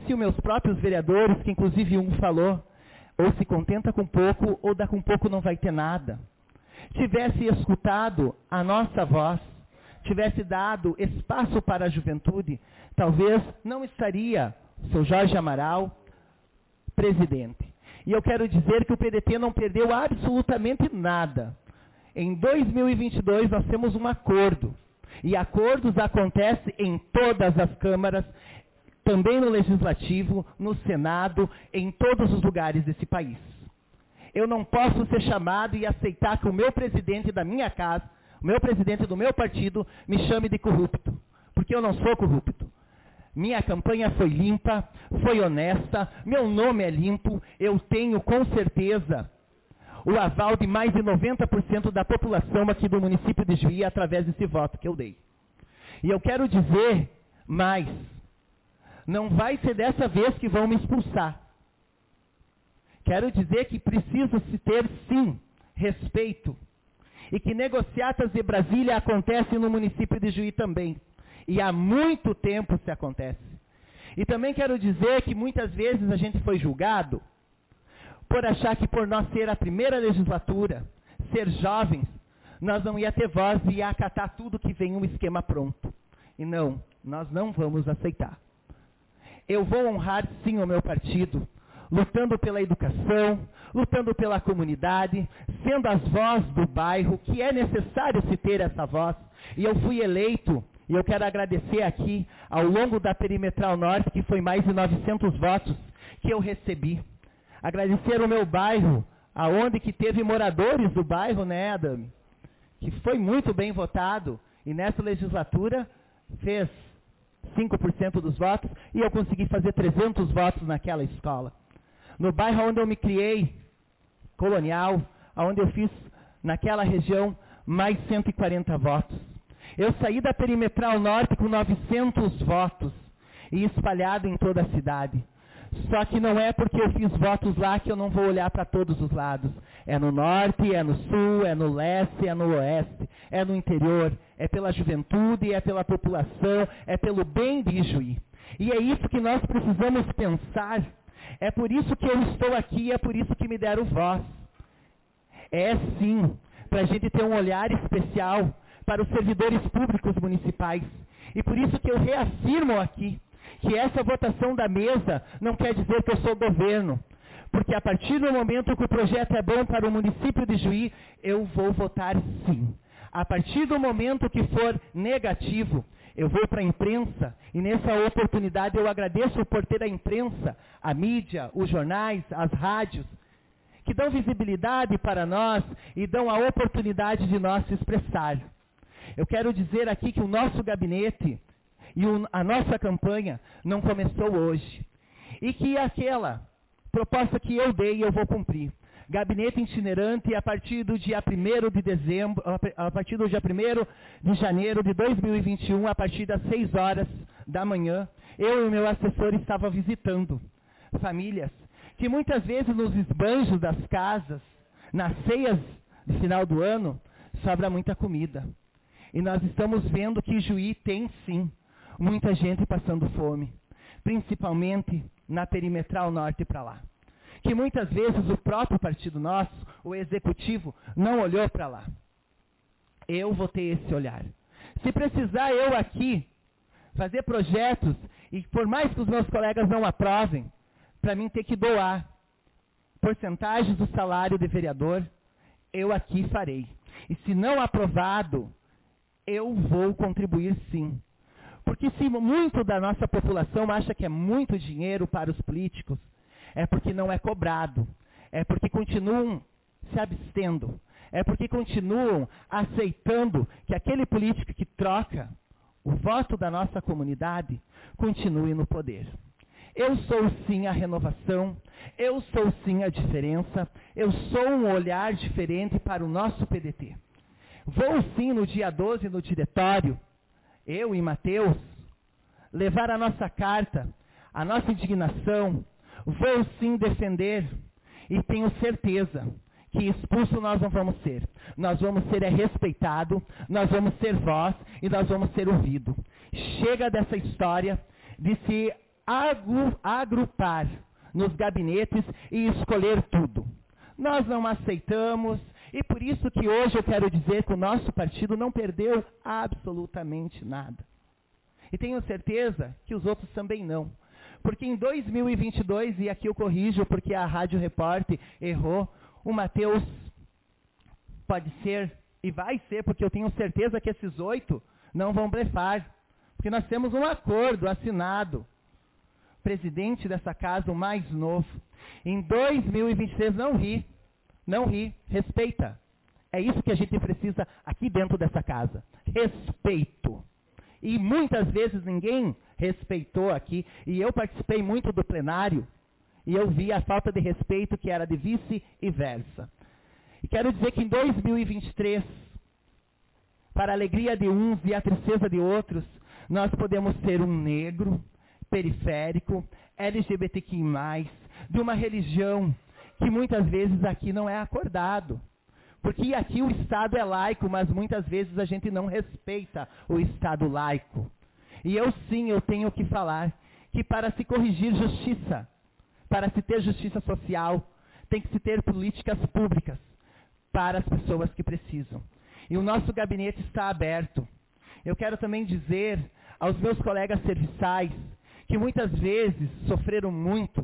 Speaker 2: se os meus próprios vereadores, que inclusive um falou, ou se contenta com pouco, ou dá com pouco não vai ter nada, tivesse escutado a nossa voz, tivesse dado espaço para a juventude, talvez não estaria o seu Jorge Amaral presidente. E eu quero dizer que o PDT não perdeu absolutamente nada. Em 2022 nós temos um acordo. E acordos acontecem em todas as câmaras, também no Legislativo, no Senado, em todos os lugares desse país. Eu não posso ser chamado e aceitar que o meu presidente da minha casa, o meu presidente do meu partido, me chame de corrupto. Porque eu não sou corrupto. Minha campanha foi limpa, foi honesta, meu nome é limpo, eu tenho com certeza o aval de mais de 90% da população aqui do município de Juí através desse voto que eu dei. E eu quero dizer mais, não vai ser dessa vez que vão me expulsar. Quero dizer que precisa se ter, sim, respeito. E que negociatas de Brasília acontecem no município de Juí também. E há muito tempo se acontece. E também quero dizer que muitas vezes a gente foi julgado por achar que por nós ser a primeira legislatura, ser jovens, nós não ia ter voz e ia acatar tudo que vem um esquema pronto. E não, nós não vamos aceitar. Eu vou honrar sim o meu partido, lutando pela educação, lutando pela comunidade, sendo as vozes do bairro, que é necessário se ter essa voz. E eu fui eleito, e eu quero agradecer aqui, ao longo da Perimetral Norte, que foi mais de 900 votos que eu recebi. Agradecer o meu bairro, aonde que teve moradores do bairro, né, Adame? Que foi muito bem votado, e nessa legislatura fez 5% dos votos, e eu consegui fazer 300 votos naquela escola. No bairro onde eu me criei, Colonial, onde eu fiz, naquela região, mais 140 votos. Eu saí da Perimetral Norte com 900 votos, e espalhado em toda a cidade. Só que não é porque eu fiz votos lá que eu não vou olhar para todos os lados. É no norte, é no sul, é no leste, é no oeste, é no interior, é pela juventude, é pela população, é pelo bem de Juí. E é isso que nós precisamos pensar. É por isso que eu estou aqui, é por isso que me deram voz. É sim, para a gente ter um olhar especial para os servidores públicos municipais. E por isso que eu reafirmo aqui, que essa votação da mesa não quer dizer que eu sou governo. Porque a partir do momento que o projeto é bom para o município de Juí, eu vou votar sim. A partir do momento que for negativo, eu vou para a imprensa, e nessa oportunidade eu agradeço por ter a imprensa, a mídia, os jornais, as rádios, que dão visibilidade para nós e dão a oportunidade de nós se expressar. Eu quero dizer aqui que o nosso gabinete e a nossa campanha não começou hoje. E que aquela proposta que eu dei, eu vou cumprir. Gabinete itinerante a partir do dia 1º de dezembro, a partir do dia 1º de janeiro de 2021, a partir das 6 horas da manhã, eu e o meu assessor estavam visitando famílias que muitas vezes nos esbanjos das casas, nas ceias de final do ano, sobra muita comida. E nós estamos vendo que Juí tem sim muita gente passando fome, principalmente na Perimetral Norte para lá. Que muitas vezes o próprio partido nosso, o executivo, não olhou para lá. Eu vou ter esse olhar. Se precisar eu aqui fazer projetos, e por mais que os meus colegas não aprovem, para mim ter que doar porcentagens do salário de vereador, eu aqui farei. E se não aprovado, eu vou contribuir sim. Porque se muito da nossa população acha que é muito dinheiro para os políticos, é porque não é cobrado, é porque continuam se abstendo, é porque continuam aceitando que aquele político que troca o voto da nossa comunidade continue no poder. Eu sou sim a renovação, eu sou sim a diferença, eu sou um olhar diferente para o nosso PDT. Vou sim no dia 12 no diretório, eu e Mateus, levar a nossa carta, a nossa indignação, vou sim defender e tenho certeza que expulso nós não vamos ser. Nós vamos ser respeitado, nós vamos ser voz e nós vamos ser ouvido. Chega dessa história de se agrupar nos gabinetes e escolher tudo. Nós não aceitamos, e por isso que hoje eu quero dizer que o nosso partido não perdeu absolutamente nada. E tenho certeza que os outros também não. Porque em 2022, e aqui eu corrijo porque a Rádio Repórter errou, o Matheus pode ser e vai ser, porque eu tenho certeza que esses 8 não vão blefar. Porque nós temos um acordo assinado. Presidente dessa casa, o mais novo. Em 2023, não ri, respeita. É isso que a gente precisa aqui dentro dessa casa. Respeito. E muitas vezes ninguém respeitou aqui, e eu participei muito do plenário, e eu vi a falta de respeito que era de vice e versa. E quero dizer que em 2023, para a alegria de uns e a tristeza de outros, nós podemos ser um negro, periférico, LGBTQI+, de uma religião que muitas vezes aqui não é acordado. Porque aqui o Estado é laico, mas muitas vezes a gente não respeita o Estado laico. E eu tenho que falar que para se corrigir justiça, para se ter justiça social, tem que se ter políticas públicas para as pessoas que precisam. E o nosso gabinete está aberto. Eu quero também dizer aos meus colegas serviçais, que muitas vezes sofreram muito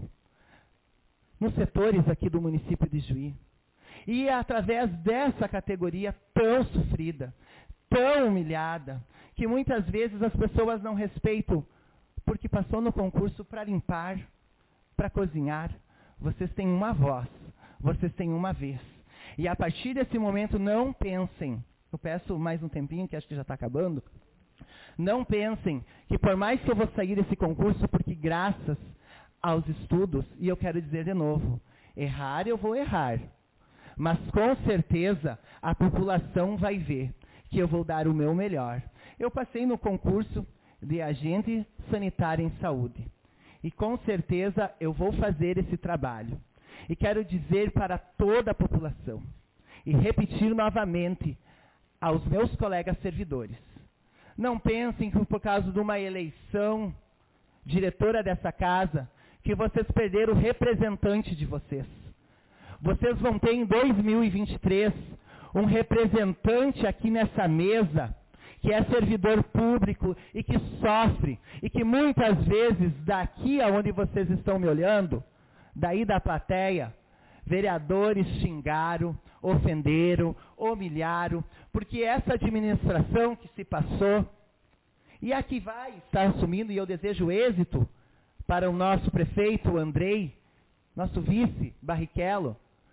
Speaker 2: nos setores aqui do município de Juí. E é através dessa categoria tão sofrida, tão humilhada, que muitas vezes as pessoas não respeitam, porque passou no concurso para limpar, para cozinhar. Vocês têm uma voz, vocês têm uma vez. E a partir desse momento não pensem, eu peço mais um tempinho, que acho que já está acabando, não pensem que por mais que eu vou sair desse concurso, porque graças aos estudos, e eu quero dizer de novo, errar eu vou errar, mas com certeza a população vai ver que eu vou dar o meu melhor. Eu passei no concurso de agente sanitário em saúde, e com certeza eu vou fazer esse trabalho. E quero dizer para toda a população, e repetir novamente aos meus colegas servidores, não pensem que por causa de uma eleição diretora dessa casa, que vocês perderam o representante de vocês. Vocês vão ter em 2023 um representante aqui nessa mesa, que é servidor público e que sofre, e que muitas vezes daqui aonde vocês estão me olhando, daí da plateia, vereadores xingaram, ofenderam, humilharam, porque essa administração que se passou, e a que vai estar assumindo, e eu desejo êxito para o nosso prefeito Andrei, nosso vice Barrichello,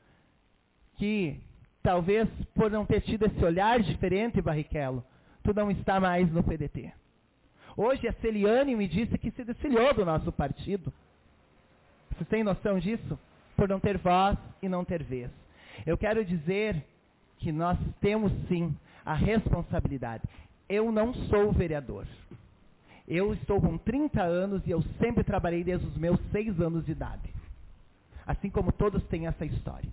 Speaker 2: que talvez por não ter tido esse olhar diferente, Barrichello, tu não está mais no PDT. Hoje a Celiane me disse que se desfiliou do nosso partido. Vocês têm noção disso? Por não ter voz e não ter vez. Eu quero dizer que nós temos sim a responsabilidade. Eu não sou vereador. Eu estou com 30 anos e eu sempre trabalhei desde os meus 6 anos de idade. Assim como todos têm essa história.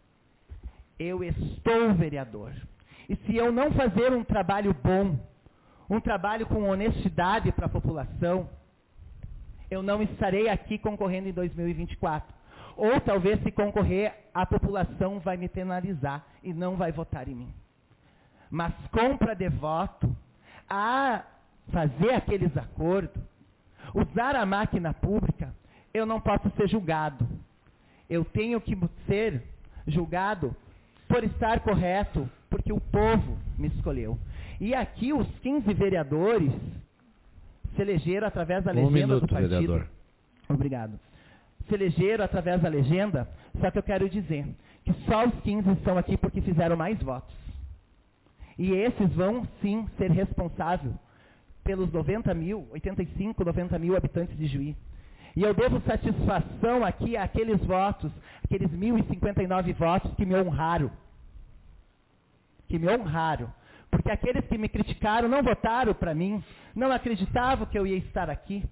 Speaker 2: Eu estou vereador. E se eu não fazer um trabalho bom, um trabalho com honestidade para a população, eu não estarei aqui concorrendo em 2024. Ou talvez se concorrer, a população vai me penalizar e não vai votar em mim. Mas compra de voto, a fazer aqueles acordos, usar a máquina pública, eu não posso ser julgado. Eu tenho que ser julgado por estar correto, porque o povo me escolheu. E aqui os 15 vereadores se elegeram através da legenda do partido. Vereador. Obrigado. Se elegeram através da legenda, só que eu quero dizer que só os 15 estão aqui porque fizeram mais votos. E esses vão sim ser responsáveis pelos 90 mil, 85, 90 mil habitantes de Juí. E eu devo satisfação aqui àqueles votos, aqueles 1.059 votos que me honraram. Que me honraram. Porque aqueles que me criticaram não votaram para mim, não acreditavam que eu ia estar aqui.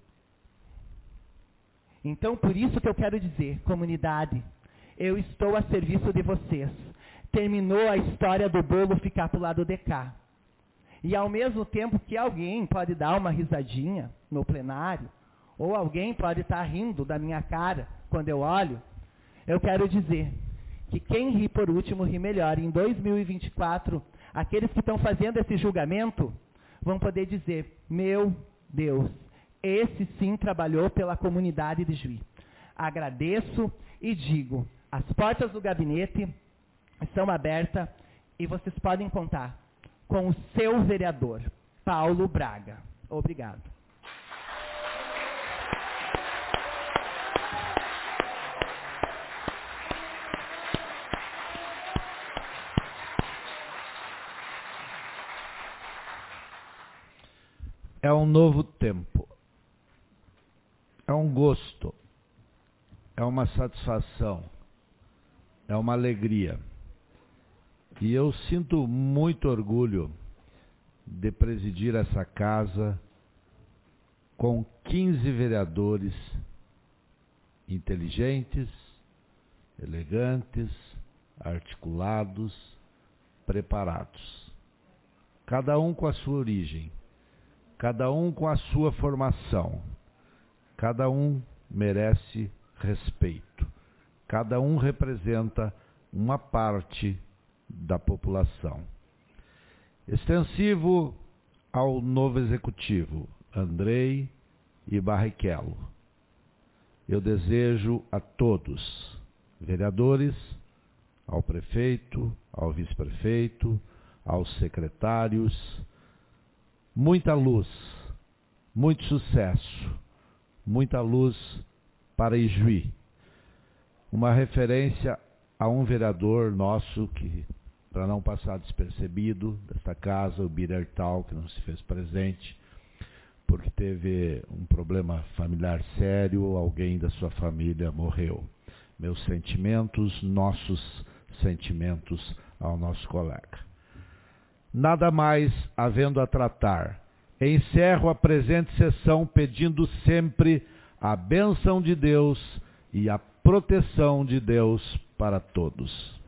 Speaker 2: Então, por isso que eu quero dizer, comunidade, eu estou a serviço de vocês. Terminou a história do bolo ficar para o lado de cá. E ao mesmo tempo que alguém pode dar uma risadinha no plenário, ou alguém pode estar rindo da minha cara quando eu olho, eu quero dizer que quem ri por último ri melhor. Em 2024, aqueles que estão fazendo esse julgamento vão poder dizer: meu Deus, esse sim trabalhou pela comunidade de Juí. Agradeço e digo, as portas do gabinete estão abertas e vocês podem contar com o seu vereador, Paulo Braga. Obrigado.
Speaker 1: É um novo tempo, é um gosto, é uma satisfação, é uma alegria. E eu sinto muito orgulho de presidir essa casa com 15 vereadores inteligentes, elegantes, articulados, preparados. Cada um com a sua origem, cada um com a sua formação, cada um merece respeito, cada um representa uma parte da população. Extensivo ao novo executivo, Andrei e Barrichello, eu desejo a todos, vereadores, ao prefeito, ao vice-prefeito, aos secretários, muita luz, muito sucesso, muita luz para Ijuí. Uma referência a um vereador nosso que, para não passar despercebido, desta casa, o Birertal, que não se fez presente, porque teve um problema familiar sério, alguém da sua família morreu. Meus sentimentos, nossos sentimentos ao nosso colega. Nada mais havendo a tratar. Encerro a presente sessão pedindo sempre a bênção de Deus e a proteção de Deus para todos.